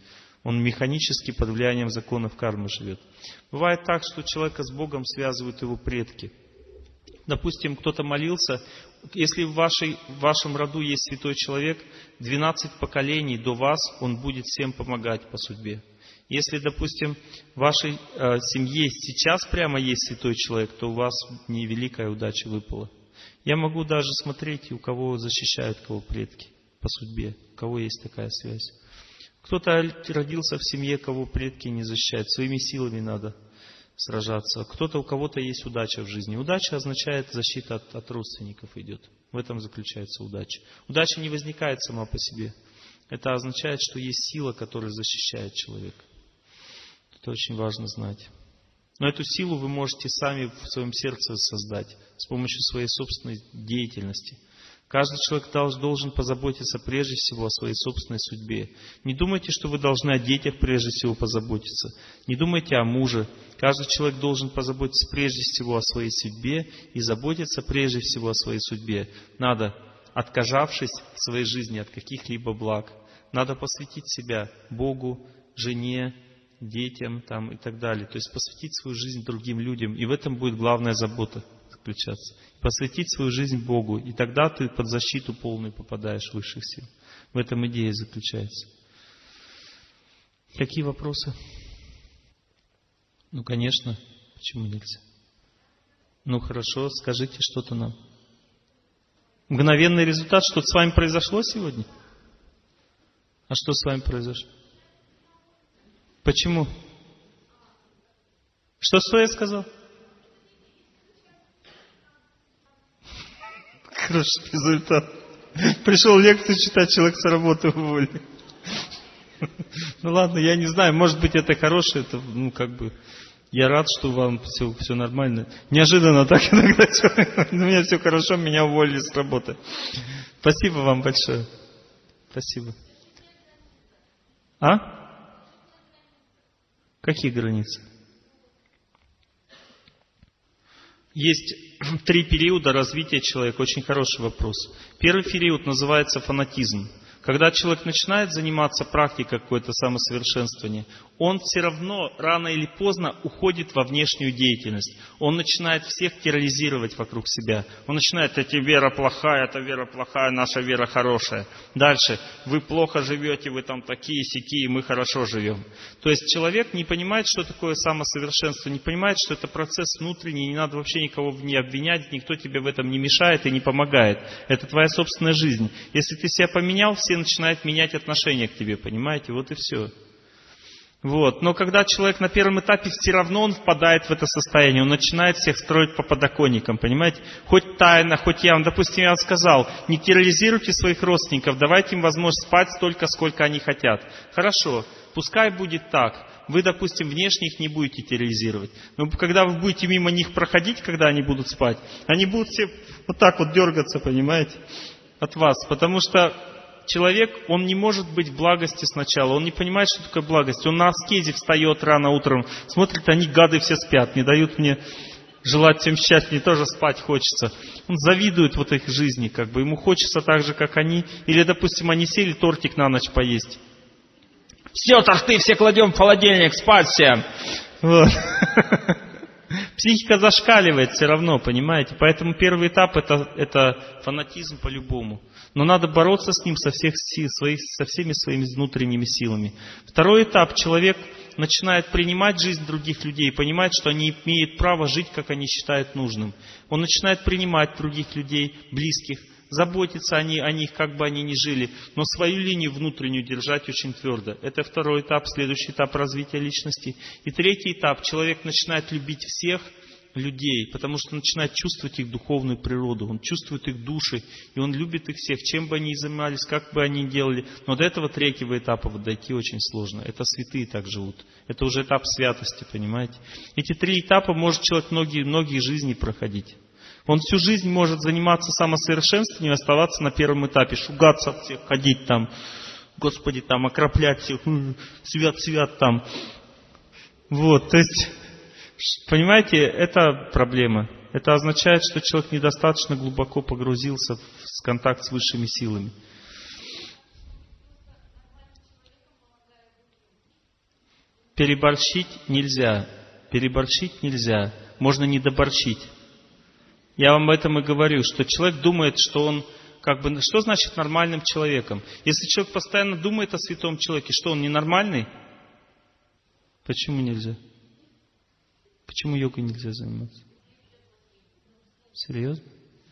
Он механически под влиянием законов кармы живет. Бывает так, что человека с Богом связывают его предки. Допустим, кто-то молился, если в, вашей, в вашем роду есть святой человек, двенадцать поколений до вас он будет всем помогать по судьбе. Если, допустим, в вашей э, семье сейчас прямо есть святой человек, то у вас невеликая удача выпала. Я могу даже смотреть, у кого защищают, кого предки по судьбе, у кого есть такая связь. Кто-то родился в семье, кого предки не защищают, своими силами надо сражаться. Кто-то, у кого-то есть удача в жизни. Удача означает защита от, от родственников идет. В этом заключается удача. Удача не возникает сама по себе. Это означает, что есть сила, которая защищает человека. Это очень важно знать. Но эту силу вы можете сами в своем сердце создать с помощью своей собственной деятельности. Каждый человек должен позаботиться прежде всего о своей собственной судьбе. Не думайте, что вы должны о детях прежде всего позаботиться. Не думайте о муже. Каждый человек должен позаботиться прежде всего о своей судьбе и заботиться прежде всего о своей судьбе. Надо, отказавшись в своей жизни от каких-либо благ, надо посвятить себя Богу, жене, детям там, и так далее. То есть посвятить свою жизнь другим людям. И в этом будет главная забота заключаться. Посвятить свою жизнь Богу. И тогда ты под защиту полную попадаешь высших сил. В этом идея заключается. Какие вопросы? Ну, конечно. Почему нельзя? Ну, хорошо, скажите что-то нам. Мгновенный результат, что-то с вами произошло сегодня? А что с вами произошло? Почему? Что, что я сказал? Хороший результат. Пришел лекцию читать, человек с работы уволили. Ну ладно, я не знаю, может быть это хорошее, это, ну как бы, я рад, что вам все, все нормально. Неожиданно так иногда, у меня все хорошо, меня уволили с работы. Спасибо вам большое. Спасибо. А? Какие границы? Есть три периода развития человека. Очень хороший вопрос. Первый период называется фанатизм. Когда человек начинает заниматься практикой какое-то самосовершенствование, он все равно рано или поздно уходит во внешнюю деятельность. Он начинает всех терроризировать вокруг себя. Он начинает: эта вера плохая, эта вера плохая, наша вера хорошая. Дальше: вы плохо живете, вы там такие-сякие, мы хорошо живем. То есть человек не понимает, что такое самосовершенство, не понимает, что это процесс внутренний, не надо вообще никого не обвинять, никто тебе в этом не мешает и не помогает. Это твоя собственная жизнь. Если ты себя поменял, все начинают менять отношение к тебе, понимаете? Вот и все. Вот. Но когда человек на первом этапе, все равно он впадает в это состояние, он начинает всех строить по подоконникам, понимаете? Хоть тайно, хоть явно. Допустим, я вам сказал: не терроризируйте своих родственников, давайте им возможность спать столько, сколько они хотят. Хорошо, пускай будет так. Вы, допустим, внешне их не будете терроризировать. Но когда вы будете мимо них проходить, когда они будут спать, они будут все вот так вот дергаться, понимаете, от вас. Потому что человек, он не может быть в благости сначала, он не понимает, что такое благость. Он на аскезе встает рано утром, смотрит, они, гады, все спят, не дают мне желать всем счастья, мне тоже спать хочется. Он завидует вот их жизни, как бы, ему хочется так же, как они. Или, допустим, они сели тортик на ночь поесть. Все, торты все кладем в холодильник, спать всем. Вот. Психика зашкаливает все равно, понимаете? Поэтому первый этап это, это фанатизм по-любому. Но надо бороться с ним со, всех сил, своих, со всеми своими внутренними силами. Второй этап: человек начинает принимать жизнь других людей, понимает, что они имеют право жить, как они считают нужным. Он начинает принимать других людей, близких, заботиться о них, о них, как бы они ни жили, но свою линию внутреннюю держать очень твердо. Это второй этап, следующий этап развития личности. И третий этап: человек начинает любить всех людей, потому что начинает чувствовать их духовную природу, он чувствует их души, и он любит их всех, чем бы они ни занимались, как бы они ни делали. Но до этого третьего этапа вот дойти очень сложно. Это святые так живут. Это уже этап святости, понимаете? Эти три этапа может человек многие, многие жизни проходить. Он всю жизнь может заниматься самосовершенствованием и оставаться на первом этапе, шугаться от всех, ходить там, Господи, там, окроплять всех, свят-свят там. Вот, то есть, понимаете, это проблема. Это означает, что человек недостаточно глубоко погрузился в контакт с высшими силами. Переборщить нельзя. Переборщить нельзя. Можно не доборщить. Я вам об этом и говорю, что человек думает, что он как бы... Что значит нормальным человеком? Если человек постоянно думает о святом человеке, что он ненормальный? Почему нельзя? Почему йогой нельзя заниматься? Серьезно?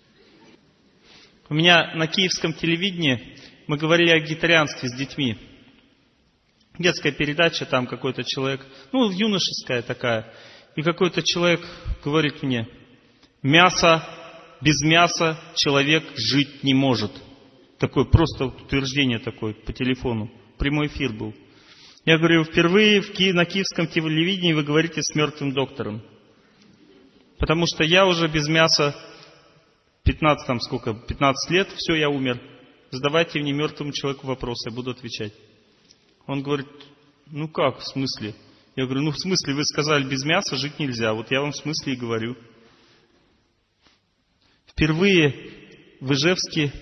У меня на киевском телевидении мы говорили о вегетарианстве с детьми. Детская передача, там какой-то человек, ну, юношеская такая. И какой-то человек говорит мне: мясо, без мяса человек жить не может. Такое просто утверждение такое по телефону. Прямой эфир был. Я говорю, впервые в Ки... на киевском телевидении вы говорите с мертвым доктором. Потому что я уже без мяса пятнадцать, там сколько, пятнадцать лет, все, я умер. Задавайте мне мертвому человеку вопросы, я буду отвечать. Он говорит, ну как, в смысле? Я говорю, ну в смысле, вы сказали, без мяса жить нельзя. Вот я вам в смысле и говорю. Впервые в Ижевске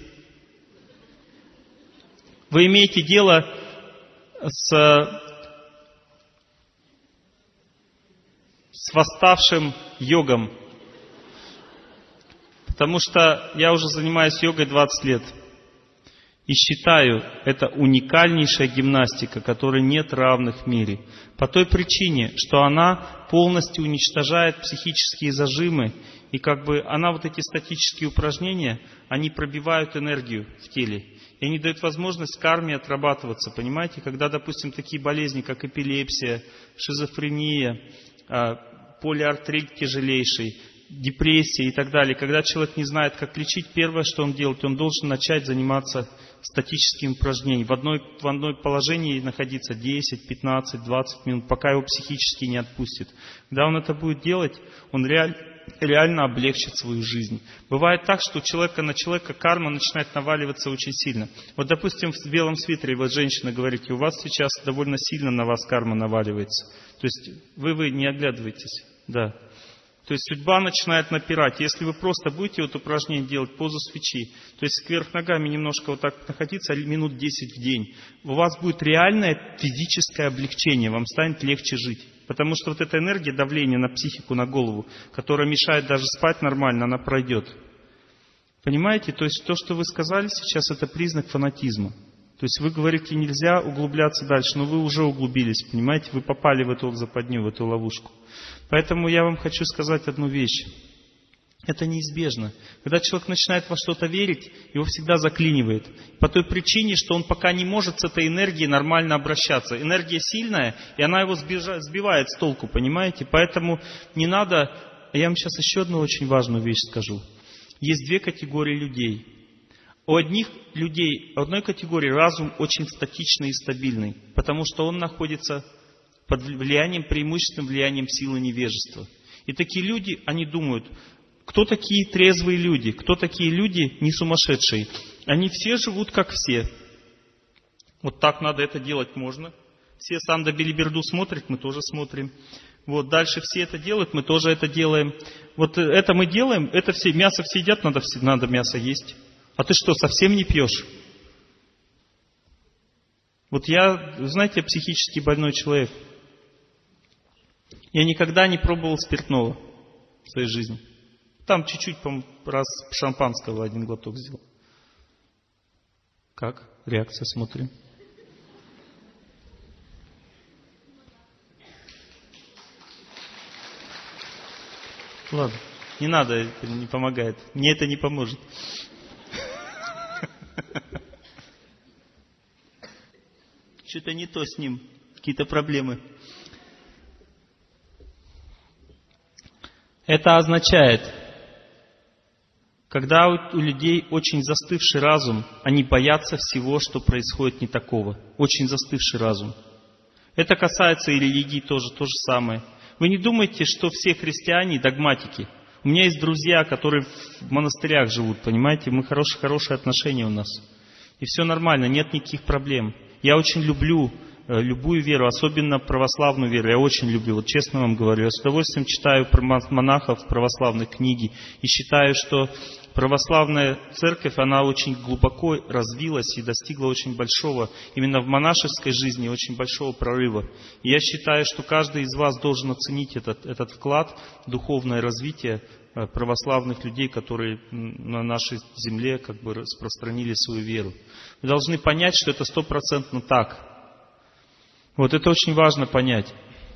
вы имеете дело с, с восставшим йогом. Потому что я уже занимаюсь йогой двадцать лет. И считаю, это уникальнейшая гимнастика, которой нет равных в мире. По той причине, что она полностью уничтожает психические зажимы. И как бы она, вот эти статические упражнения, они пробивают энергию в теле. И они дают возможность карме отрабатываться. Понимаете, когда, допустим, такие болезни, как эпилепсия, шизофрения, полиартрит тяжелейший, депрессия и так далее. Когда человек не знает, как лечить, первое, что он делает, он должен начать заниматься статическими упражнениями. В одной, в одной положении находиться десять, пятнадцать, двадцать минут, пока его психически не отпустит. Когда он это будет делать, он реаль, реально облегчит свою жизнь. Бывает так, что у человека на человека карма начинает наваливаться очень сильно. Вот, допустим, в белом свитере вот женщина говорит, у вас сейчас довольно сильно на вас карма наваливается. То есть вы, вы не оглядываетесь. Да. То есть судьба начинает напирать. Если вы просто будете вот упражнение делать, позу свечи, то есть кверх ногами немножко вот так находиться минут десять в день, у вас будет реальное физическое облегчение, вам станет легче жить. Потому что вот эта энергия давления на психику, на голову, которая мешает даже спать нормально, она пройдет. Понимаете? То есть то, что вы сказали сейчас, это признак фанатизма. То есть вы говорите, нельзя углубляться дальше, но вы уже углубились, понимаете? Вы попали в эту западню, в эту ловушку. Поэтому я вам хочу сказать одну вещь. Это неизбежно. Когда человек начинает во что-то верить, его всегда заклинивает. По той причине, что он пока не может с этой энергией нормально обращаться. Энергия сильная, и она его сбивает с толку, понимаете? Поэтому не надо... Я вам сейчас еще одну очень важную вещь скажу. Есть две категории людей. У одних людей, у одной категории разум очень статичный и стабильный, потому что он находится под влиянием, преимущественным влиянием силы невежества. И такие люди, они думают, кто такие трезвые люди, кто такие люди не сумасшедшие. Они все живут как все. Вот так надо это делать можно. Все Санда Белиберду смотрят, мы тоже смотрим. Вот дальше все это делают, мы тоже это делаем. Вот это мы делаем, это все, мясо все едят, надо, надо мясо есть. А ты что, совсем не пьешь? Вот я, знаете, я психически больной человек. Я никогда не пробовал спиртного в своей жизни. Там чуть-чуть, по-моему, раз шампанского один глоток сделал. Как? Реакция, смотрим. Ладно, не надо, это не помогает. Мне это не поможет. Что-то не то с ним, какие-то проблемы. Это означает, когда у людей очень застывший разум, они боятся всего, что происходит не такого. Очень застывший разум. Это касается и религии тоже, то же самое. Вы не думайте, что все христиане догматики. У меня есть друзья, которые в монастырях живут, понимаете, мы хорошие, хорошие отношения у нас. И все нормально, нет никаких проблем. Я очень люблю любую веру, особенно православную веру. Я очень люблю, вот честно вам говорю, я с удовольствием читаю про монахов православных книги и считаю, что православная церковь, она очень глубоко развилась и достигла очень большого, именно в монашеской жизни, очень большого прорыва. И я считаю, что каждый из вас должен оценить этот, этот вклад в духовное развитие православных людей, которые на нашей земле как бы распространили свою веру. Вы должны понять, что это стопроцентно так. Вот это очень важно понять.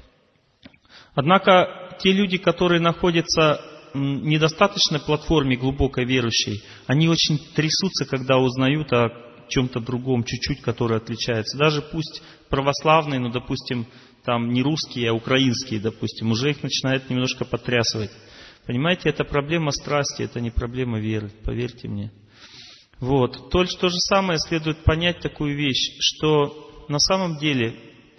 Однако те люди, которые находятся в недостаточной платформе глубокой верующей, они очень трясутся, когда узнают о чем-то другом, чуть-чуть, которое отличается. Даже пусть православные, но, допустим, там не русские, а украинские, допустим, уже их начинает немножко потрясывать. Понимаете, это проблема страсти, это не проблема веры, поверьте мне. Вот. То, то же самое следует понять такую вещь, что на самом деле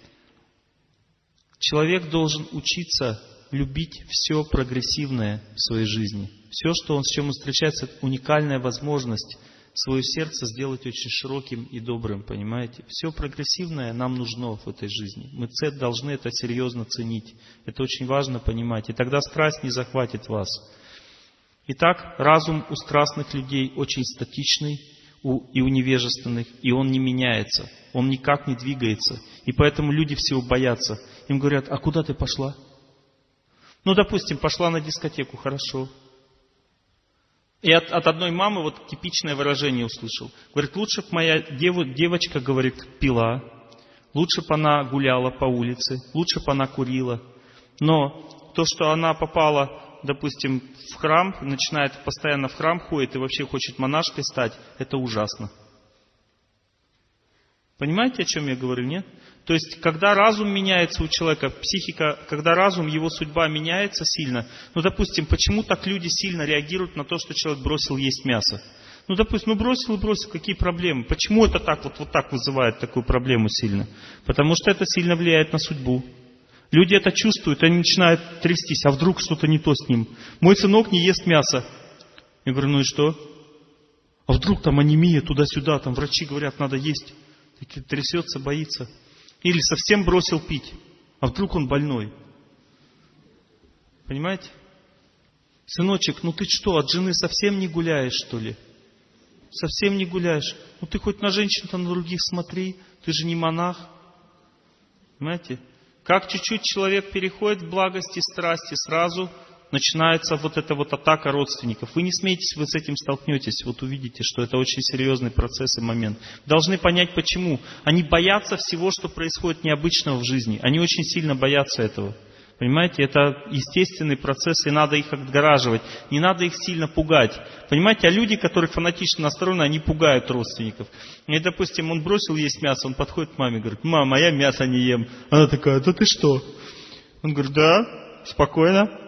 человек должен учиться любить все прогрессивное в своей жизни. Все, что он, с чем он встречается, это уникальная возможность свое сердце сделать очень широким и добрым, понимаете? Все прогрессивное нам нужно в этой жизни. Мы должны это серьезно ценить. Это очень важно понимать. И тогда страсть не захватит вас. Итак, разум у страстных людей очень статичный и у невежественных, и он не меняется. Он никак не двигается. И поэтому люди всего боятся. Им говорят: а куда ты пошла? Ну, допустим, пошла на дискотеку, хорошо. И от, от одной мамы вот типичное выражение услышал. Говорит: лучше бы моя дев, девочка, говорит, пила, лучше бы она гуляла по улице, лучше бы она курила. Но то, что она попала, допустим, в храм, начинает постоянно в храм ходит и вообще хочет монашкой стать, это ужасно. Понимаете, о чем я говорю, нет? То есть, когда разум меняется у человека, психика, когда разум, его судьба меняется сильно, ну, допустим, почему так люди сильно реагируют на то, что человек бросил есть мясо? Ну, допустим, ну, бросил и бросил, какие проблемы? Почему это так вот, вот так вызывает такую проблему сильно? Потому что это сильно влияет на судьбу. Люди это чувствуют, они начинают трястись, а вдруг что-то не то с ним? Мой сынок не ест мясо. Я говорю: ну и что? А вдруг там анемия, туда-сюда, там врачи говорят, надо есть. Трясется, боится. Или совсем бросил пить. А вдруг он больной? Понимаете? Сыночек, ну ты что, от жены совсем не гуляешь, что ли? Совсем не гуляешь. Ну ты хоть на женщин-то на других смотри. Ты же не монах. Понимаете? Как чуть-чуть человек переходит в благость и страсти, сразу начинается вот эта вот атака родственников. Вы не смейтесь, вы с этим столкнетесь. Вот увидите, что это очень серьезный процесс и момент. Должны понять, почему. Они боятся всего, что происходит необычного в жизни. Они очень сильно боятся этого. Понимаете, это естественный процесс, и надо их отгораживать. Не надо их сильно пугать. Понимаете, а люди, которые фанатично настроены, они пугают родственников. И, допустим, он бросил есть мясо, он подходит к маме и говорит: мама, я мясо не ем. Она такая: да ты что? Он говорит: да, спокойно.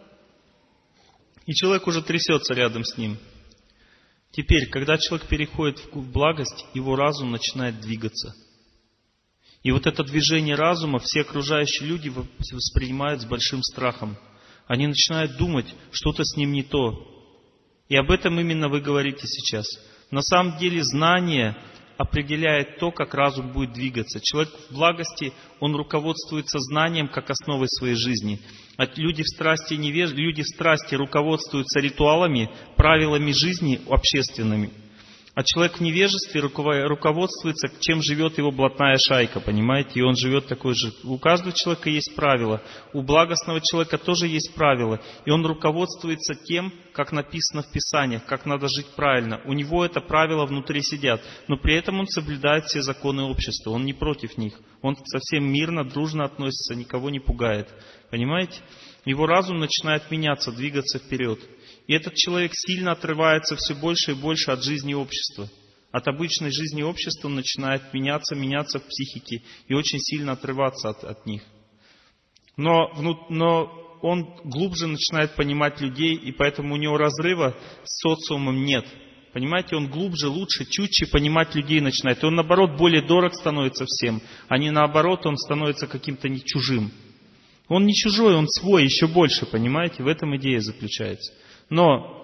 И человек уже трясется рядом с ним. Теперь, когда человек переходит в благость, его разум начинает двигаться. И вот это движение разума все окружающие люди воспринимают с большим страхом. Они начинают думать, что-то с ним не то. И об этом именно вы говорите сейчас. На самом деле знание определяет то, как разум будет двигаться. Человек в благости, он руководствуется знанием как основой своей жизни. А люди в страсти невеж... люди в страсти руководствуются ритуалами, правилами жизни общественными. А человек в невежестве руководствуется, чем живет его блатная шайка, понимаете? И он живет такой же. У каждого человека есть правила. У благостного человека тоже есть правила. И он руководствуется тем, как написано в Писаниях, как надо жить правильно. У него это правила внутри сидят. Но при этом он соблюдает все законы общества. Он не против них. Он совсем мирно, дружно относится, никого не пугает. Понимаете? Его разум начинает меняться, двигаться вперед. И этот человек сильно отрывается все больше и больше от жизни общества. От обычной жизни общества он начинает меняться, меняться в психике и очень сильно отрываться от, от них. Но, но он глубже начинает понимать людей, и поэтому у него разрыва с социумом нет. Понимаете, он глубже, лучше, чутче понимать людей начинает. И он, наоборот, более дорог становится всем, а не наоборот, он становится каким-то не чужим. Он не чужой, он свой, еще больше, понимаете? В этом идея заключается. Но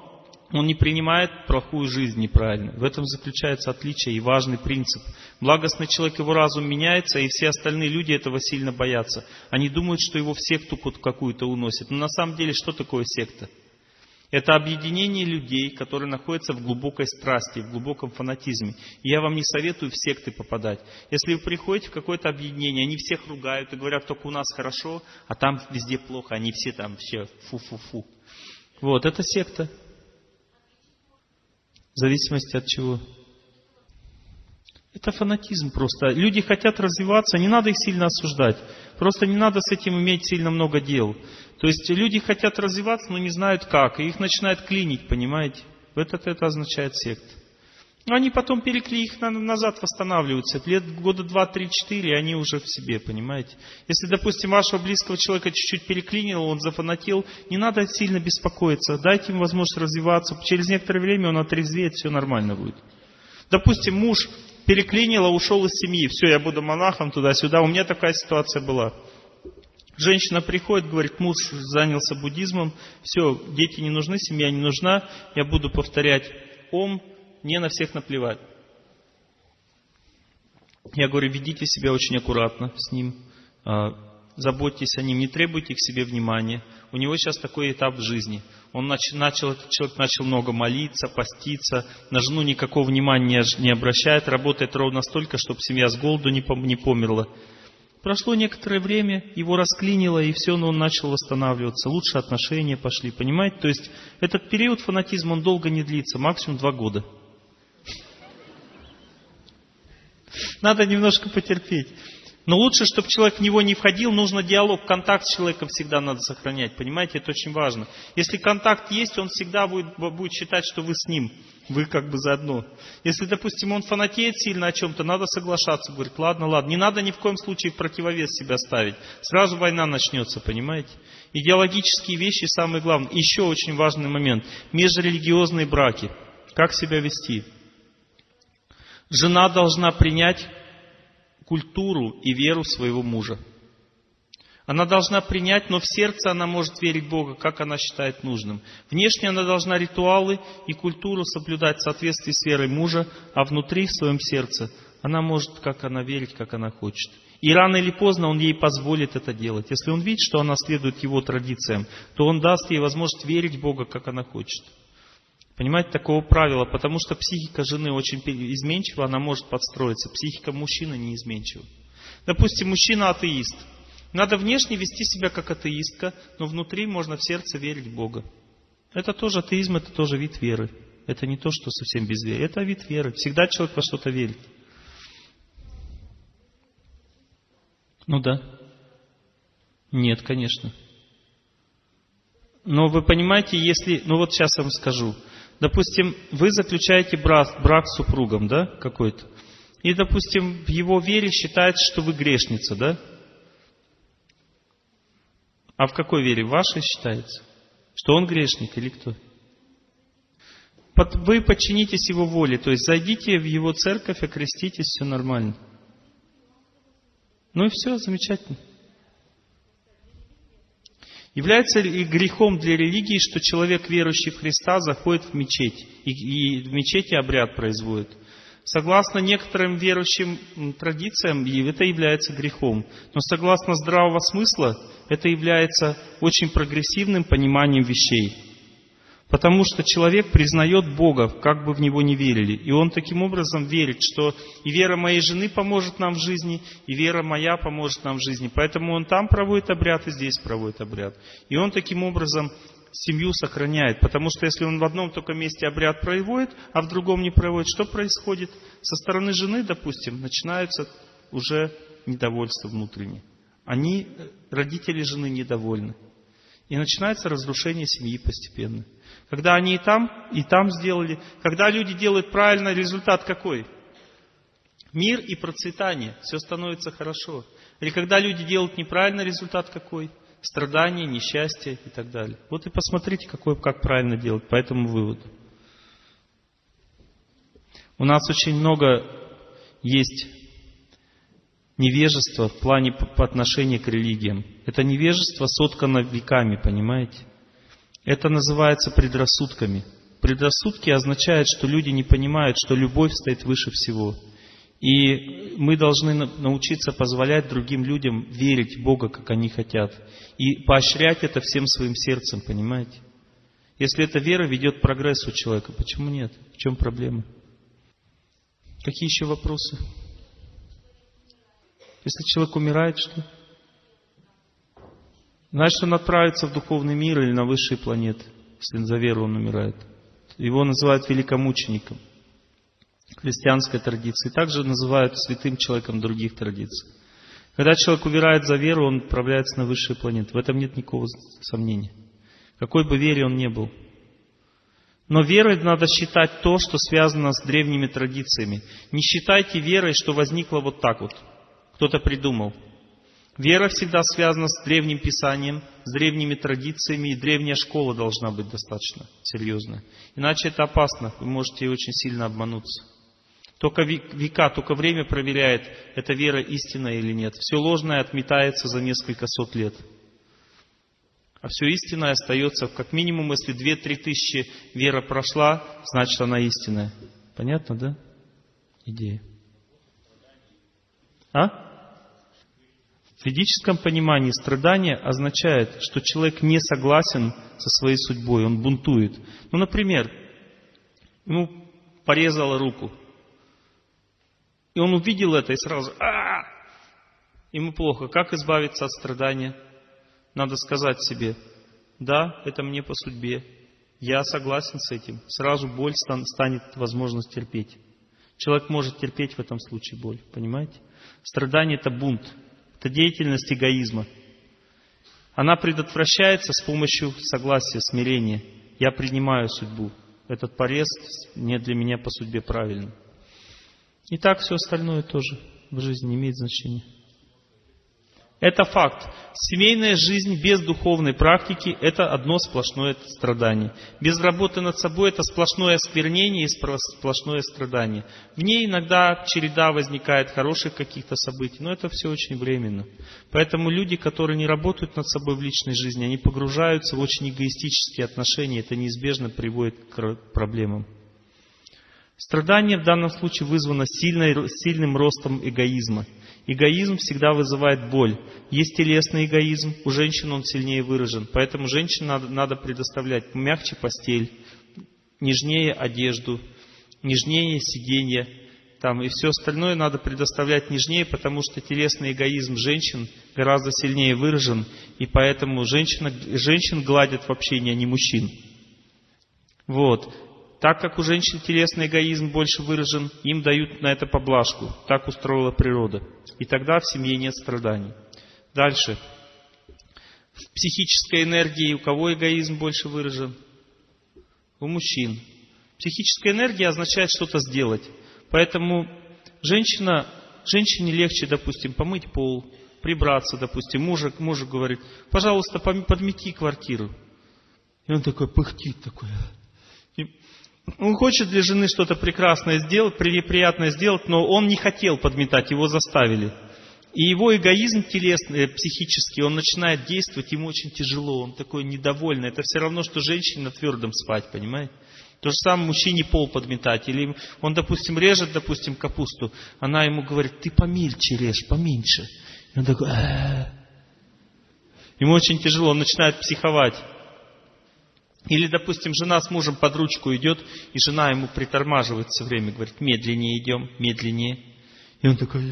Он не принимает плохую жизнь неправильно. В этом заключается отличие и важный принцип. Благостный человек, его разум меняется, и все остальные люди этого сильно боятся. Они думают, что его в секту какую-то уносят. Но на самом деле, что такое секта? Это объединение людей, которые находятся в глубокой страсти, в глубоком фанатизме. И я вам не советую в секты попадать. Если вы приходите в какое-то объединение, они всех ругают и говорят, только у нас хорошо, а там везде плохо, они все там все фу-фу-фу. Вот, это секта. В зависимости от чего? Это фанатизм просто. Люди хотят развиваться, не надо их сильно осуждать. Просто не надо с этим иметь сильно много дел. То есть люди хотят развиваться, но не знают как. И их начинают клинить, понимаете? Это, это означает секта. Они потом перекли их назад восстанавливаются. Лет года два, три, четыре, и они уже в себе, понимаете? Если, допустим, вашего близкого человека чуть-чуть переклинило, он зафанатил, не надо сильно беспокоиться. Дайте ему возможность развиваться. Через некоторое время он отрезвеет, все нормально будет. Допустим, муж переклинило, ушел из семьи. Все, я буду монахом туда-сюда. У меня такая ситуация была. Женщина приходит, говорит, муж занялся буддизмом. Все, дети не нужны, семья не нужна. Я буду повторять ом. Мне на всех наплевать. Я говорю, ведите себя очень аккуратно с ним, заботьтесь о нем, не требуйте к себе внимания. У него сейчас такой этап в жизни. Он начал, начал, этот человек начал много молиться, поститься, на жену никакого внимания не обращает, работает ровно столько, чтобы семья с голоду не померла. Прошло некоторое время, его расклинило, и все, но он начал восстанавливаться. Лучше отношения пошли, понимаете? То есть этот период фанатизма, он долго не длится, максимум два года. Надо немножко потерпеть. Но лучше, чтобы человек в него не входил, нужно диалог, контакт с человеком всегда надо сохранять. Понимаете, это очень важно. Если контакт есть, он всегда будет, будет считать, что вы с ним. Вы как бы заодно. Если, допустим, он фанатеет сильно о чем-то, надо соглашаться. Говорит, ладно, ладно. Не надо ни в коем случае в противовес себя ставить. Сразу война начнется, понимаете? Идеологические вещи самые главные. Еще очень важный момент. Межрелигиозные браки. Как себя вести? Жена должна принять культуру и веру своего мужа. Она должна принять, но в сердце она может верить в Бога, как она считает нужным. Внешне она должна ритуалы и культуру соблюдать в соответствии с верой мужа, а внутри, в своем сердце, она может, как она верить, как она хочет. И рано или поздно он ей позволит это делать. Если он видит, что она следует его традициям, то он даст ей возможность верить в Бога, как она хочет. Понимаете, такого правила, потому что психика жены очень изменчива, она может подстроиться. Психика мужчины неизменчива. Допустим, мужчина атеист. Надо внешне вести себя как атеистка, но внутри можно в сердце верить в Бога. Это тоже атеизм, это тоже вид веры. Это не то, что совсем без веры. Это вид веры. Всегда человек во что-то верит. Ну да. Нет, конечно. Но вы понимаете, если... Ну вот сейчас я вам скажу. Допустим, вы заключаете брак, брак с супругом, да, какой-то. И, допустим, в его вере считается, что вы грешница, да? А в какой вере? В вашей считается? Что он грешник или кто? Вы подчинитесь его воле, то есть зайдите в его церковь, окреститесь, все нормально. Ну и все, замечательно. Является ли грехом для религии, что человек, верующий в Христа, заходит в мечеть и, и в мечети обряд производит? Согласно некоторым верующим традициям, это является грехом. Но согласно здравого смысла, это является очень прогрессивным пониманием вещей. Потому что человек признает Бога, как бы в Него ни верили. И он таким образом верит, что и вера моей жены поможет нам в жизни, и вера моя поможет нам в жизни. Поэтому он там проводит обряд, и здесь проводит обряд. И он таким образом семью сохраняет. Потому что если он в одном только месте обряд проводит, а в другом не проводит, что происходит? Со стороны жены, допустим, начинается уже недовольство внутреннее. Они, родители жены, недовольны. И начинается разрушение семьи постепенно. Когда они и там, и там сделали. Когда люди делают правильно, результат какой? Мир и процветание. Все становится хорошо. Или когда люди делают неправильно, результат какой? Страдания, несчастье и так далее. Вот и посмотрите, какой, как правильно делать по этому выводу. У нас очень много есть невежества в плане по отношению к религиям. Это невежество соткано веками, понимаете? Это называется предрассудками. Предрассудки означают, что люди не понимают, что любовь стоит выше всего. И мы должны научиться позволять другим людям верить в Бога, как они хотят. И поощрять это всем своим сердцем, понимаете? Если эта вера ведет к прогрессу человека, почему нет? В чем проблема? Какие еще вопросы? Если человек умирает, что? Значит, он отправится в духовный мир или на высшие планеты, если за веру он умирает. Его называют великомучеником в христианской традиции. Также называют святым человеком в других традициях. Когда человек умирает за веру, он отправляется на высшие планеты. В этом нет никакого сомнения. Какой бы вере он ни был. Но верой надо считать то, что связано с древними традициями. Не считайте верой, что возникло вот так вот. Кто-то придумал. Вера всегда связана с древним писанием, с древними традициями, и древняя школа должна быть достаточно серьезная. Иначе это опасно, вы можете очень сильно обмануться. Только века, только время проверяет, эта вера истинная или нет. Все ложное отметается за несколько сот лет. А все истинное остается, как минимум, если две-три тысячи вера прошла, значит она истинная. Понятно, да? Идея. А? В ведическом понимании страдание означает, что человек не согласен со своей судьбой, он бунтует. Ну, например, ему порезало руку. И он увидел это и сразу а-а-а! Ему плохо. Как избавиться от страдания? Надо сказать себе, да, это мне по судьбе. Я согласен с этим. Сразу боль станет возможность терпеть. Человек может терпеть в этом случае боль. Понимаете? Страдание – это бунт. Это деятельность эгоизма. Она предотвращается с помощью согласия, смирения. Я принимаю судьбу. Этот порез не для меня по судьбе правильный. И так все остальное тоже в жизни не имеет значения. Это факт. Семейная жизнь без духовной практики – это одно сплошное страдание. Без работы над собой – это сплошное осквернение и сплошное страдание. В ней иногда череда возникает хороших каких-то событий, но это все очень временно. Поэтому люди, которые не работают над собой в личной жизни, они погружаются в очень эгоистические отношения, это неизбежно приводит к проблемам. Страдание в данном случае вызвано сильной, сильным ростом эгоизма. Эгоизм всегда вызывает боль. Есть телесный эгоизм, у женщин он сильнее выражен. Поэтому женщине надо, надо предоставлять мягче постель, нежнее одежду, нежнее сиденье. Там, и все остальное надо предоставлять нежнее, потому что телесный эгоизм женщин гораздо сильнее выражен. И поэтому женщина, женщин гладят в общении, а не мужчин. Вот. Так как у женщин телесный эгоизм больше выражен, им дают на это поблажку. Так устроила природа. И тогда в семье нет страданий. Дальше. В психической энергии у кого эгоизм больше выражен? У мужчин. Психическая энергия означает что-то сделать. Поэтому женщина, женщине легче, допустим, помыть пол, прибраться, допустим. Мужик, мужик говорит, пожалуйста, подмети квартиру. И он такой пыхтит, такой... Он хочет для жены что-то прекрасное сделать, приятное сделать, но он не хотел подметать, его заставили. И его эгоизм телесный, психический, он начинает действовать, ему очень тяжело, он такой недовольный. Это все равно, что женщине на твердом спать, понимаете? То же самое мужчине пол подметать. Или он, допустим, режет, допустим, капусту, она ему говорит, ты помельче режь, поменьше. И он такой, а-а-а. Ему очень тяжело, он начинает психовать. Или, допустим, жена с мужем под ручку идет, и жена ему притормаживает все время, говорит, медленнее идем, медленнее. И он такой,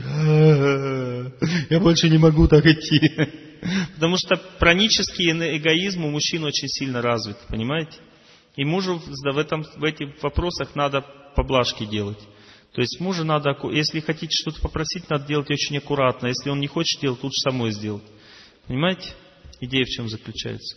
я больше не могу так идти. Потому что пранический эгоизм у мужчин очень сильно развит, понимаете? И мужу в, этом, в этих вопросах надо поблажки делать. То есть мужу надо, если хотите что-то попросить, надо делать очень аккуратно. Если он не хочет делать, лучше самой сделать. Понимаете? Идея в чем заключается?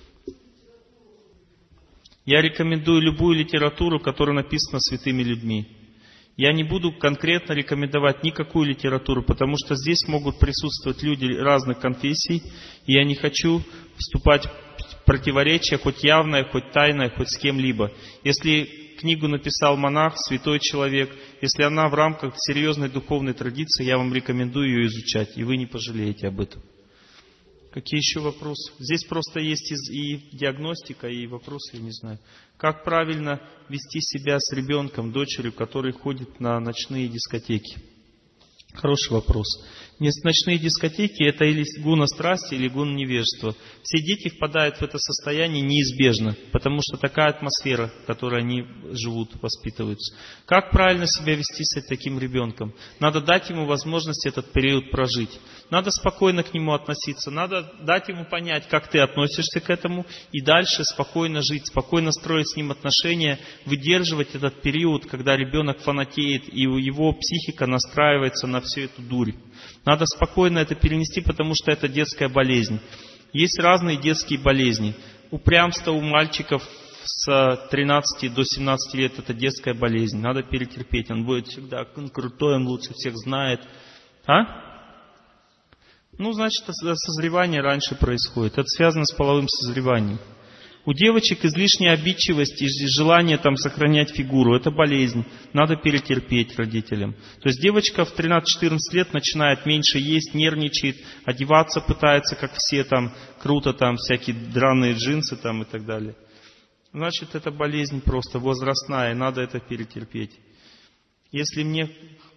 Я рекомендую любую литературу, которая написана святыми людьми. Я не буду конкретно рекомендовать никакую литературу, потому что здесь могут присутствовать люди разных конфессий, и я не хочу вступать в противоречие, хоть явное, хоть тайное, хоть с кем-либо. Если книгу написал монах, святой человек, если она в рамках серьезной духовной традиции, я вам рекомендую ее изучать, и вы не пожалеете об этом. Какие еще вопросы? Здесь просто есть и диагностика, и вопросы, я не знаю. Как правильно вести себя с ребенком, дочерью, который ходит на ночные дискотеки? Хороший вопрос. Ночные дискотеки — это или гуна страсти, или гуна невежества. Все дети впадают в это состояние неизбежно, потому что такая атмосфера, в которой они живут, воспитываются. Как правильно себя вести с таким ребенком? Надо дать ему возможность этот период прожить. Надо спокойно к нему относиться, надо дать ему понять, как ты относишься к этому, и дальше спокойно жить, спокойно строить с ним отношения, выдерживать этот период, когда ребенок фанатеет, и его психика настраивается на всю эту дурь. Надо спокойно это перенести, потому что это детская болезнь. Есть разные детские болезни. Упрямство у мальчиков с тринадцати до семнадцати лет — это детская болезнь. Надо перетерпеть. Он будет всегда крутой, он лучше всех знает. А? Ну, значит, созревание раньше происходит. Это связано с половым созреванием. У девочек излишняя обидчивость и желание там сохранять фигуру. Это болезнь. Надо перетерпеть родителям. То есть девочка в тринадцать-четырнадцать лет начинает меньше есть, нервничает, одеваться пытается, как все там, круто там, всякие драные джинсы там и так далее. Значит, это болезнь просто возрастная, надо это перетерпеть. Если мне...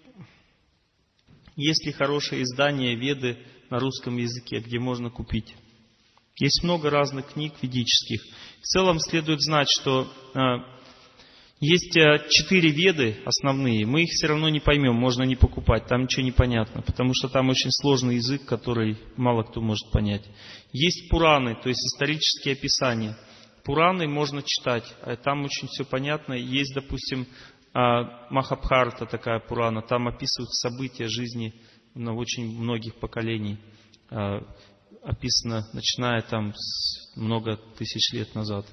Есть ли хорошее издание Веды на русском языке, где можно купить? Есть много разных книг ведических. В целом следует знать, что э, есть э, четыре Веды основные. Мы их все равно не поймем, можно не покупать, там ничего не понятно, потому что там очень сложный язык, который мало кто может понять. Есть Пураны, то есть исторические описания. Пураны можно читать, там очень все понятно. Есть, допустим, э, Махабхарата, такая Пурана, там описываются события жизни на очень многих поколений. Э, описано, начиная там с много тысяч лет назад.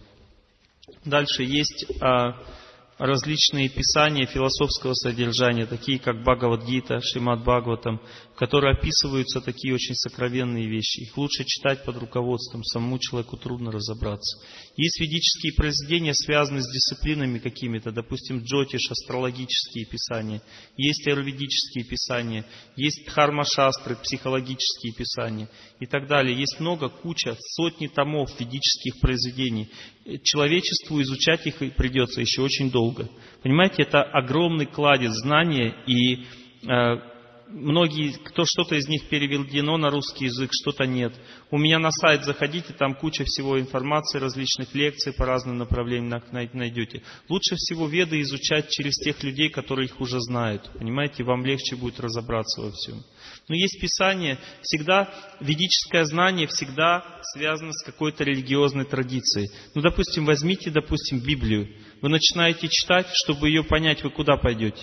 Дальше есть а, различные писания философского содержания, такие как Бхагавад-гита, Шримад Бхагаватам, в которые описываются такие очень сокровенные вещи. Их лучше читать под руководством, самому человеку трудно разобраться. Есть ведические произведения, связанные с дисциплинами какими-то, допустим, джотиш, астрологические писания. Есть аюрведические писания, есть дхарма-шастры, психологические писания и так далее. Есть много, куча, сотни томов ведических произведений. Человечеству изучать их придется еще очень долго. Понимаете, это огромный кладезь знания, и э, многие, кто что-то из них переведено на русский язык, что-то нет. У меня на сайт заходите, там куча всего информации, различных лекций по разным направлениям найдете. Лучше всего Веды изучать через тех людей, которые их уже знают. Понимаете, вам легче будет разобраться во всем. Но есть Писание, всегда ведическое знание всегда связано с какой-то религиозной традицией. Ну, допустим, возьмите, допустим, Библию. Вы начинаете читать, чтобы ее понять, вы куда пойдете?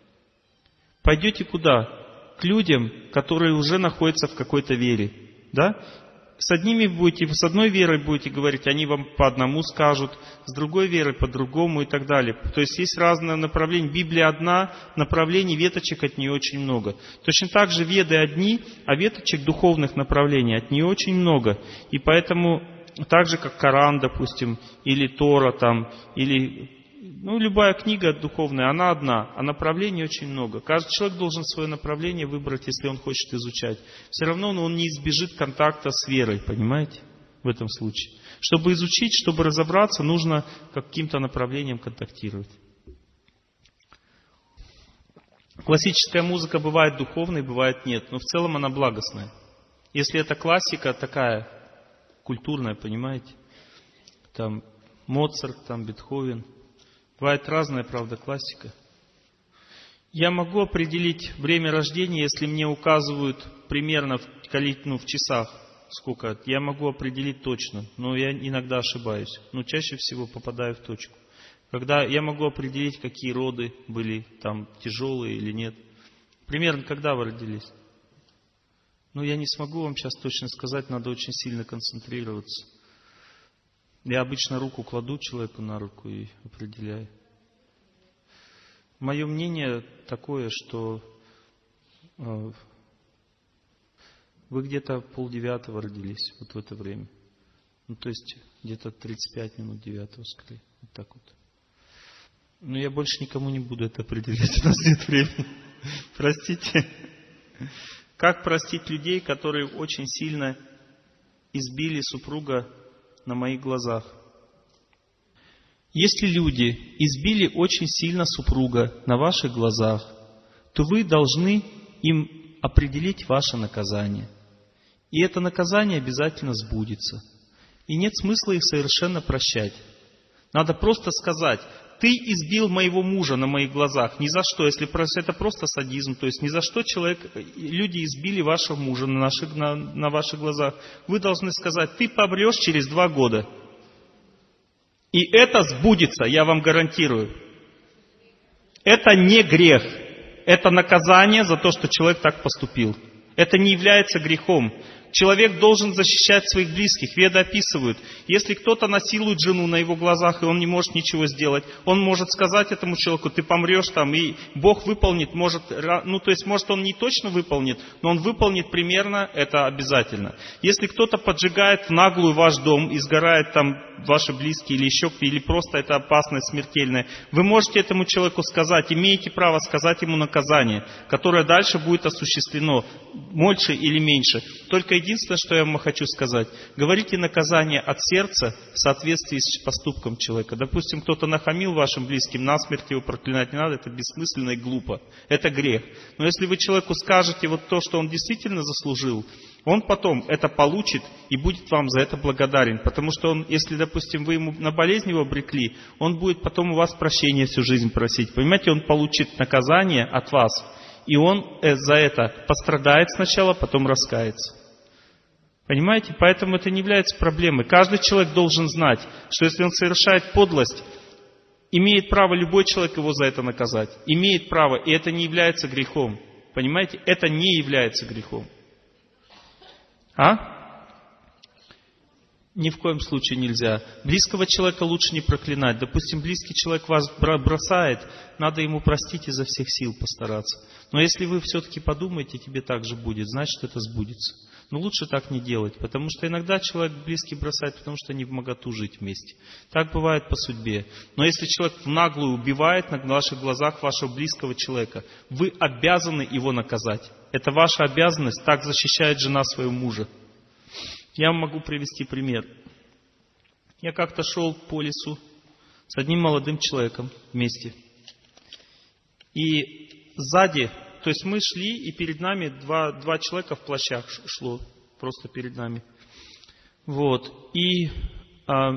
Пойдете куда? К людям, которые уже находятся в какой-то вере. Да? С одними будете, с одной верой будете говорить, они вам по одному скажут, с другой верой по другому и так далее. То есть есть разные направления. Библия одна, направлений, веточек от нее очень много. Точно так же Веды одни, а веточек духовных направлений от нее очень много. И поэтому, так же как Коран, допустим, или Тора, там, или... Ну, любая книга духовная, она одна, а направлений очень много. Каждый человек должен свое направление выбрать, если он хочет изучать. Все равно он не избежит контакта с верой, понимаете, в этом случае. Чтобы изучить, чтобы разобраться, нужно каким-то направлением контактировать. Классическая музыка бывает духовной, бывает нет, но в целом она благостная. Если это классика такая культурная, понимаете, там Моцарт, там Бетховен. Бывает разная, правда, классика. Я могу определить время рождения, если мне указывают примерно в, ну, в часах, сколько. Я могу определить точно, но я иногда ошибаюсь. Но чаще всего попадаю в точку. Когда я могу определить, какие роды были там тяжелые или нет. Примерно когда вы родились? Ну, я не смогу вам сейчас точно сказать, надо очень сильно концентрироваться. Я обычно руку кладу человеку на руку и определяю. Мое мнение такое, что э, вы где-то полдевятого родились, вот в это время. Ну, то есть где-то тридцать пять минут девятого, скорее. Вот так вот. Но я больше никому не буду это определять, у нас нет времени. Простите. Как простить людей, которые очень сильно избили супруга на моих глазах. Если люди избили очень сильно супруга на ваших глазах, то вы должны им определить ваше наказание. И это наказание обязательно сбудется. И нет смысла их совершенно прощать. Надо просто сказать: ты избил моего мужа на моих глазах. Ни за что, если это просто садизм, то есть ни за что человек, люди избили вашего мужа на, наших, на, на ваших глазах. Вы должны сказать: ты помрешь через два года. И это сбудется, я вам гарантирую. Это не грех. Это наказание за то, что человек так поступил. Это не является грехом. Человек должен защищать своих близких. Веды описывают, если кто-то насилует жену на его глазах, и он не может ничего сделать, он может сказать этому человеку: ты помрешь там, и Бог выполнит, может, ну то есть, может, он не точно выполнит, но он выполнит примерно это обязательно. Если кто-то поджигает в наглую ваш дом, и сгорает там ваши близкие или еще кто-то, или просто это опасность смертельная, вы можете этому человеку сказать, имеете право сказать ему наказание, которое дальше будет осуществлено, больше или меньше. Только единственное, что я вам хочу сказать: говорите наказание от сердца в соответствии с поступком человека. Допустим, кто-то нахамил вашим близким, насмерть его проклинать не надо, это бессмысленно и глупо. Это грех. Но если вы человеку скажете вот то, что он действительно заслужил, он потом это получит и будет вам за это благодарен. Потому что он, если, допустим, вы ему на болезнь его обрекли, он будет потом у вас прощения всю жизнь просить. Понимаете, он получит наказание от вас. И он за это пострадает сначала, потом раскается. Понимаете? Поэтому это не является проблемой. Каждый человек должен знать, что если он совершает подлость, имеет право любой человек его за это наказать. Имеет право, и это не является грехом. Понимаете? Это не является грехом. А? Ни в коем случае нельзя. Близкого человека лучше не проклинать. Допустим, близкий человек вас бросает, надо ему простить изо всех сил постараться. Но если вы все-таки подумаете, тебе так же будет, значит это сбудется. Но лучше так не делать, потому что иногда человек близкий бросает, потому что они в моготу жить вместе. Так бывает по судьбе. Но если человек в наглую убивает на ваших глазах вашего близкого человека, вы обязаны его наказать. Это ваша обязанность, так защищает жена своего мужа. Я вам могу привести пример. Я как-то шел по лесу с одним молодым человеком вместе. И сзади, то есть мы шли, и перед нами два, два человека в плащах шло, просто перед нами. Вот. И а,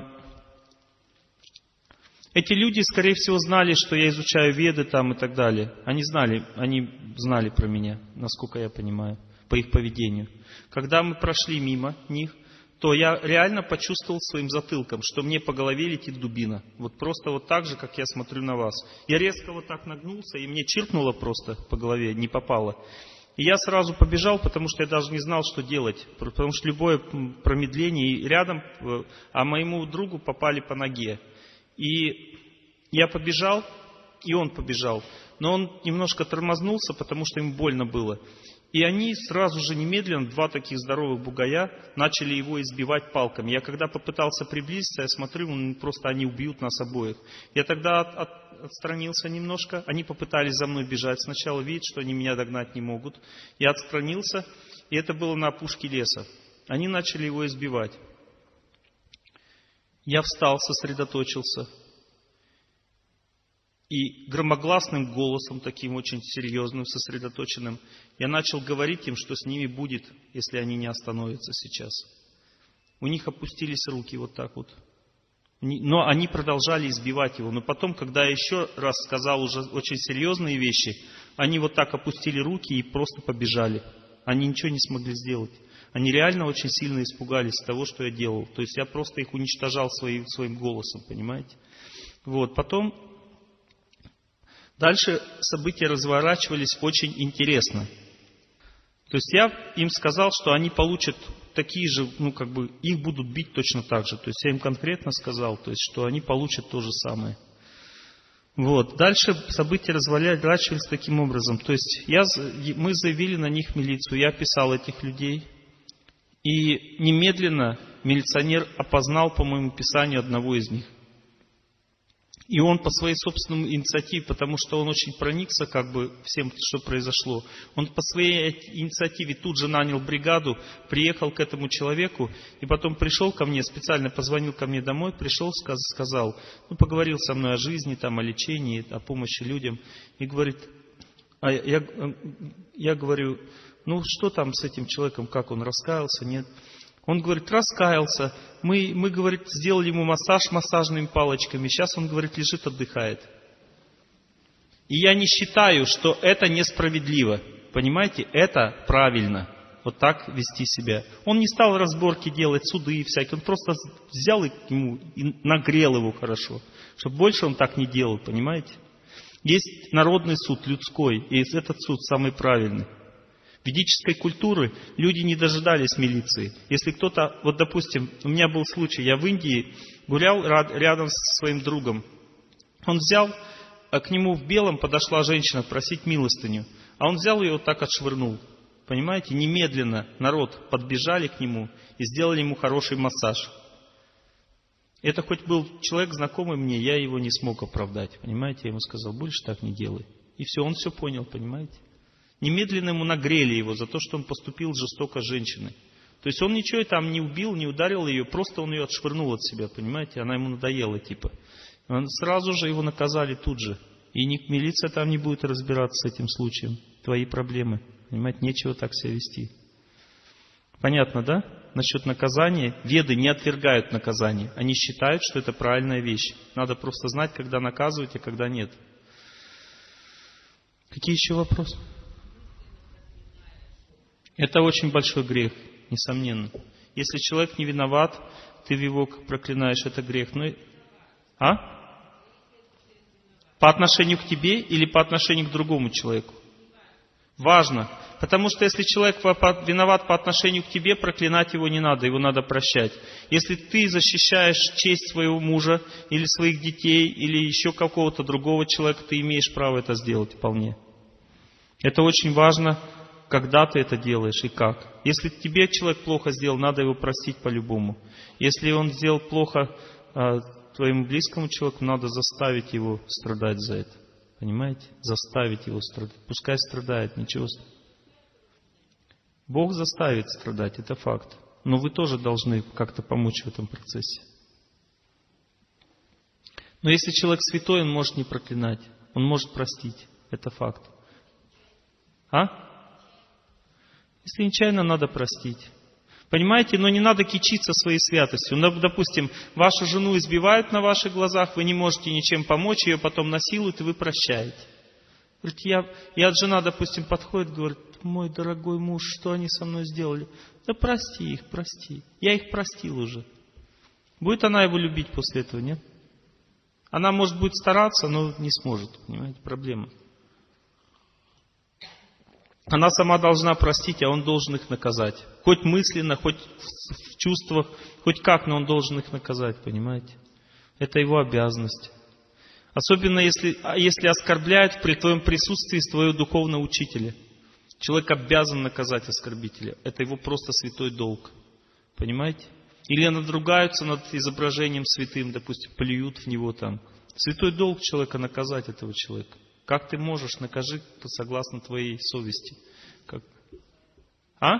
эти люди, скорее всего, знали, что я изучаю Веды там и так далее. Они знали, они знали про меня, насколько я понимаю, по их поведению. Когда мы прошли мимо них, то я реально почувствовал своим затылком, что мне по голове летит дубина. Вот просто вот так же, как я смотрю на вас. Я резко вот так нагнулся, и мне чиркнуло просто по голове, не попало. И я сразу побежал, потому что я даже не знал, что делать. Потому что любое промедление рядом, а моему другу попали по ноге. И я побежал, и он побежал. Но он немножко тормознулся, потому что ему больно было. И они сразу же немедленно, два таких здоровых бугая, начали его избивать палками. Я когда попытался приблизиться, я смотрю, он, просто они убьют нас обоих. Я тогда от, от, отстранился немножко. Они попытались за мной бежать. Сначала видят, что они меня догнать не могут. Я отстранился, и это было на опушке леса. Они начали его избивать. Я встал, сосредоточился. И громогласным голосом, таким очень серьезным, сосредоточенным, я начал говорить им, что с ними будет, если они не остановятся сейчас. У них опустились руки вот так вот. Но они продолжали избивать его. Но потом, когда я еще раз сказал уже очень серьезные вещи, они вот так опустили руки и просто побежали. Они ничего не смогли сделать. Они реально очень сильно испугались того, что я делал. То есть я просто их уничтожал своим, своим голосом, понимаете? Вот, потом... Дальше события разворачивались очень интересно. То есть я им сказал, что они получат такие же, ну как бы, их будут бить точно так же. То есть я им конкретно сказал, то есть, что они получат то же самое. Вот. Дальше события разворачивались таким образом. То есть я, мы заявили на них милицию, я описал этих людей. И немедленно милиционер опознал по моему описанию одного из них. И он по своей собственной инициативе, потому что он очень проникся как бы всем, что произошло, он по своей инициативе тут же нанял бригаду, приехал к этому человеку, и потом пришел ко мне, специально позвонил ко мне домой, пришел, сказал, ну, поговорил со мной о жизни, там, о лечении, о помощи людям, и говорит, а я, я говорю, ну, что там с этим человеком, как он, раскаялся, нет? Он говорит, раскаялся. Мы, мы, говорит, сделали ему массаж массажными палочками. Сейчас он, говорит, лежит, отдыхает. И я не считаю, что это несправедливо. Понимаете? Это правильно. Вот так вести себя. Он не стал разборки делать, суды и всякие. Он просто взял и к нему и нагрел его хорошо. Чтобы больше он так не делал. Понимаете? Есть народный суд, людской. И этот суд самый правильный. В ведической культуре люди не дожидались милиции. Если кто-то, вот допустим, у меня был случай, я в Индии гулял рядом со своим другом. Он взял, а к нему в белом подошла женщина просить милостыню. А он взял ее вот так отшвырнул. Понимаете, немедленно народ подбежали к нему и сделали ему хороший массаж. Это хоть был человек знакомый мне, я его не смог оправдать. Понимаете, я ему сказал, больше так не делай. И все, он все понял, понимаете. Немедленно ему нагрели его за то, что он поступил жестоко с женщиной. То есть он ничего там не убил, не ударил ее, просто он ее отшвырнул от себя, понимаете, она ему надоела типа. Он, сразу же его наказали тут же. И ни, милиция там не будет разбираться с этим случаем. Твои проблемы. Понимаете, нечего так себя вести. Понятно, да? Насчет наказания. Веды не отвергают наказание. Они считают, что это правильная вещь. Надо просто знать, когда наказывать, а когда нет. Какие еще вопросы? Это очень большой грех, несомненно. Если человек не виноват, ты его проклинаешь, это грех. Ну, а? По отношению к тебе или по отношению к другому человеку? Важно. Потому что если человек виноват по отношению к тебе, проклинать его не надо, его надо прощать. Если ты защищаешь честь своего мужа или своих детей, или еще какого-то другого человека, ты имеешь право это сделать вполне. Это очень важно. Когда ты это делаешь и как. Если тебе человек плохо сделал, надо его простить по-любому. Если он сделал плохо э, твоему близкому человеку, надо заставить его страдать за это. Понимаете? Заставить его страдать. Пускай страдает, ничего. Бог заставит страдать, это факт. Но вы тоже должны как-то помочь в этом процессе. Но если человек святой, он может не проклинать. Он может простить. Это факт. А? Если нечаянно, надо простить. Понимаете, но не надо кичиться своей святостью. Допустим, вашу жену избивают на ваших глазах, вы не можете ничем помочь, ее потом насилуют, и вы прощаете. Говорит, я, я жена, допустим, подходит, говорит, мой дорогой муж, что они со мной сделали? Да прости их, прости. Я их простил уже. Будет она его любить после этого, нет? Она, может, будет стараться, но не сможет. Понимаете, проблема. Она сама должна простить, а он должен их наказать. Хоть мысленно, хоть в чувствах, хоть как, но он должен их наказать, понимаете? Это его обязанность. Особенно если, если оскорбляют при твоем присутствии своего духовного учителя. Человек обязан наказать оскорбителя. Это его просто святой долг. Понимаете? Или надругаются над изображением святым, допустим, плюют в него там. Святой долг человека наказать этого человека. Как ты можешь, накажи, согласно твоей совести. Как? А?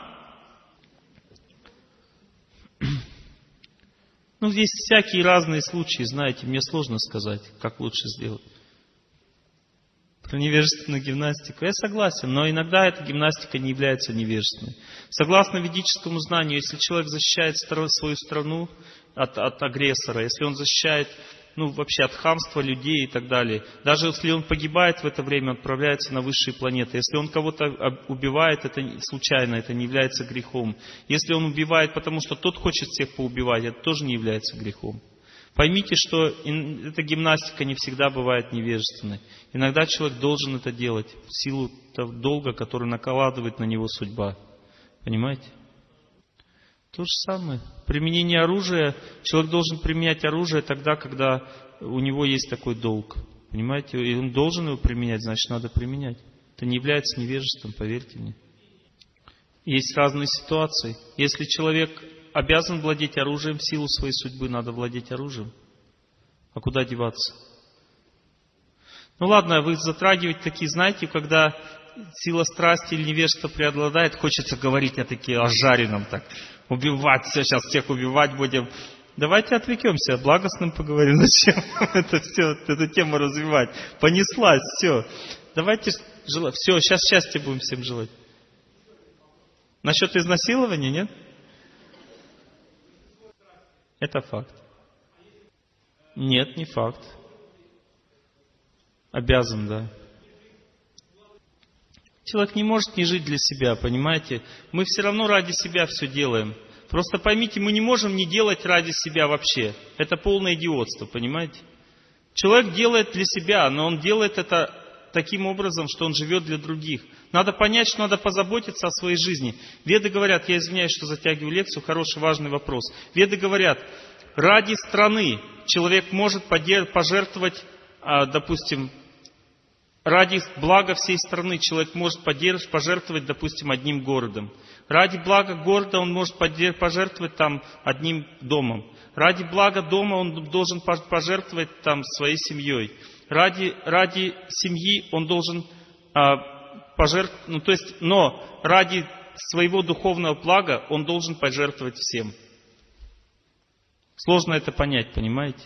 Ну, здесь всякие разные случаи, знаете, мне сложно сказать, как лучше сделать. Про невежественную гимнастику я согласен, но иногда эта гимнастика не является невежественной. Согласно ведическому знанию, если человек защищает свою страну от, от агрессора, если он защищает, ну, вообще от хамства людей и так далее, даже если он погибает в это время, он отправляется на высшие планеты. Если он кого-то убивает, это случайно, это не является грехом. Если он убивает, потому что тот хочет всех поубивать, это тоже не является грехом. Поймите, что эта гимнастика не всегда бывает невежественной. Иногда человек должен это делать в силу того долга, который накладывает на него судьба. Понимаете? То же самое. Применение оружия. Человек должен применять оружие тогда, когда у него есть такой долг. Понимаете? И он должен его применять, значит, надо применять. Это не является невежеством, поверьте мне. Есть разные ситуации. Если человек обязан владеть оружием в силу своей судьбы, надо владеть оружием. А куда деваться? Ну ладно, вы затрагиваете такие, знаете, когда сила страсти или невежества преобладает, хочется говорить о такие, о жареном так. Убивать, все, сейчас всех убивать будем. Давайте отвлекемся, о благостном поговорим. Зачем это все, эту тему развивать? Понеслась, все. Давайте желать. Все, сейчас счастья будем всем желать. Насчет изнасилования, нет? Это факт. Нет, не факт. Обязан, да. Человек не может не жить для себя, понимаете? Мы все равно ради себя все делаем. Просто поймите, мы не можем не делать ради себя вообще. Это полное идиотство, понимаете? Человек делает для себя, но он делает это таким образом, что он живет для других. Надо понять, что надо позаботиться о своей жизни. Веды говорят, я извиняюсь, что затягиваю лекцию, хороший, важный вопрос. Веды говорят, ради страны человек может пожертвовать, допустим, ради блага всей страны человек может пожертвовать, допустим, одним городом. Ради блага города он может пожертвовать там одним домом. Ради блага дома он должен пожертвовать там своей семьей. Ради, ради семьи он должен а, пожертвовать, ну то есть, но ради своего духовного блага он должен пожертвовать всем. Сложно это понять, понимаете?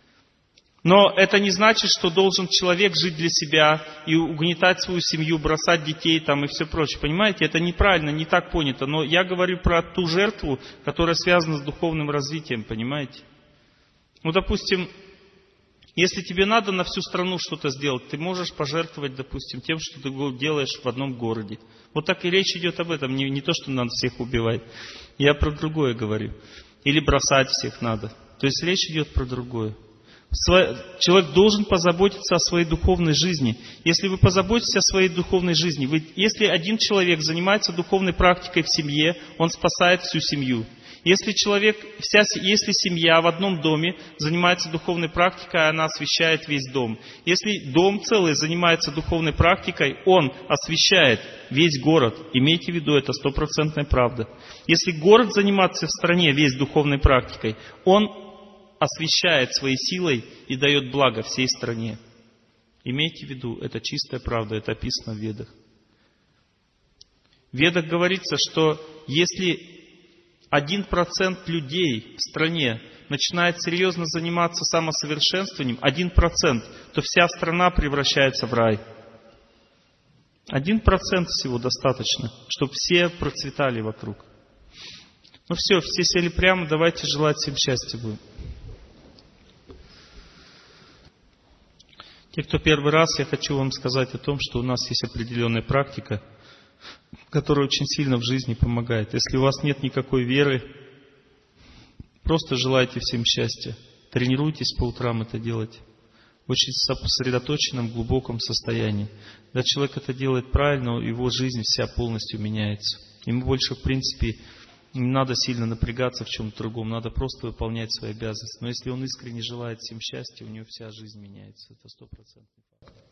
Но это не значит, что должен человек жить для себя и угнетать свою семью, бросать детей там и все прочее. Понимаете, это неправильно, не так понято. Но я говорю про ту жертву, которая связана с духовным развитием, понимаете? Ну, допустим, если тебе надо на всю страну что-то сделать, ты можешь пожертвовать, допустим, тем, что ты делаешь в одном городе. Вот так и речь идет об этом, не, не то, что надо всех убивать. Я про другое говорю. Или бросать всех надо. То есть речь идет про другое. Человек должен позаботиться о своей духовной жизни. Если вы позаботитесь о своей духовной жизни, вы, если один человек занимается духовной практикой в семье, он спасает всю семью. Если человек, вся, если семья в одном доме занимается духовной практикой, она освещает весь дом. Если дом целый занимается духовной практикой, он освещает весь город. Имейте в виду, это стопроцентная правда. Если город занимается в стране весь духовной практикой, он освещает своей силой и дает благо всей стране. Имейте в виду, это чистая правда, это описано в Ведах. В Ведах говорится, что если один процент людей в стране начинает серьезно заниматься самосовершенствованием, один процент, то вся страна превращается в рай. Один процент всего достаточно, чтобы все процветали вокруг. Ну все, все сели прямо, давайте желать всем счастья будем. Те, кто первый раз, я хочу вам сказать о том, что у нас есть определенная практика, которая очень сильно в жизни помогает. Если у вас нет никакой веры, просто желайте всем счастья. Тренируйтесь по утрам это делать. В очень сосредоточенном, глубоком состоянии. Когда человек это делает правильно, его жизнь вся полностью меняется. Ему больше, в принципе, не надо сильно напрягаться в чем-то другом, надо просто выполнять свои обязанности. Но если он искренне желает всем счастья, у него вся жизнь меняется. Это стопроцентный факт.